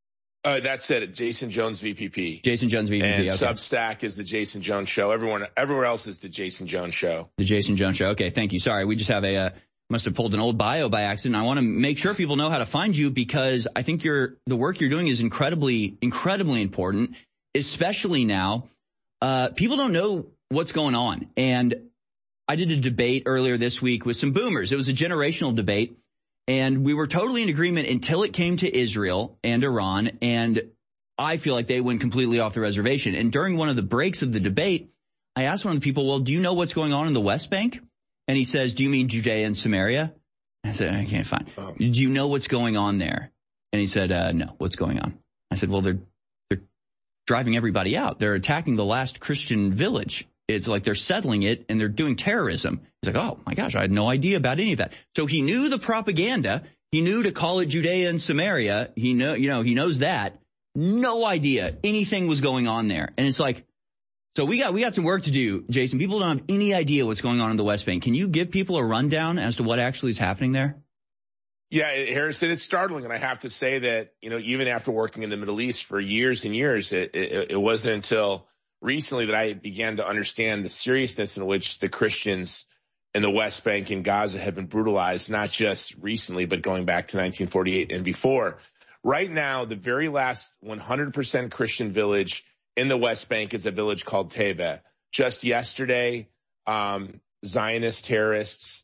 S27: Uh, that's it. Jason Jones V P P.
S7: Jason Jones V P P.
S27: And
S7: okay.
S27: Substack is the Jason Jones Show. Everyone, everywhere else is the Jason Jones Show.
S7: The Jason Jones Show. Okay, thank you. Sorry, we just have a uh, must have pulled an old bio by accident. I want to make sure people know how to find you because I think your the work you're doing is incredibly, incredibly important, especially now. Uh, people don't know what's going on, and I did a debate earlier this week with some boomers. It was a generational debate. And we were totally in agreement until it came to Israel and Iran, and I feel like they went completely off the reservation. And during one of the breaks of the debate, I asked one of the people, well, do you know what's going on in the West Bank? And he says, do you mean Judea and Samaria? I said, I can't find. Oh. Do you know what's going on there? And he said, uh, no, what's going on? I said, well, they're they're driving everybody out. They're attacking the last Christian village. It's like they're settling it and they're doing terrorism. He's like, oh, my gosh, I had no idea about any of that. So he knew the propaganda. He knew to call it Judea and Samaria. He know, you know, he knows that. No idea anything was going on there. And it's like, so we got we got some work to do, Jason. People don't have any idea what's going on in the West Bank. Can you give people a rundown as to what actually is happening there?
S27: Yeah, Harrison, it's startling. And I have to say that, you know, even after working in the Middle East for years and years, it, it, it wasn't until recently that I began to understand the seriousness in which the Christians in the West Bank and Gaza have been brutalized, not just recently, but going back to nineteen forty-eight and before. Right now, the very last one hundred percent Christian village in the West Bank is a village called Tebeh. Just yesterday, um, Zionist terrorists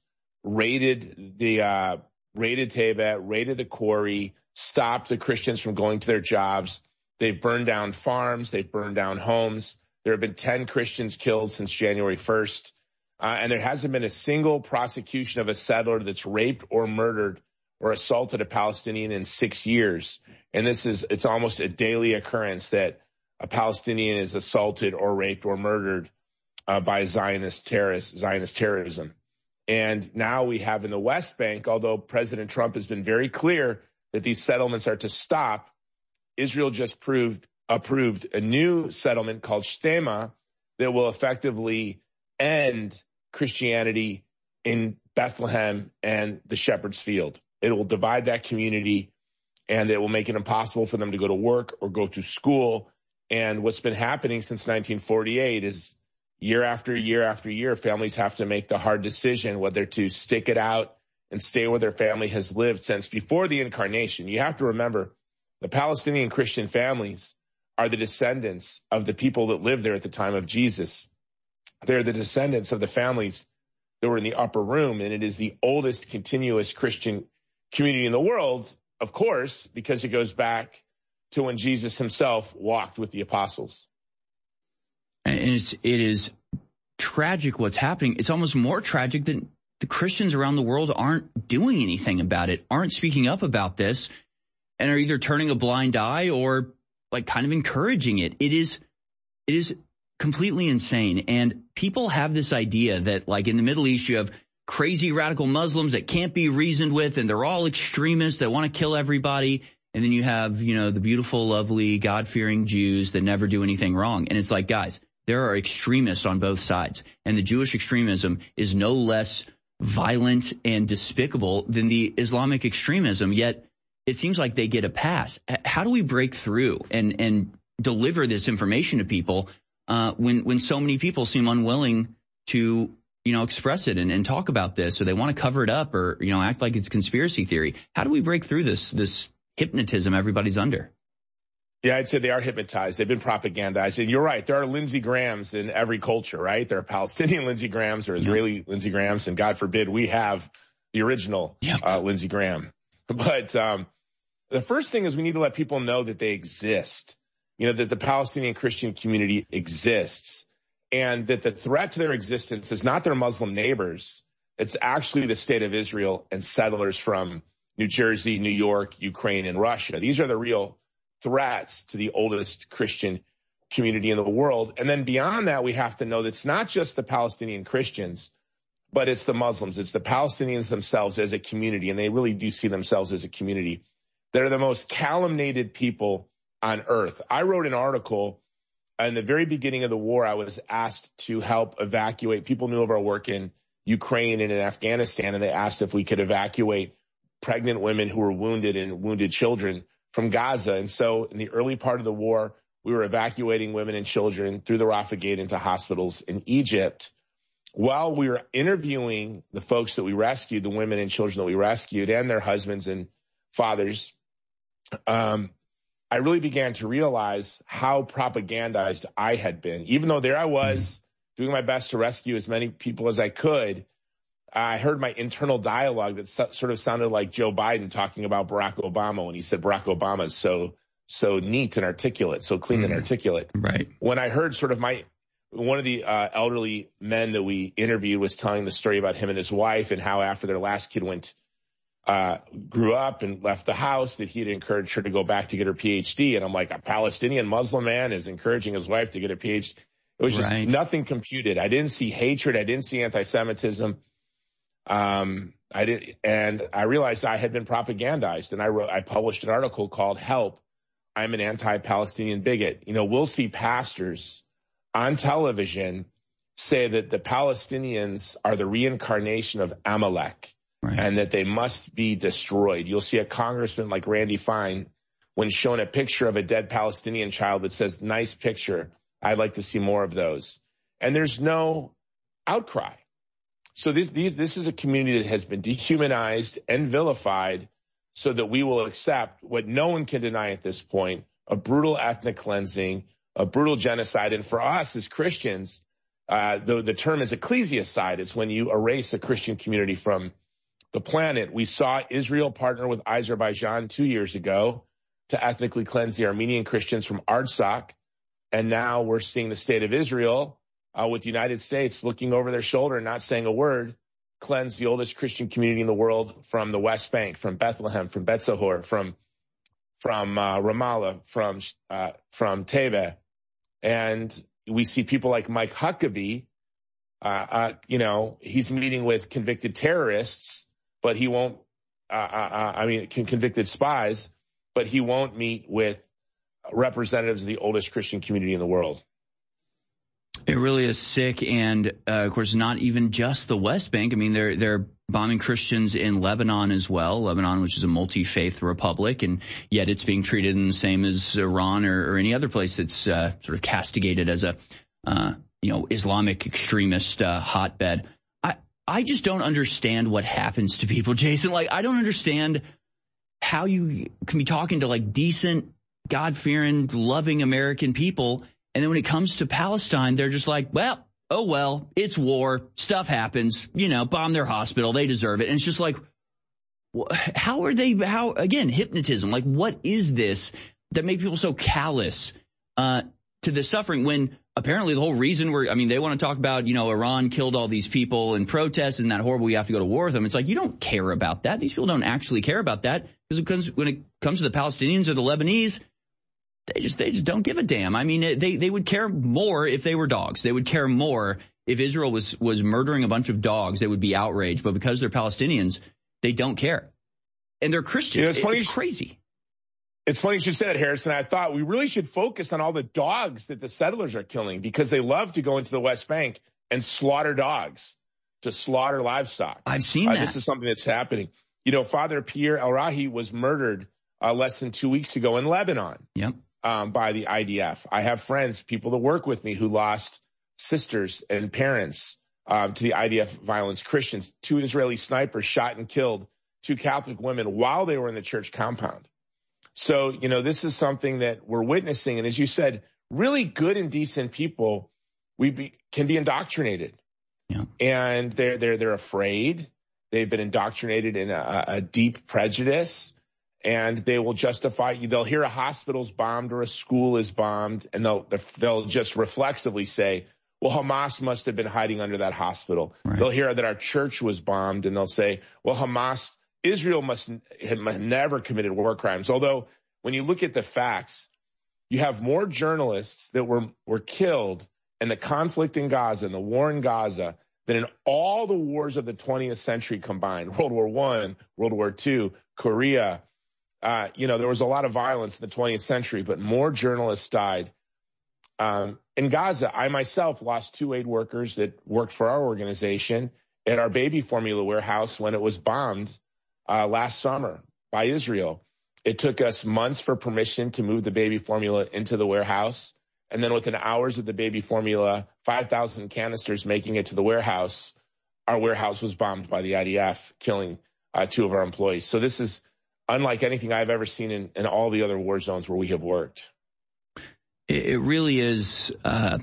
S27: raided the, uh, raided Tebeh, raided the quarry, stopped the Christians from going to their jobs. They've burned down farms. They've burned down homes. There have been ten Christians killed since January first. Uh, and there hasn't been a single prosecution of a settler that's raped or murdered or assaulted a Palestinian in six years. And this is, it's almost a daily occurrence that a Palestinian is assaulted or raped or murdered uh, by Zionist terrorists, Zionist terrorism. And now we have in the West Bank, although President Trump has been very clear that these settlements are to stop, Israel just proved, approved a new settlement called Shtema that will effectively end Christianity in Bethlehem and the Shepherd's Field. It will divide that community, and it will make it impossible for them to go to work or go to school. And what's been happening since nineteen forty-eight is year after year after year, families have to make the hard decision whether to stick it out and stay where their family has lived since before the incarnation. You have to remember, the Palestinian Christian families are the descendants of the people that lived there at the time of Jesus. They're the descendants of the families that were in the upper room, and it is the oldest continuous Christian community in the world, of course, because it goes back to when Jesus himself walked with the apostles.
S7: And it's, it is tragic what's happening. It's almost more tragic that the Christians around the world aren't doing anything about it, aren't speaking up about this, and are either turning a blind eye or like kind of encouraging it. It is, it is completely insane. And people have this idea that like in the Middle East, you have crazy radical Muslims that can't be reasoned with, and they're all extremists that want to kill everybody. And then you have, you know, the beautiful, lovely, God-fearing Jews that never do anything wrong. And it's like, guys, there are extremists on both sides. And the Jewish extremism is no less violent and despicable than the Islamic extremism. Yet it seems like they get a pass. How do we break through and, and deliver this information to people uh, when, when so many people seem unwilling to, you know, express it and, and talk about this, or they want to cover it up or, you know, act like it's conspiracy theory? How do we break through this, this hypnotism everybody's under?
S27: Yeah, I'd say they are hypnotized. They've been propagandized. And you're right. There are Lindsey Grahams in every culture, right? There are Palestinian Lindsey Grahams or Israeli yeah. Lindsey Grahams. And God forbid we have the original yeah. uh, Lindsey Graham. But um, the first thing is we need to let people know that they exist, you know, that the Palestinian Christian community exists, and that the threat to their existence is not their Muslim neighbors. It's actually the state of Israel and settlers from New Jersey, New York, Ukraine, and Russia. These are the real threats to the oldest Christian community in the world. And then beyond that, we have to know that it's not just the Palestinian Christians, but it's the Muslims. It's the Palestinians themselves as a community, and they really do see themselves as a community. They're the most calumniated people on earth. I wrote an article in the very beginning of the war. I was asked to help evacuate. People knew of our work in Ukraine and in Afghanistan, and they asked if we could evacuate pregnant women who were wounded and wounded children from Gaza. And so in the early part of the war, we were evacuating women and children through the Rafah Gate into hospitals in Egypt. While we were interviewing the folks that we rescued, the women and children that we rescued and their husbands and fathers, um, I really began to realize how propagandized I had been. Even though there I was doing my best to rescue as many people as I could, I heard my internal dialogue that so, sort of sounded like Joe Biden talking about Barack Obama when he said Barack Obama is so, so neat and articulate, so clean mm. and articulate.
S7: Right.
S27: When I heard sort of my, one of the uh, elderly men that we interviewed was telling the story about him and his wife and how after their last kid went, uh, grew up and left the house, that he had encouraged her to go back to get her P H D. And I'm like, a Palestinian Muslim man is encouraging his wife to get a P H D. It was just right. nothing computed. I didn't see hatred. I didn't see anti-Semitism. Um, I did, and I realized I had been propagandized, and I wrote, I published an article called "Help, I'm an Anti-Palestinian Bigot." You know, we'll see pastors on television say that the Palestinians are the reincarnation of Amalek, right, and that they must be destroyed. You'll see a congressman like Randy Fine, when shown a picture of a dead Palestinian child that says, "Nice picture. I'd like to see more of those." And there's no outcry. So this, these, this is a community that has been dehumanized and vilified so that we will accept what no one can deny at this point, a brutal ethnic cleansing, a brutal genocide. And for us as Christians, uh, the, the term is ecclesiocide. It's when you erase a Christian community from the planet. We saw Israel partner with Azerbaijan two years ago to ethnically cleanse the Armenian Christians from Artsakh. And now we're seeing the state of Israel Uh, with the United States looking over their shoulder and not saying a word, cleanse the oldest Christian community in the world from the West Bank, from Bethlehem, from Betzahor, from from uh, Ramallah, from uh, from Teve. And we see people like Mike Huckabee Uh, uh, you know, he's meeting with convicted terrorists, but he won't, uh, uh, I mean, convicted spies, but he won't meet with representatives of the oldest Christian community in the world.
S7: It really is sick. And, uh, of course, not even just the West Bank. I mean, they're, they're bombing Christians in Lebanon as well. Lebanon, which is a multi-faith republic, and yet it's being treated in the same as Iran or, or any other place that's, uh, sort of castigated as a, uh, you know, Islamic extremist, uh, hotbed. I, I just don't understand what happens to people, Jason. Like, I don't understand how you can be talking to like decent, God-fearing, loving American people, and then when it comes to Palestine, they're just like, well, oh, well, it's war. Stuff happens. You know, bomb their hospital. They deserve it. And it's just like, how are they, how, again, hypnotism. Like, what is this that makes people so callous uh, to the suffering when apparently the whole reason we're, I mean, they want to talk about, you know, Iran killed all these people in protest and that horrible, we have to go to war with them. It's like, you don't care about that. These people don't actually care about that because when it comes to the Palestinians or the Lebanese, They just they just don't give a damn. I mean, they, they would care more if they were dogs. They would care more if Israel was, was murdering a bunch of dogs. They would be outraged. But because they're Palestinians, they don't care. And they're Christians. You know, it's, funny it's crazy.
S27: It's funny you should say that, Harrison. I thought we really should focus on all the dogs that the settlers are killing because they love to go into the West Bank and slaughter dogs, to slaughter livestock.
S7: I've seen
S27: uh,
S7: that.
S27: This is something that's happening. You know, Father Pierre El-Rahi was murdered uh, less than two weeks ago in Lebanon.
S7: Yep.
S27: Um, by the I D F. I have friends, people that work with me who lost sisters and parents um, to the I D F violence. Christians, two Israeli snipers shot and killed two Catholic women while they were in the church compound. So, you know, this is something that we're witnessing. And as you said, really good and decent people we be, can be indoctrinated.
S7: Yeah.
S27: And they're, they're, they're afraid. They've been indoctrinated in a, a deep prejudice. And they will justify you. They'll hear a hospital's bombed or a school is bombed, and they'll they'll just reflexively say, well, Hamas must have been hiding under that hospital.
S7: Right.
S27: They'll hear that our church was bombed, and they'll say, well, Hamas, Israel must have never committed war crimes. Although, when you look at the facts, you have more journalists that were, were killed in the conflict in Gaza, in the war in Gaza, than in all the wars of the twentieth century combined. World War One, World War Two, Korea. Uh, you know, there was a lot of violence in the twentieth century, but more journalists died. Um, in Gaza, I myself lost two aid workers that worked for our organization at our baby formula warehouse when it was bombed uh, last summer by Israel. It took us months for permission to move the baby formula into the warehouse. And then within hours of the baby formula, five thousand canisters making it to the warehouse, our warehouse was bombed by the I D F, killing uh, two of our employees. So this is unlike anything I've ever seen in, in all the other war zones where we have worked.
S7: It really is uh,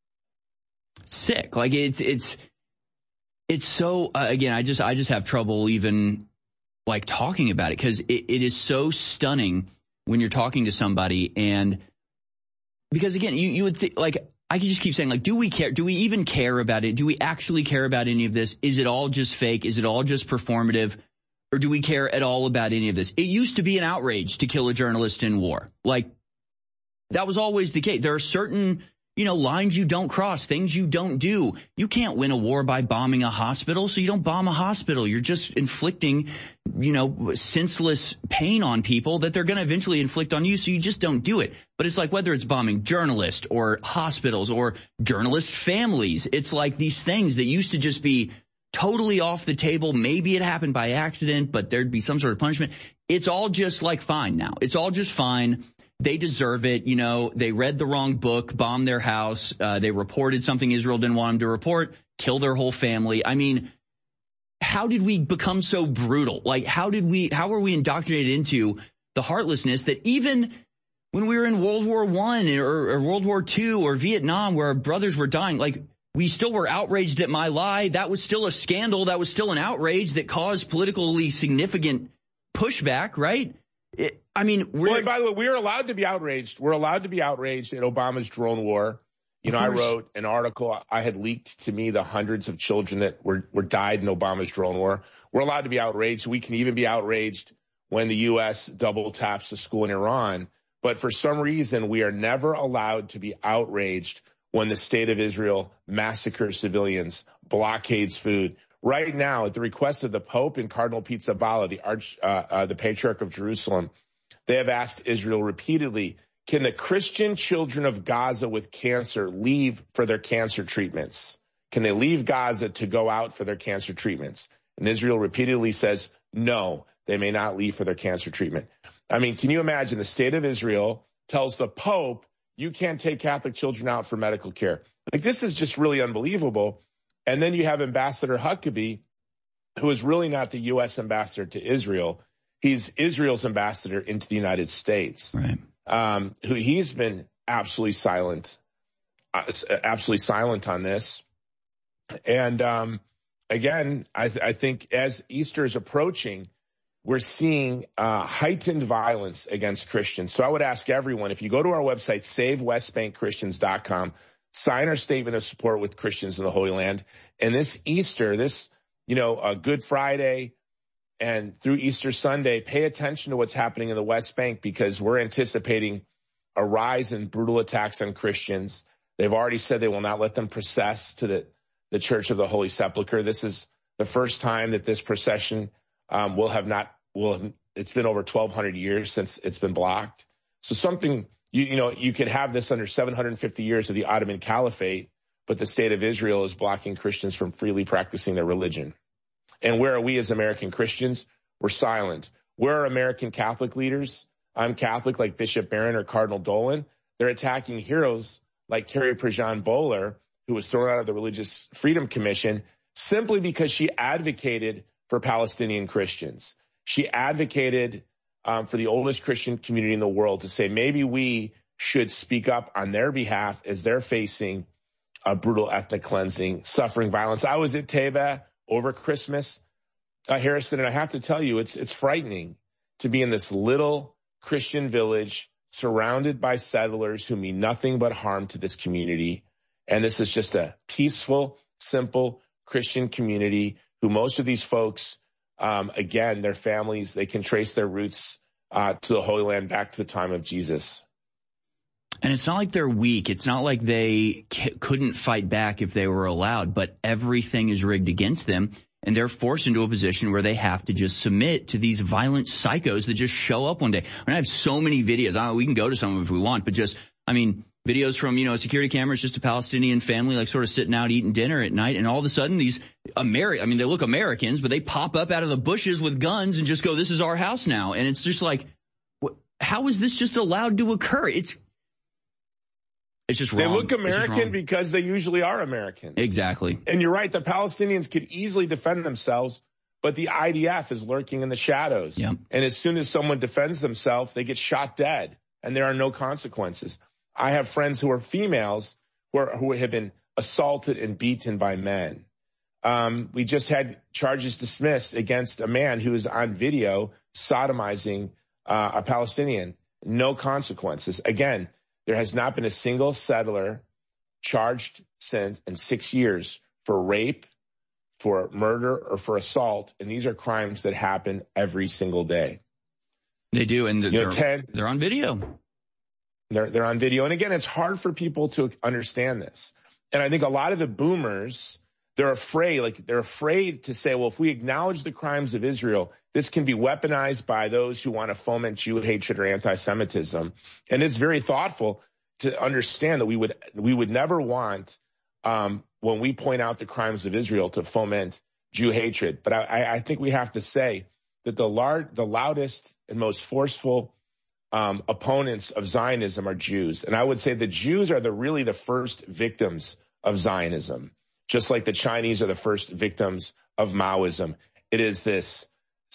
S7: sick. Like it's it's it's so uh, again. I just I just have trouble even like talking about it because it, it is so stunning when you're talking to somebody, and because again, you you would think like I could just keep saying like, do we care? Do we even care about it? Do we actually care about any of this? Is it all just fake? Is it all just performative? Or do we care at all about any of this? It used to be an outrage to kill a journalist in war. Like, that was always the case. There are certain, you know, lines you don't cross, things you don't do. You can't win a war by bombing a hospital, so you don't bomb a hospital. You're just inflicting, you know, senseless pain on people that they're going to eventually inflict on you, so you just don't do it. But it's like whether it's bombing journalists or hospitals or journalist families, it's like these things that used to just be totally off the table. Maybe it happened by accident, but there'd be some sort of punishment. It's all just like fine now. It's all just fine. They deserve it. You know, they read the wrong book, bombed their house. Uh, they reported something Israel didn't want them to report, kill their whole family. I mean, how did we become so brutal? Like, how did we, how were we indoctrinated into the heartlessness that even when we were in World War One or, or World War Two or Vietnam where our brothers were dying, like, we still were outraged at My Lai. That was still a scandal. That was still an outrage that caused politically significant pushback, right? It, I mean, we're...
S27: Well, and by the way, we're allowed to be outraged. We're allowed to be outraged at Obama's drone war. You know, I wrote an article. I had leaked to me the hundreds of children that were, were died in Obama's drone war. We're allowed to be outraged. We can even be outraged when the U S double taps a school in Iran. But for some reason, we are never allowed to be outraged when the state of Israel massacres civilians, blockades food. Right now, at the request of the Pope and Cardinal Pizzaballa, the arch, uh, uh, the Patriarch of Jerusalem, they have asked Israel repeatedly, can the Christian children of Gaza with cancer leave for their cancer treatments? Can they leave Gaza to go out for their cancer treatments? And Israel repeatedly says, no, they may not leave for their cancer treatment. I mean, can you imagine the state of Israel tells the Pope, you can't take Catholic children out for medical care. Like, this is just really unbelievable. And then you have Ambassador Huckabee, who is really not the U S ambassador to Israel. He's Israel's ambassador into the United States.
S7: Right.
S27: Um, who he's been absolutely silent, uh, absolutely silent on this. And um, again, I, th- I think as Easter is approaching, we're seeing uh, heightened violence against Christians. So I would ask everyone, if you go to our website, save west bank christians dot com, sign our statement of support with Christians in the Holy Land. And this Easter, this, you know, uh, Good Friday and through Easter Sunday, pay attention to what's happening in the West Bank, because we're anticipating a rise in brutal attacks on Christians. They've already said they will not let them process to the, the Church of the Holy Sepulchre. This is the first time that this procession um, will have not, will have, it's been over twelve hundred years since it's been blocked. So something, you, you know, you could have this under seven hundred fifty years of the Ottoman Caliphate, but the state of Israel is blocking Christians from freely practicing their religion. And where are we as American Christians? We're silent. Where are American Catholic leaders? I'm Catholic, like Bishop Barron or Cardinal Dolan. They're attacking heroes like Carrie Prejean Bowler, who was thrown out of the Religious Freedom Commission simply because she advocated for Palestinian Christians. She advocated um, for the oldest Christian community in the world to say maybe we should speak up on their behalf as they're facing a brutal ethnic cleansing, suffering violence. I was at Teva over Christmas, uh, Harrison, and I have to tell you, it's it's frightening to be in this little Christian village surrounded by settlers who mean nothing but harm to this community. And this is just a peaceful, simple Christian community who most of these folks, um, again, their families, they can trace their roots uh, to the Holy Land back to the time of Jesus.
S7: And it's not like they're weak. It's not like they c- couldn't fight back if they were allowed, but everything is rigged against them, and they're forced into a position where they have to just submit to these violent psychos that just show up one day. I mean, I have so many videos. I, we can go to some of them if we want, but just, I mean, videos from, you know, security cameras, just a Palestinian family, like sort of sitting out eating dinner at night, and all of a sudden these Ameri- I mean, they look Americans, but they pop up out of the bushes with guns and just go, this is our house now. And it's just like, wh- how is this just allowed to occur? It's, It's just wrong.
S27: They look American because they usually are Americans.
S7: Exactly.
S27: And you're right. The Palestinians could easily defend themselves, but the I D F is lurking in the shadows.
S7: Yep.
S27: And as soon as someone defends themselves, they get shot dead, and there are no consequences. I have friends who are females who, are, who have been assaulted and beaten by men. Um, we just had charges dismissed against a man who is on video sodomizing uh, a Palestinian. No consequences. Again, there has not been a single settler charged since in six years for rape, for murder, or for assault. And these are crimes that happen every single day.
S7: They do, and they're,
S27: you know, ten,
S7: they're on video.
S27: They're, they're on video. And again, it's hard for people to understand this. And I think a lot of the boomers, they're afraid, like they're afraid to say, well, if we acknowledge the crimes of Israel, this can be weaponized by those who want to foment Jew hatred or anti-Semitism. And it's very thoughtful to understand that we would, we would never want, um, when we point out the crimes of Israel, to foment Jew hatred. But I, I think we have to say that the lar- the loudest and most forceful, um, opponents of Zionism are Jews. And I would say the Jews are the really the first victims of Zionism. Just like the Chinese are the first victims of Maoism. It is this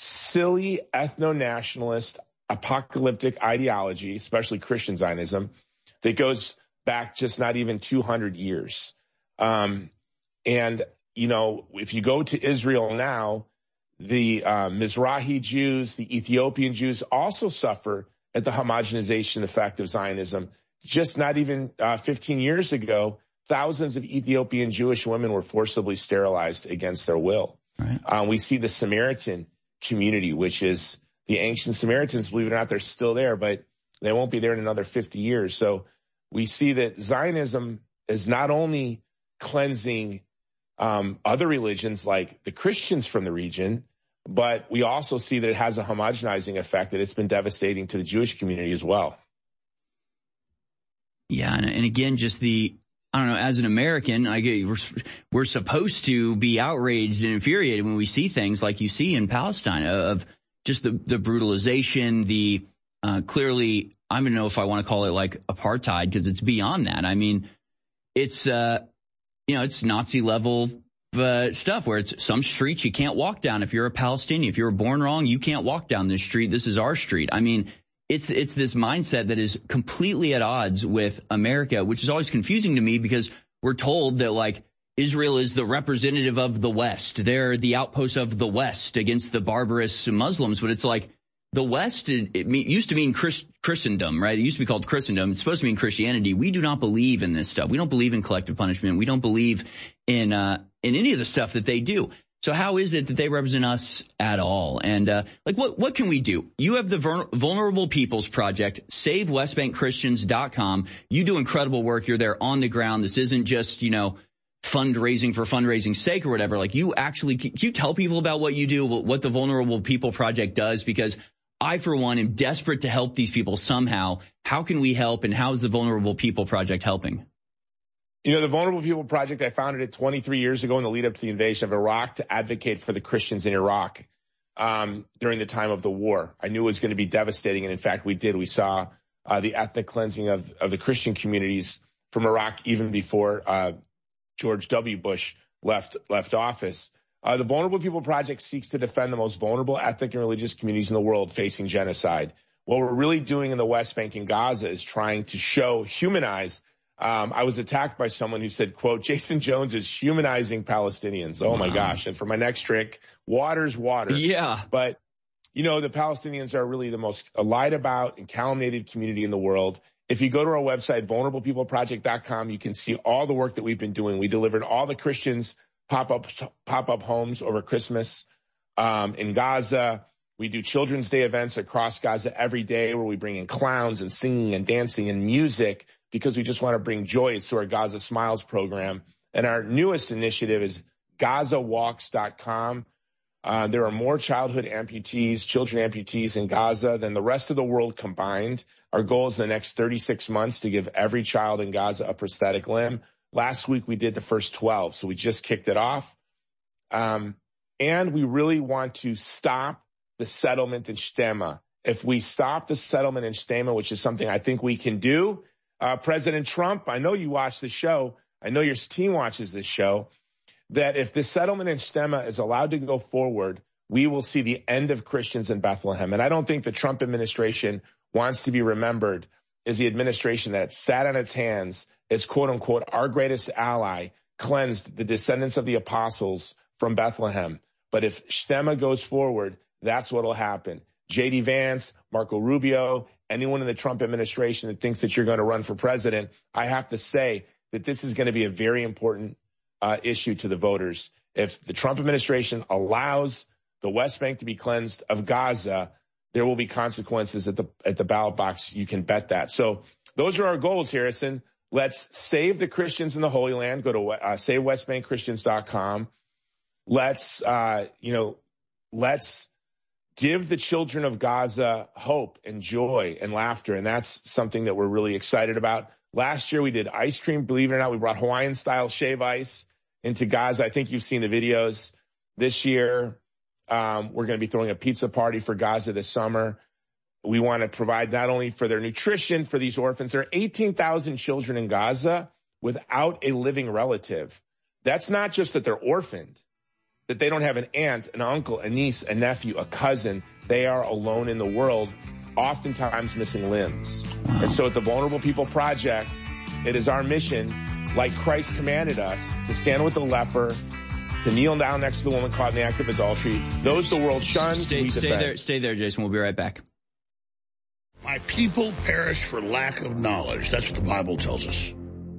S27: silly ethno-nationalist apocalyptic ideology, especially Christian Zionism, that goes back just not even two hundred years. Um, and, you know, if you go to Israel now, the uh, Mizrahi Jews, the Ethiopian Jews also suffer at the homogenization effect of Zionism. Just not even uh, fifteen years ago, thousands of Ethiopian Jewish women were forcibly sterilized against their will.
S7: Right.
S27: Um, we see the Samaritan community, which is the ancient Samaritans, believe it or not, they're still there, but they won't be there in another fifty years. So we see that Zionism is not only cleansing um, other religions like the Christians from the region. But we also see that it has a homogenizing effect, that it's been devastating to the Jewish community as well.
S7: Yeah, and, and again, just the, I don't know, as an American, I get, we're, we're supposed to be outraged and infuriated when we see things like you see in Palestine, of just the, the brutalization, the uh, clearly, I don't know if I want to call it like apartheid, because it's beyond that. I mean, it's, uh, you know, it's Nazi level uh, stuff where it's some streets you can't walk down. If you're a Palestinian, if you were born wrong, you can't walk down this street. This is our street. I mean, it's it's this mindset that is completely at odds with America, which is always confusing to me, because we're told that, like, Israel is the representative of the West. They're the outpost of the West against the barbarous Muslims. But it's like the West, it, it used to mean Christ, Christendom, right? It used to be called Christendom. It's supposed to mean Christianity. We do not believe in this stuff. We don't believe in collective punishment. We don't believe in uh, in any of the stuff that they do. So how is it that they represent us at all? And, uh, like, what, what can we do? You have the Vulnerable Peoples Project, save west bank christians dot com. You do incredible work. You're there on the ground. This isn't just, you know, fundraising for fundraising's sake or whatever. Like, you actually, can you tell people about what you do, what the Vulnerable People Project does? Because I, for one, am desperate to help these people somehow. How can we help, and how is the Vulnerable People Project helping?
S27: You know, the Vulnerable People Project, I founded it twenty-three years ago in the lead up to the invasion of Iraq to advocate for the Christians in Iraq um, during the time of the war. I knew it was going to be devastating, and in fact, we did. We saw uh, the ethnic cleansing of, of the Christian communities from Iraq even before uh, George W. Bush left left office. Uh, the Vulnerable People Project seeks to defend the most vulnerable ethnic and religious communities in the world facing genocide. What we're really doing in the West Bank and Gaza is trying to show, humanize. Um, I was attacked by someone who said, quote, Jason Jones is humanizing Palestinians. Oh, wow. My gosh. And for my next trick, water's water.
S7: Yeah.
S27: But, you know, the Palestinians are really the most lied about and calumniated community in the world. If you go to our website, vulnerable people project dot com, you can see all the work that we've been doing. We delivered all the Christians pop-up pop-up homes over Christmas um, in Gaza. We do Children's Day events across Gaza every day where we bring in clowns and singing and dancing and music, because we just want to bring joy. It's through our Gaza Smiles program. And our newest initiative is gaza walks dot com. Uh, there are more childhood amputees, children amputees in Gaza than the rest of the world combined. Our goal is in the next thirty-six months to give every child in Gaza a prosthetic limb. Last week, we did the first twelve, so we just kicked it off. Um, and we really want to stop the settlement in Shtema. If we stop the settlement in Shtema, which is something I think we can do, Uh, President Trump, I know you watch the show. I know your team watches this show. That if the settlement in Shtema is allowed to go forward, we will see the end of Christians in Bethlehem. And I don't think the Trump administration wants to be remembered as the administration that sat on its hands as, quote unquote, our greatest ally, cleansed the descendants of the apostles from Bethlehem. But if Shtema goes forward, that's what will happen. J D Vance, Marco Rubio, anyone in the Trump administration that thinks that you're going to run for president, I have to say that this is going to be a very important uh, issue to the voters. If the Trump administration allows the West Bank to be cleansed of Gaza, there will be consequences at the at the ballot box. You can bet that. So those are our goals, Harrison. Let's save the Christians in the Holy Land. Go to uh, save west bank christians dot com. Let's, uh, you know, let's give the children of Gaza hope and joy and laughter. And that's something that we're really excited about. Last year we did ice cream. Believe it or not, we brought Hawaiian style shave ice into Gaza. I think you've seen the videos. This year, um, we're going to be throwing a pizza party for Gaza this summer. We want to provide not only for their nutrition for these orphans. There are eighteen thousand children in Gaza without a living relative. That's not just that they're orphaned, that they don't have an aunt, an uncle, a niece, a nephew, a cousin. They are alone in the world, oftentimes missing limbs. Wow. And so at the Vulnerable People Project, it is our mission, like Christ commanded us, to stand with the leper, to kneel down next to the woman caught in the act of adultery. Those the world shuns,
S7: stay,
S27: we
S7: stay
S27: defend.
S7: there, stay there, Jason. We'll be right back.
S5: My people perish for lack of knowledge. That's what the Bible tells us.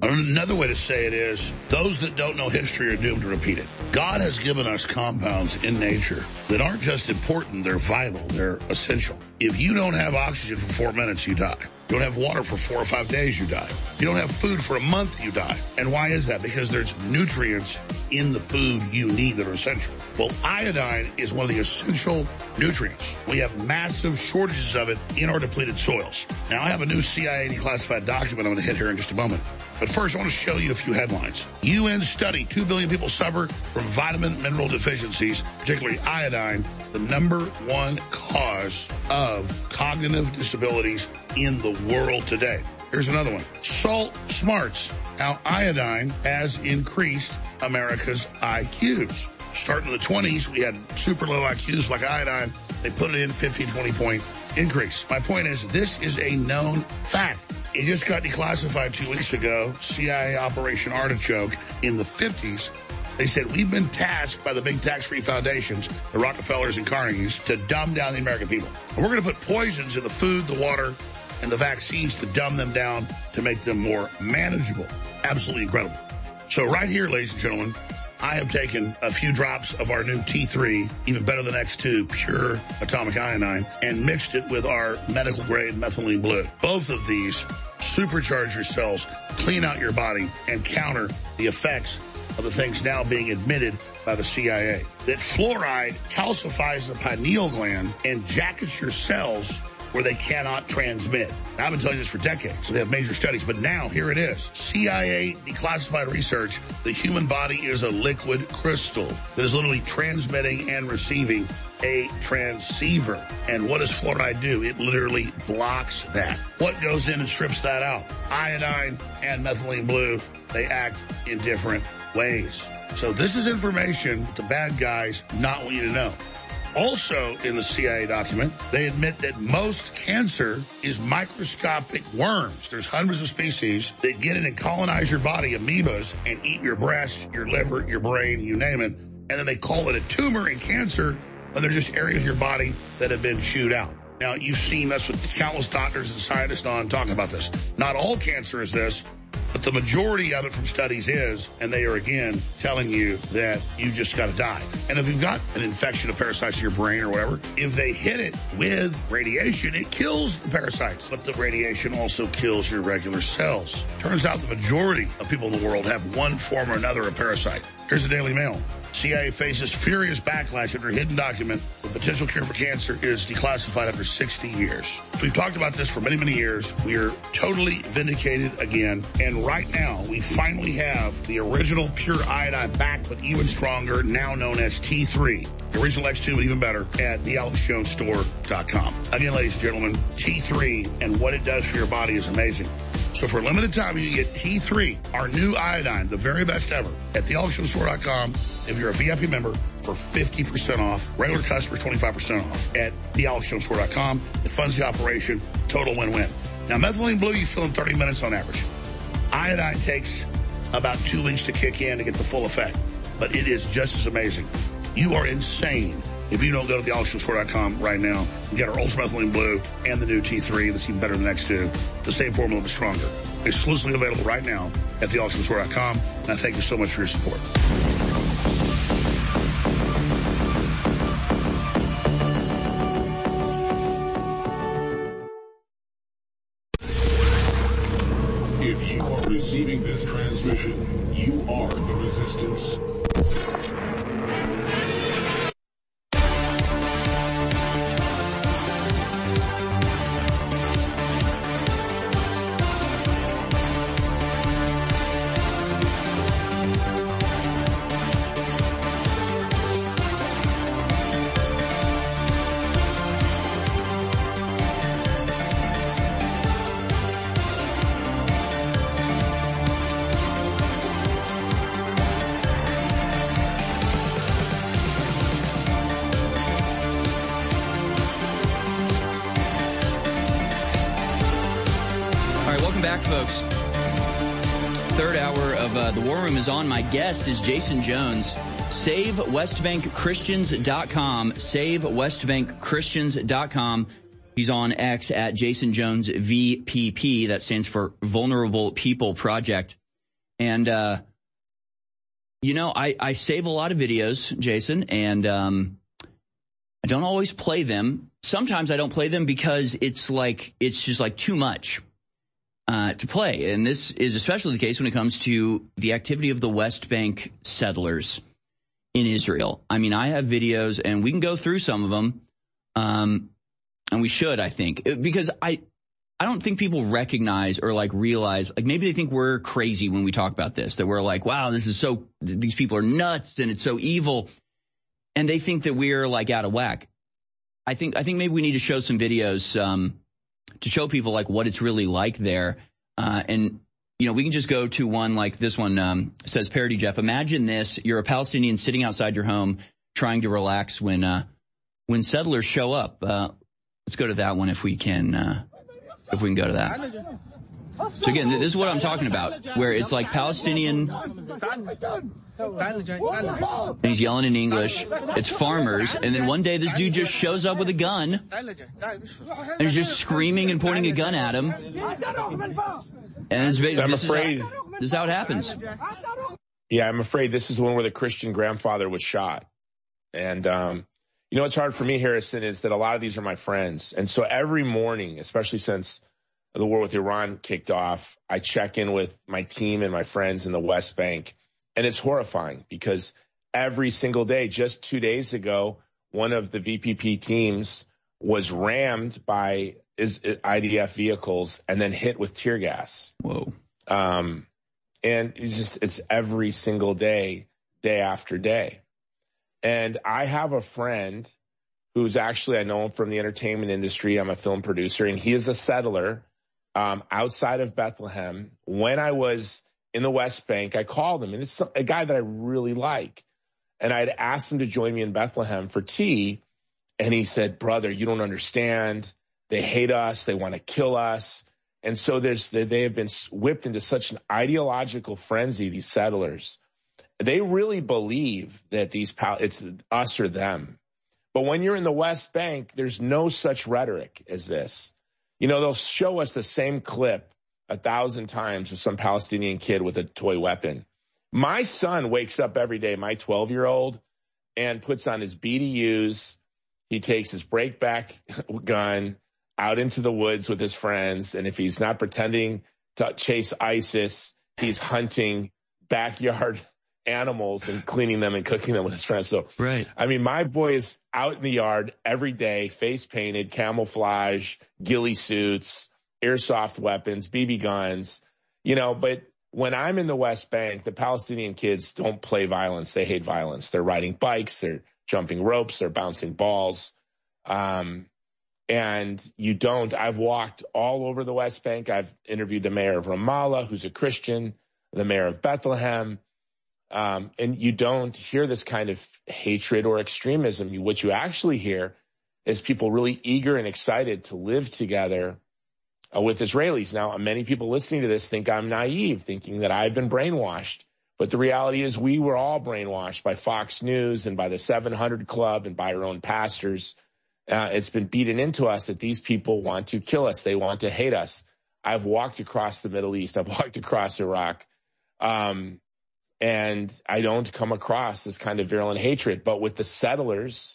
S5: Another way to say it is, those that don't know history are doomed to repeat it. God has given us compounds in nature that aren't just important, they're vital, they're essential. If you don't have oxygen for four minutes, you die. You don't have water for four or five days, you die. You don't have food for a month, you die. And why is that? Because there's nutrients in the food you need that are essential. Well, iodine is one of the essential nutrients. We have massive shortages of it in our depleted soils. Now, I have a new C I A declassified document I'm going to hit here in just a moment. But first, I want to show you a few headlines. U N study, two billion people suffer from vitamin mineral deficiencies, particularly iodine, the number one cause of cognitive disabilities in the world today. Here's another one. Salt smarts, how iodine has increased America's I Qs. Starting in the twenties, we had super low I Qs like iodine. They put it in fifteen, twenty point increase. My point is, this is a known fact. It just got declassified two weeks ago, C I A Operation Artichoke. In the fifties, they said, we've been tasked by the big tax-free foundations, the Rockefellers and Carnegies, to dumb down the American people. And we're going to put poisons in the food, the water, and the vaccines to dumb them down, to make them more manageable. Absolutely incredible. So right here, ladies and gentlemen, I have taken a few drops of our new T three, even better than X two, pure atomic iodine, and mixed it with our medical-grade methylene blue. Both of these supercharge your cells, clean out your body, and counter the effects of the things now being admitted by the C I A. That fluoride calcifies the pineal gland and jackets your cells where they cannot transmit. Now, I've been telling you this for decades, so they have major studies, but now here it is. C I A declassified research, the human body is a liquid crystal that is literally transmitting and receiving a transceiver. And what does fluoride do? It literally blocks that. What goes in and strips that out? Iodine and methylene blue, they act in different ways. So this is information the bad guys not want you to know. Also in the C I A document, they admit that most cancer is microscopic worms. There's hundreds of species that get in and colonize your body, amoebas, and eat your breast, your liver, your brain, you name it. And then they call it a tumor in cancer when they're just areas of your body that have been chewed out. Now, you've seen us with countless doctors and scientists on talking about this. Not all cancer is this, but the majority of it from studies is, and they are again telling you that you just got to die. And if you've got an infection of parasites in your brain or whatever, if they hit it with radiation, it kills the parasites. But the radiation also kills your regular cells. Turns out the majority of people in the world have one form or another of parasite. Here's the Daily Mail. C I A faces furious backlash after a hidden document. The potential cure for cancer is declassified after sixty years. We've talked about this for many, many years. We are totally vindicated again. And right now, we finally have the original pure iodine back, but even stronger, now known as T three. The original X two, but even better, at the alex jones store dot com. Again, ladies and gentlemen, T three and what it does for your body is amazing. So for a limited time, you get T three, our new iodine, the very best ever, at the alex jones store dot com. If you're a V I P member, for fifty percent off. Regular customers, twenty-five percent off at the alex jones store dot com. It funds the operation. Total win-win. Now, methylene blue, you fill in thirty minutes on average. Iodine takes about two weeks to kick in to get the full effect. But it is just as amazing. You are insane if you don't go to the alex jones store dot com right now and get our Ultra Methylene Blue and the new T three. That's even better than the X two. The same formula, but stronger. Exclusively available right now at the alex jones store dot com. And I thank you so much for your support.
S8: If you are receiving this transmission, you are the resistance.
S7: Folks, third hour of uh, the War Room is on. My guest is Jason Jones. Save West Bank Christians dot com. Save West Bank Christians dot com. He's on X at Jason Jones V P P. That stands for Vulnerable People Project. And, uh, you know, I, I save a lot of videos, Jason, and um, I don't always play them. Sometimes I don't play them because it's like, it's just like too much uh, to play. And this is especially the case when it comes to the activity of the West Bank settlers in Israel. I mean, I have videos, and we can go through some of them, um, and we should, I think, because I, I don't think people recognize or like realize, like maybe they think we're crazy when we talk about this, that we're like, wow, this is so, these people are nuts and it's so evil. And they think that we're like out of whack. I think, I think maybe we need to show some videos, um, to show people like what it's really like there. Uh, and, you know, we can just go to one like this one, um, says Parody Jeff. Imagine this. You're a Palestinian sitting outside your home trying to relax when, uh, when settlers show up. Uh, let's go to that one if we can, uh, if we can go to that. So again, this is what I'm talking about, where it's like Palestinian, and he's yelling in English. It's farmers, and then one day this dude just shows up with a gun, and he's just screaming and pointing a gun at him. And it's basically,
S27: I'm
S7: this
S27: afraid
S7: is how, this is how it happens.
S27: Yeah, I'm afraid this is the one where the Christian grandfather was shot. And, um, you know, what's hard for me, Harrison, is that a lot of these are my friends. And so every morning, especially since the war with Iran kicked off, I check in with my team and my friends in the West Bank. And it's horrifying because every single day, just two days ago, one of the V P P teams was rammed by I D F vehicles and then hit with tear gas.
S7: Whoa.
S27: Um, and it's just, it's every single day, day after day. And I have a friend who's actually, I know him from the entertainment industry. I'm a film producer, and he is a settler um, outside of Bethlehem. When I was in the West Bank, I called him, and it's a guy that I really like. And I'd asked him to join me in Bethlehem for tea, and he said, brother, you don't understand. They hate us. They want to kill us. And so there's, they have been whipped into such an ideological frenzy, these settlers. They really believe that these, it's us or them. But when you're in the West Bank, there's no such rhetoric as this. You know, they'll show us the same clip a thousand times of some Palestinian kid with a toy weapon. My son wakes up every day, my twelve-year-old, and puts on his B D Us. He takes his break-back gun out into the woods with his friends. And if he's not pretending to chase ISIS, he's hunting backyard animals and cleaning them and cooking them with his friends. So,
S7: right.
S27: I mean, my boy is out in the yard every day, face painted, camouflage, ghillie suits, airsoft weapons, B B guns, you know, but when I'm in the West Bank, the Palestinian kids don't play violence. They hate violence. They're riding bikes. They're jumping ropes. They're bouncing balls. Um, and you don't, I've walked all over the West Bank. I've interviewed the mayor of Ramallah, who's a Christian, the mayor of Bethlehem. Um, and you don't hear this kind of hatred or extremism. You, what you actually hear is people really eager and excited to live together uh, with Israelis. Now, many people listening to this think I'm naive, thinking that I've been brainwashed. But the reality is we were all brainwashed by Fox News and by the seven hundred Club and by our own pastors. Uh, it's been beaten into us that these people want to kill us. They want to hate us. I've walked across the Middle East. I've walked across Iraq. Um, And I don't come across this kind of virulent hatred. But with the settlers,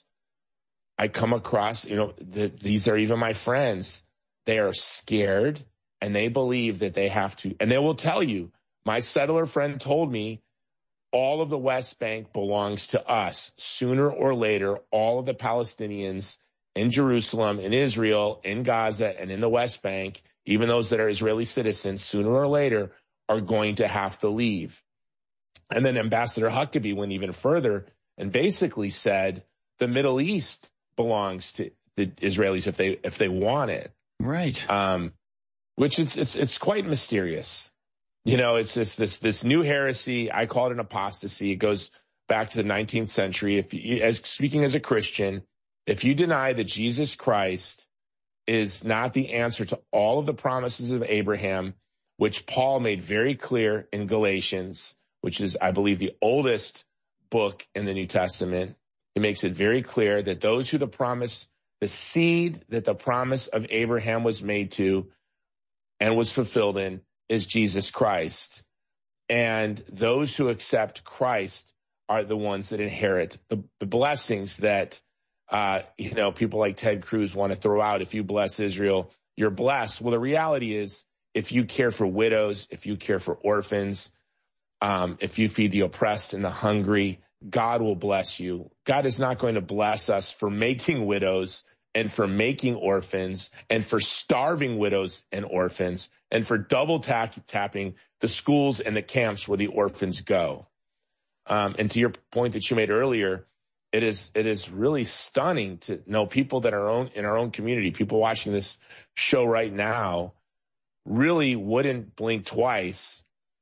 S27: I come across, you know, the, these are even my friends. They are scared, and they believe that they have to. And they will tell you, my settler friend told me, all of the West Bank belongs to us. Sooner or later, all of the Palestinians in Jerusalem, in Israel, in Gaza, and in the West Bank, even those that are Israeli citizens, sooner or later are going to have to leave. And then Ambassador Huckabee went even further and basically said the Middle East belongs to the Israelis if they if they want it.
S7: Right.
S27: Um, which it's it's it's quite mysterious. You know, it's this this this new heresy. I call it an apostasy. It goes back to the nineteenth century. If you, as speaking as a Christian, if you deny that Jesus Christ is not the answer to all of the promises of Abraham, which Paul made very clear in Galatians, which is, I believe, the oldest book in the New Testament. It makes it very clear that those who the promise, the seed that the promise of Abraham was made to and was fulfilled in is Jesus Christ. And those who accept Christ are the ones that inherit the, the blessings that, uh, you know, people like Ted Cruz want to throw out. If you bless Israel, you're blessed. Well, the reality is, if you care for widows, if you care for orphans, um, if you feed the oppressed and the hungry, God will bless you. God is not going to bless us for making widows and for making orphans and for starving widows and orphans and for double tap, tapping the schools and the camps where the orphans go. Um, and to your point that you made earlier, it is it is really stunning to know people that are own, in our own community, people watching this show right now, really wouldn't blink twice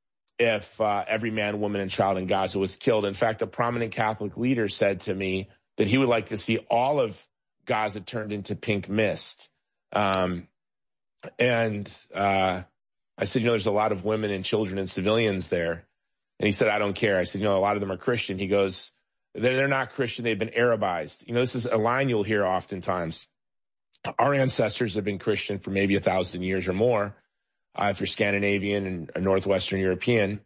S27: if uh, every man, woman, and child in Gaza was killed. In fact, a prominent Catholic leader said to me that he would like to see all of Gaza turned into pink mist. Um, and uh, I said, you know, there's a lot of women and children and civilians there. And he said, I don't care. I said, you know, a lot of them are Christian. He goes, they're, they're not Christian. They've been Arabized. You know, this is a line you'll hear oftentimes. Our ancestors have been Christian for maybe a thousand years or more. Uh, if you're Scandinavian and or Northwestern European.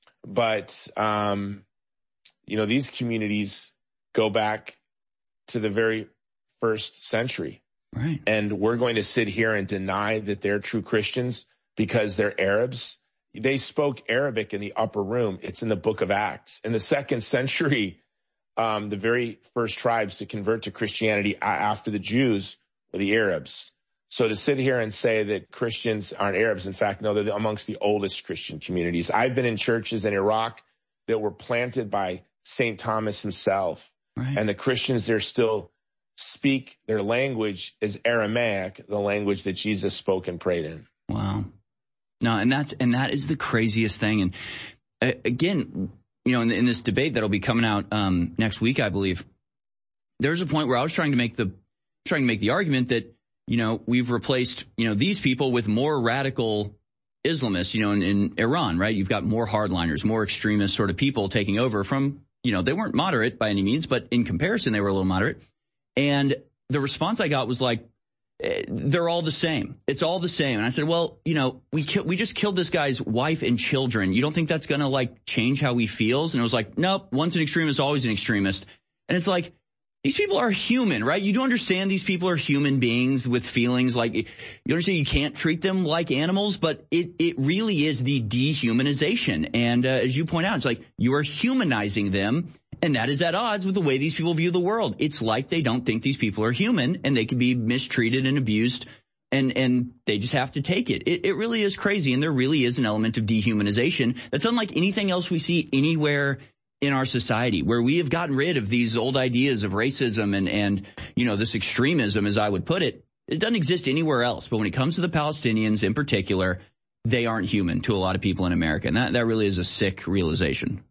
S27: But, um, you know, these communities go back to the very first century.
S7: Right.
S27: And we're going to sit here and deny that they're true Christians because they're Arabs. They spoke Arabic in the upper room. It's in the book of Acts. In the second century, um, the very first tribes to convert to Christianity after the Jews were the Arabs. So to sit here and say that Christians aren't Arabs, in fact, no, they're amongst the oldest Christian communities. I've been in churches in Iraq that were planted by Saint Thomas himself.
S7: Right.
S27: And the Christians there still speak, their language is Aramaic, the language that Jesus spoke and prayed in.
S7: Wow. No, and that's, and that is the craziest thing. And uh, again, you know, in, in this debate that'll be coming out um, next week, I believe, there's a point where I was trying to make the, trying to make the argument that, you know, we've replaced, you know, these people with more radical Islamists, you know, in, in Iran, right? You've got more hardliners, more extremist sort of people taking over from, you know, they weren't moderate by any means, but in comparison, they were a little moderate. And the response I got was like, eh, they're all the same. It's all the same. And I said, well, you know, we ki- we just killed this guy's wife and children. You don't think that's going to like change how he feels? And it was like, nope, once an extremist, always an extremist. And it's like, these people are human, right? You do understand these people are human beings with feelings. Like, you understand you can't treat them like animals, but it, it really is the dehumanization. And uh, as you point out, it's like you are humanizing them, and that is at odds with the way these people view the world. It's like they don't think these people are human, and they can be mistreated and abused, and, and they just have to take it. it. It really is crazy, and there really is an element of dehumanization that's unlike anything else we see anywhere in our society, where we have gotten rid of these old ideas of racism and, and, you know, this extremism, as I would put it. It doesn't exist anywhere else. But when it comes to the Palestinians in particular, they aren't human to a lot of people in America. And that, that really is a sick realization.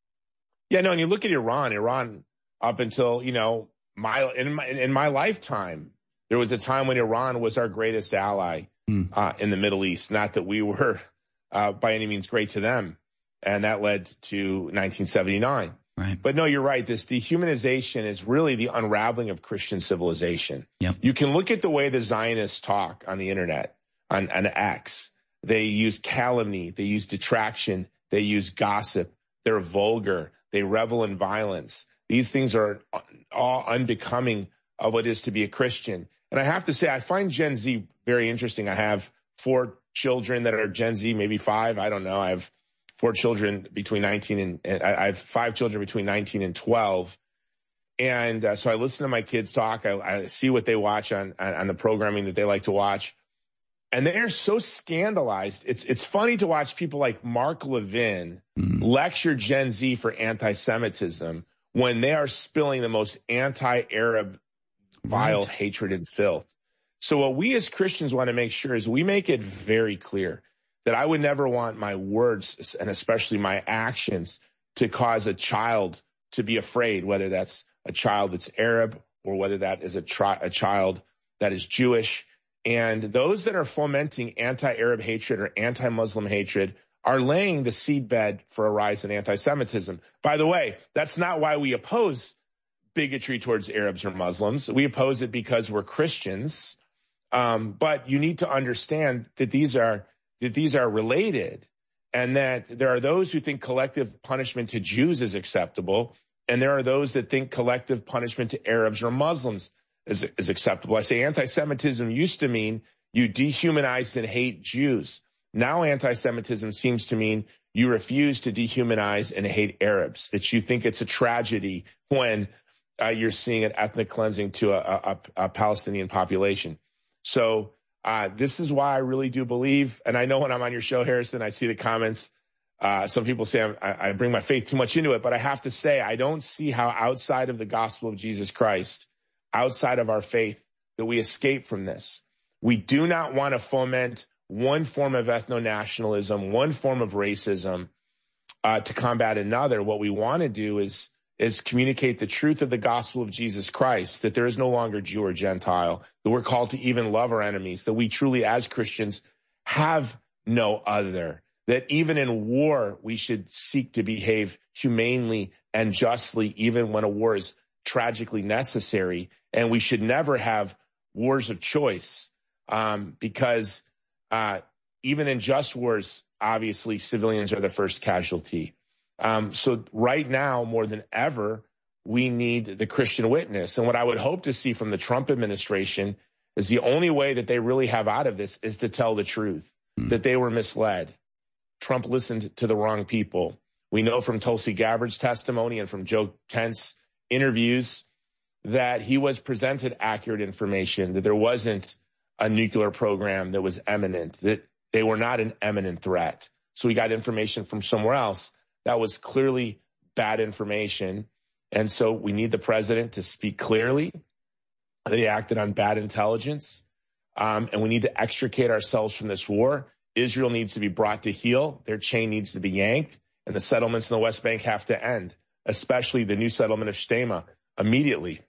S27: Yeah, no, and you look at Iran, Iran up until, you know, my, in my, in my lifetime, there was a time when Iran was our greatest ally, mm. uh, in the Middle East. Not that we were, uh, by any means great to them. And that led to nineteen seventy-nine.
S7: Right.
S27: But no, you're right. This dehumanization is really the unraveling of Christian civilization.
S7: Yep.
S27: You can look at the way the Zionists talk on the internet, on, on X. They use calumny. They use detraction. They use gossip. They're vulgar. They revel in violence. These things are all unbecoming of what it is to be a Christian. And I have to say, I find Gen Z very interesting. I have four children that are Gen Z, maybe five. I don't know. I have four children between nineteen and, and I have five children between nineteen and twelve. And uh, so I listen to my kids talk. I, I see what they watch on, on, on the programming that they like to watch. And they are so scandalized. It's, it's funny to watch people like Mark Levin mm. lecture Gen Z for anti-Semitism when they are spilling the most anti-Arab vile right. hatred and filth. So what we as Christians want to make sure is we make it very clear that I would never want my words and especially my actions to cause a child to be afraid, whether that's a child that's Arab or whether that is a, tri- a child that is Jewish. And those that are fomenting anti-Arab hatred or anti-Muslim hatred are laying the seedbed for a rise in anti-Semitism. By the way, that's not why we oppose bigotry towards Arabs or Muslims. We oppose it because we're Christians. Um, but you need to understand that these are that these are related. and that there are those who think collective punishment to Jews is acceptable, and there are those that think collective punishment to Arabs or Muslims is, is acceptable. I say anti-Semitism used to mean you dehumanize and hate Jews. Now anti-Semitism seems to mean you refuse to dehumanize and hate Arabs, that you think it's a tragedy when uh, you're seeing an ethnic cleansing to a, a, a Palestinian population. So uh, this is why I really do believe, and I know when I'm on your show, Harrison, I see the comments. Uh, some people say I'm, I, I bring my faith too much into it, but I have to say I don't see how outside of the gospel of Jesus Christ, outside of our faith, that we escape from this. We do not want to foment one form of ethno-nationalism, one form of racism uh, to combat another. What we want to do is, is communicate the truth of the gospel of Jesus Christ, that there is no longer Jew or Gentile, that we're called to even love our enemies, that we truly as Christians have no other, that even in war, we should seek to behave humanely and justly, even when a war is tragically necessary. And we should never have wars of choice, um, because uh, even in just wars, obviously, civilians are the first casualty. Um, so right now, more than ever, we need the Christian witness. And what I would hope to see from the Trump administration is the only way that they really have out of this is to tell the truth, mm. that they were misled. Trump listened to the wrong people. We know from Tulsi Gabbard's testimony and from Joe Kent's interviews that he was presented accurate information, that there wasn't a nuclear program that was imminent, that they were not an imminent threat. So we got information from somewhere else that was clearly bad information. And so we need the president to speak clearly. They acted on bad intelligence. Um, and we need to extricate ourselves from this war. Israel needs to be brought to heel. Their chain needs to be yanked. And the settlements in the West Bank have to end, especially the new settlement of Shtema, immediately.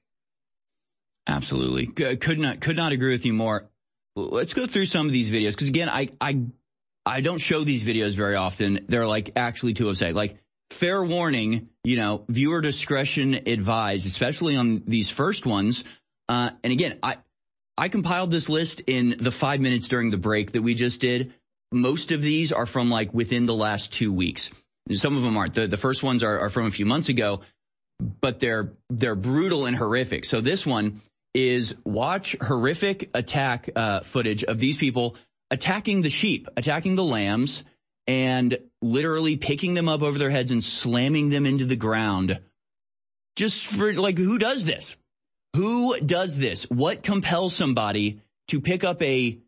S7: Absolutely. Could not, could not agree with you more. Let's go through some of these videos. Cause again, I, I, I don't show these videos very often. They're like actually too upsetting. Like, fair warning, you know, viewer discretion advised, especially on these first ones. Uh, and again, I, I compiled this list in the five minutes during the break that we just did. Most of these are from like within the last two weeks. Some of them aren't. The, the first ones are, are from a few months ago, but they're, they're brutal and horrific. So this one is watch horrific attack uh, footage of these people attacking the sheep, attacking the lambs, and literally picking them up over their heads and slamming them into the ground. Just for, like, who does this? Who does this? What compels somebody to pick up a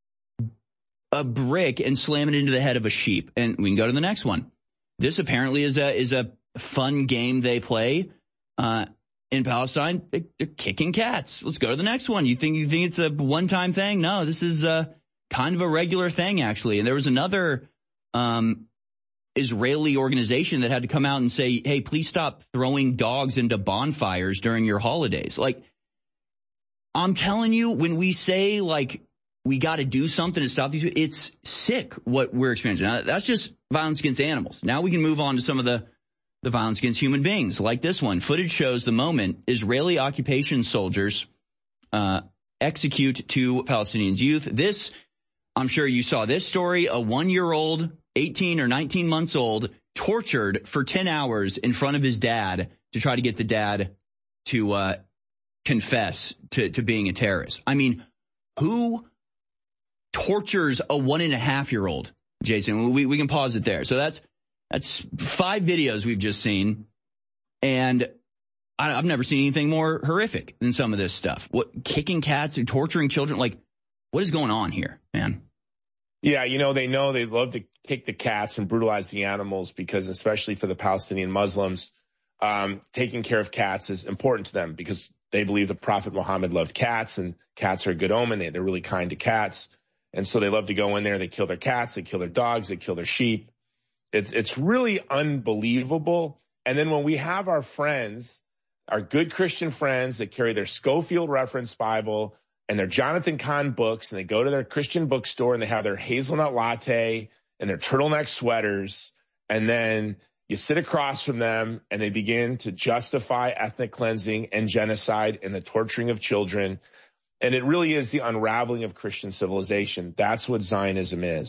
S7: a brick and slam it into the head of a sheep? And we can go to the next one. This apparently is a is a fun game they play uh, in Palestine. They're kicking cats. Let's go to the next one. You think you think it's a one-time thing? No, this is a kind of a regular thing, actually. And there was another um, Israeli organization that had to come out and say, hey, please stop throwing dogs into bonfires during your holidays. Like, I'm telling you, when we say, like, we got to do something to stop these, it's sick what we're experiencing. Now, that's just violence against animals. Now we can move on to some of the, the violence against human beings, like this one. Footage shows the moment Israeli occupation soldiers uh, execute two Palestinian youth. This, I'm sure you saw this story, a one-year-old, eighteen or nineteen months old, tortured for ten hours in front of his dad to try to get the dad to uh, confess to, to being a terrorist. I mean, who tortures a one and a half year old, Jason? We, we can pause it there. So that's, that's five videos we've just seen. And I, I've never seen anything more horrific than some of this stuff. What, kicking cats and torturing children? Like, what is going on here, man?
S27: Yeah, you know, they know they love to kick the cats and brutalize the animals because, especially for the Palestinian Muslims, um, taking care of cats is important to them because they believe the Prophet Muhammad loved cats and cats are a good omen. They, they're really kind to cats. And so they love to go in there. They kill their cats. They kill their dogs. They kill their sheep. It's, it's really unbelievable. And then when we have our friends, our good Christian friends that carry their Schofield Reference Bible and their Jonathan Cahn books, and they go to their Christian bookstore and they have their hazelnut latte and their turtleneck sweaters, and then you sit across from them and they begin to justify ethnic cleansing and genocide and the torturing of children. And it really is the unraveling of Christian civilization. That's what Zionism is.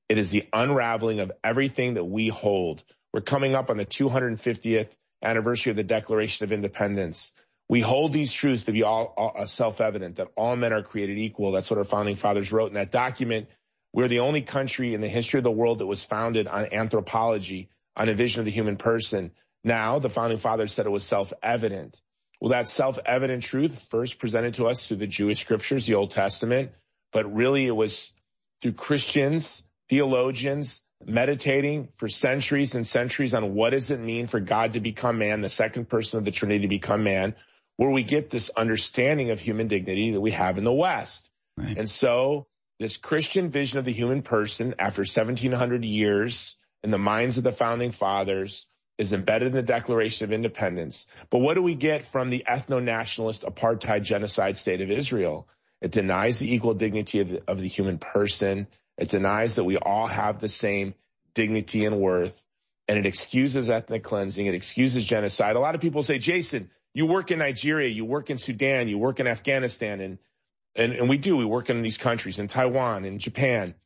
S27: It is the unraveling of everything that we hold. We're coming up on the two hundred fiftieth anniversary of the Declaration of Independence. We hold these truths to be all, all self-evident, that all men are created equal. That's what our founding fathers wrote in that document. We're the only country in the history of the world that was founded on anthropology, on a vision of the human person. Now, the founding fathers said it was self-evident. Well, that self-evident truth first presented to us through the Jewish scriptures, the Old Testament, but really it was through Christians, theologians, meditating for centuries and centuries on what does it mean for God to become man, the second person of the Trinity to become man, where we get this understanding of human dignity that we have in the West. Right. And so this Christian vision of the human person after seventeen hundred years in the minds of the founding fathers is embedded in the Declaration of Independence. But what do we get from the ethno-nationalist apartheid genocide state of Israel? It denies the equal dignity of the, of the human person. It denies that we all have the same dignity and worth. And it excuses ethnic cleansing. It excuses genocide. A lot of people say, Jason, you work in Nigeria, you work in Sudan, you work in Afghanistan, and and, and we do. We work in these countries, in Taiwan, in Japan.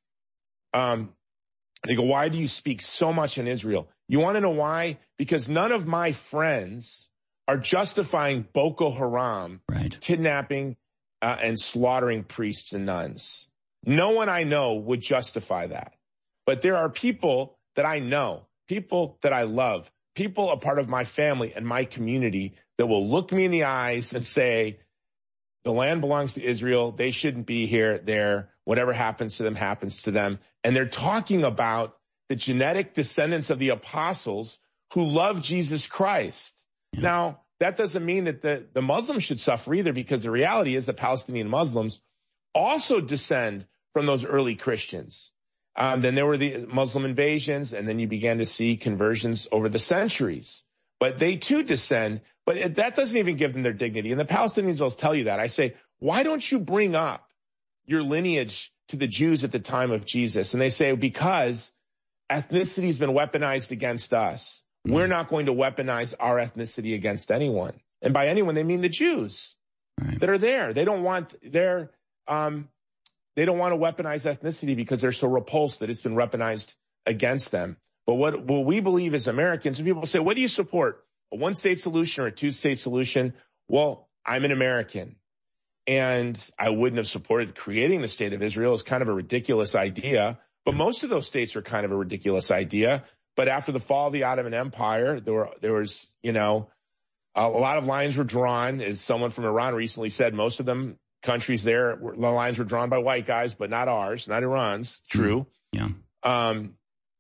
S27: Um, they go, why do you speak so much in Israel? You want to know why? Because none of my friends are justifying Boko Haram right. kidnapping uh, and slaughtering priests and nuns. No one I know would justify that. But there are people that I know, people that I love, people a part of my family and my community that will look me in the eyes and say, the land belongs to Israel. They shouldn't be here, there. Whatever happens to them, happens to them. And they're talking about the genetic descendants of the apostles who love Jesus Christ. Yeah. Now, that doesn't mean that the, the Muslims should suffer either, because the reality is that Palestinian Muslims also descend from those early Christians. Um, then there were the Muslim invasions, and then you began to see conversions over the centuries. But they too descend, but it, that doesn't even give them their dignity. And the Palestinians will tell you that. I say, why don't you bring up your lineage to the Jews at the time of Jesus? And they say, because ethnicity has been weaponized against us. Mm. We're not going to weaponize our ethnicity against anyone. And by anyone, they mean the Jews right. that are there. They don't want their, um, they don't want to weaponize ethnicity because they're so repulsed that it's been weaponized against them. But what, what we believe as Americans, when people say, what do you support? A one-state solution or a two-state solution? Well, I'm an American. And I wouldn't have supported creating the state of Israel. It's kind of a ridiculous idea. But most of those states are kind of a ridiculous idea. But after the fall of the Ottoman Empire, there were, there was, you know, a, a lot of lines were drawn. As someone from Iran recently said, most of them countries there, the lines were drawn by white guys, but not ours, not Iran's. True.
S7: Yeah.
S27: Um,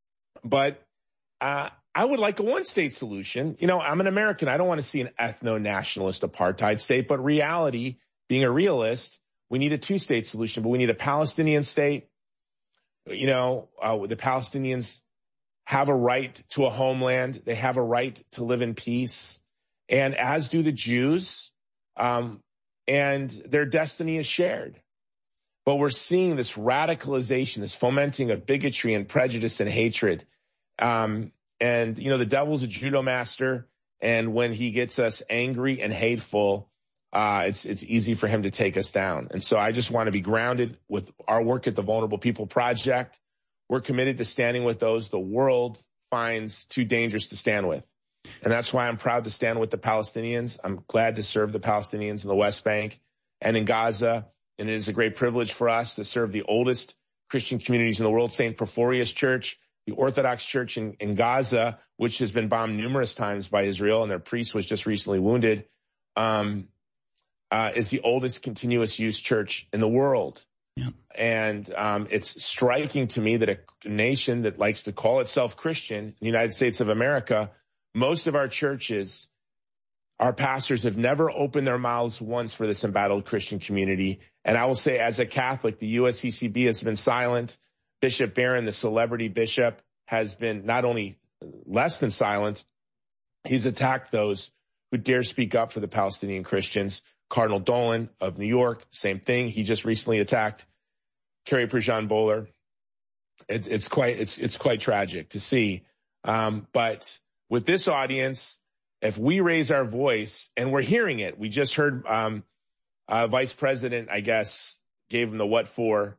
S27: but uh, I would like a one-state solution. You know, I'm an American. I don't want to see an ethno-nationalist apartheid state. But reality, being a realist, we need a two-state solution. But we need a Palestinian state. You know, uh, the Palestinians have a right to a homeland. They have a right to live in peace. And as do the Jews. Um, and their destiny is shared. But we're seeing this radicalization, this fomenting of bigotry and prejudice and hatred. Um, and, you know, the devil's a judo master. And when he gets us angry and hateful, uh, it's, it's easy for him to take us down. And so I just want to be grounded with our work at the Vulnerable People Project. We're committed to standing with those the world finds too dangerous to stand with. And that's why I'm proud to stand with the Palestinians. I'm glad to serve the Palestinians in the West Bank and in Gaza. And it is a great privilege for us to serve the oldest Christian communities in the world, Saint Porphyrius Church, the Orthodox Church in, in Gaza, which has been bombed numerous times by Israel, and their priest was just recently wounded, um, uh, is the oldest continuous use church in the world. Yeah. And um, it's striking to me that a nation that likes to call itself Christian, the United States of America, most of our churches, our pastors have never opened their mouths once for this embattled Christian community. And I will say, as a Catholic, the U S C C B has been silent. Bishop Barron, the celebrity bishop, has been not only less than silent, he's attacked those who dare speak up for the Palestinian Christians. Cardinal Dolan of New York, same thing. He just recently attacked Carrie Prejean Bowler. It's, it's quite, it's, it's quite tragic to see. Um, but with this audience, if we raise our voice, and we're hearing it, we just heard um, uh, Vice President, I guess, gave him the what for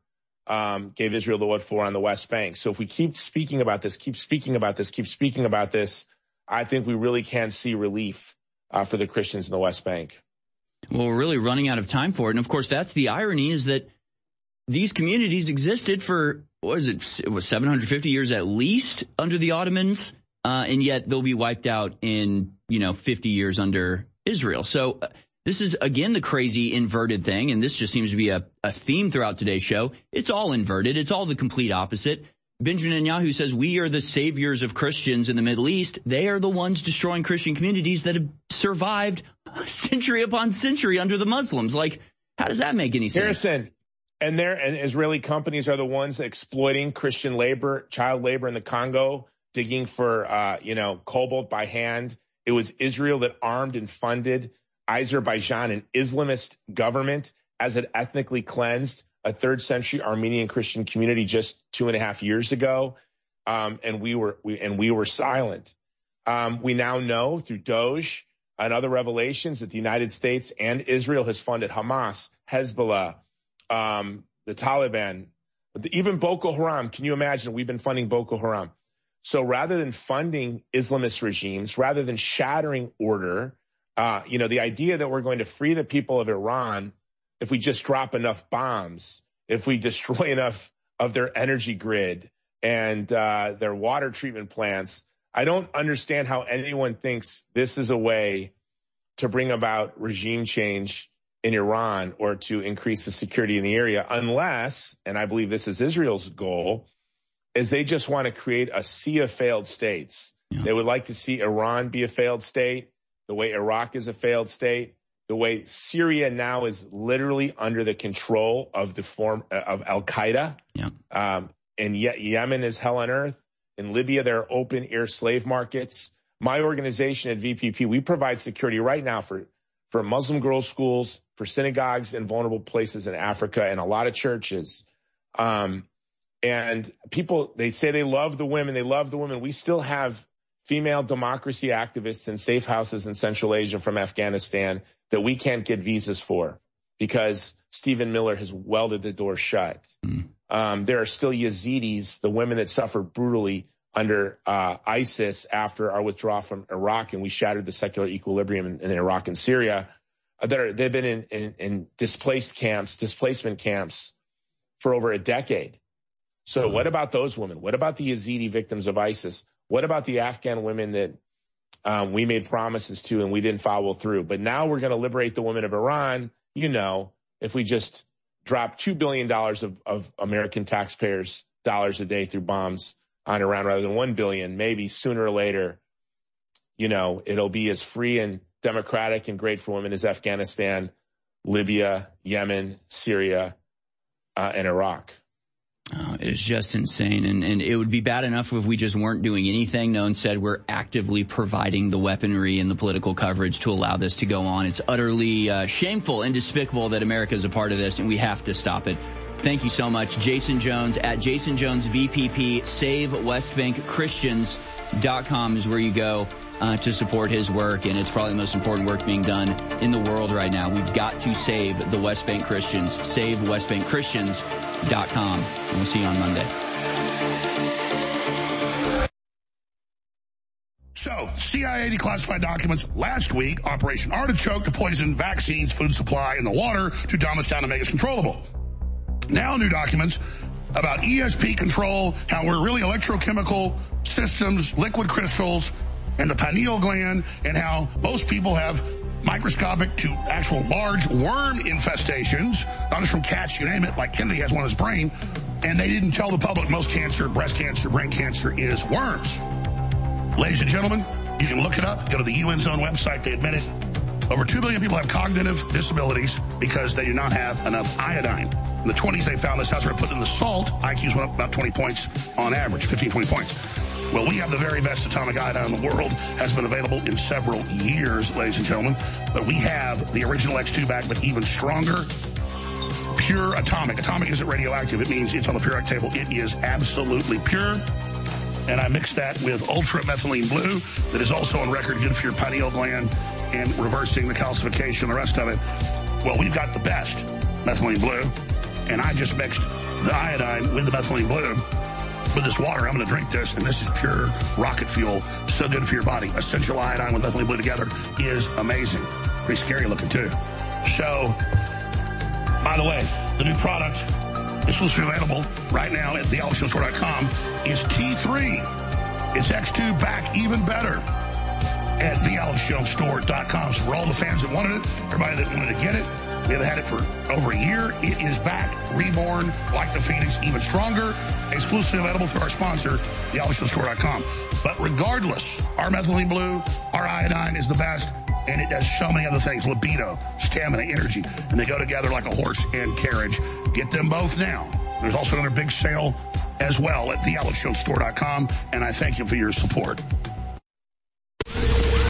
S27: um, gave Israel the what for on the West Bank. So if we keep speaking about this, keep speaking about this, keep speaking about this, I think we really can see relief uh, for the Christians in the West Bank.
S7: Well, we're really running out of time for it. And, of course, that's the irony, is that these communities existed for, what is it, it was seven hundred fifty years at least under the Ottomans, uh, and yet they'll be wiped out in, you know, fifty years under Israel. So uh, this is, again, the crazy inverted thing, and this just seems to be a, a theme throughout today's show. It's all inverted. It's all the complete opposite. Benjamin Netanyahu says we are the saviors of Christians in the Middle East. They are the ones destroying Christian communities that have survived century upon century under the Muslims. Like, how does that make any sense?
S27: Harrison, and there and Israeli companies are the ones exploiting Christian labor, child labor in the Congo, digging for, uh, you know, cobalt by hand. It was Israel that armed and funded Azerbaijan, an Islamist government, as it ethnically cleansed a third century Armenian Christian community just two and a half years ago. Um, and we were, we, and we were silent. Um, we now know through Doge and other revelations that the United States and Israel has funded Hamas, Hezbollah, um, the Taliban, even Boko Haram. Can you imagine? We've been funding Boko Haram. So rather than funding Islamist regimes, rather than shattering order, uh, you know, the idea that we're going to free the people of Iran if we just drop enough bombs, if we destroy enough of their energy grid and uh, their water treatment plants, I don't understand how anyone thinks this is a way to bring about regime change in Iran or to increase the security in the area, unless, and I believe this is Israel's goal, is they just want to create a sea of failed states. Yeah. They would like to see Iran be a failed state, the way Iraq is a failed state, the way Syria now is literally under the control of the form of Al-Qaeda. Yeah. Um, and yet Yemen is hell on earth. In Libya, there are open air slave markets. My organization at V P P, we provide security right now for, for Muslim girls' schools, for synagogues in vulnerable places in Africa, and a lot of churches. Um, and people, they say they love the women. They love the women. We still have female democracy activists in safe houses in Central Asia from Afghanistan that we can't get visas for because Stephen Miller has welded the door shut. Mm. Um, there are still Yazidis, the women that suffered brutally under uh, ISIS after our withdrawal from Iraq, and we shattered the secular equilibrium in, in Iraq and Syria. Uh, that are, they've been in, in, in displaced camps, displacement camps for over a decade. So mm. what about those women? What about the Yazidi victims of ISIS? What about the Afghan women that um, we made promises to and we didn't follow through? But now we're going to liberate the women of Iran, you know, if we just drop two billion dollars of, of American taxpayers' dollars a day through bombs on Iran rather than one billion dollars, maybe sooner or later, you know, it'll be as free and democratic and great for women as Afghanistan, Libya, Yemen, Syria, uh, and Iraq.
S7: Oh, it's just insane. And, and it would be bad enough if we just weren't doing anything. No one said we're actively providing the weaponry and the political coverage to allow this to go on. It's utterly uh, shameful and despicable that America is a part of this, and we have to stop it. Thank you so much. Jason Jones at Jason Jones V P P. Save West Bank Christians dot com is where you go uh, to support his work, and it's probably the most important work being done in the world right now. We've got to save the West Bank Christians. Save West Bank Christians dot com. And we'll see you on Monday.
S5: So, C I A declassified documents last week, Operation Artichoke to poison vaccines, food supply, and the water to dumb us down and make us controllable. Now new documents about E S P control, how we're really electrochemical systems, liquid crystals, and the pineal gland, and how most people have microscopic to actual large worm infestations, not just from cats, you name it, like Kennedy has one in his brain, and they didn't tell the public most cancer, breast cancer, brain cancer is worms. Ladies and gentlemen, you can look it up, go to the U N's own website, they admit it. Over two billion people have cognitive disabilities because they do not have enough iodine. In the twenties, they found this. That's where it put in the salt. I Qs went up about twenty points on average, fifteen, twenty points. Well, we have the very best atomic iodine in the world. Has been available in several years, ladies and gentlemen. But we have the original X two back, but even stronger, pure atomic. Atomic isn't radioactive. It means it's on the periodic table. It is absolutely pure. And I mixed that with ultra methylene blue that is also on record good for your pineal gland and reversing the calcification, the rest of it. Well, we've got the best methylene blue. and I just mixed the iodine with the methylene blue with this water. I'm going to drink this, and this is pure rocket fuel. So good for your body. Essential iodine with methylene blue together is amazing. Pretty scary looking, too. So, by the way, the new product exclusively available right now at the alex jones store dot com is T three. It's X two back even better at the alex jones store dot com. So for all the fans that wanted it, everybody that wanted to get it, we have had it for over a year. It is back, reborn, like the Phoenix, even stronger. Exclusively available through our sponsor, the alex jones store dot com. But regardless, our methylene blue, our iodine is the best, and it does so many other things. Libido, stamina, energy, and they go together like a horse and carriage. Get them both now. There's also another big sale as well at the alex jones store dot com, and I thank you for your support.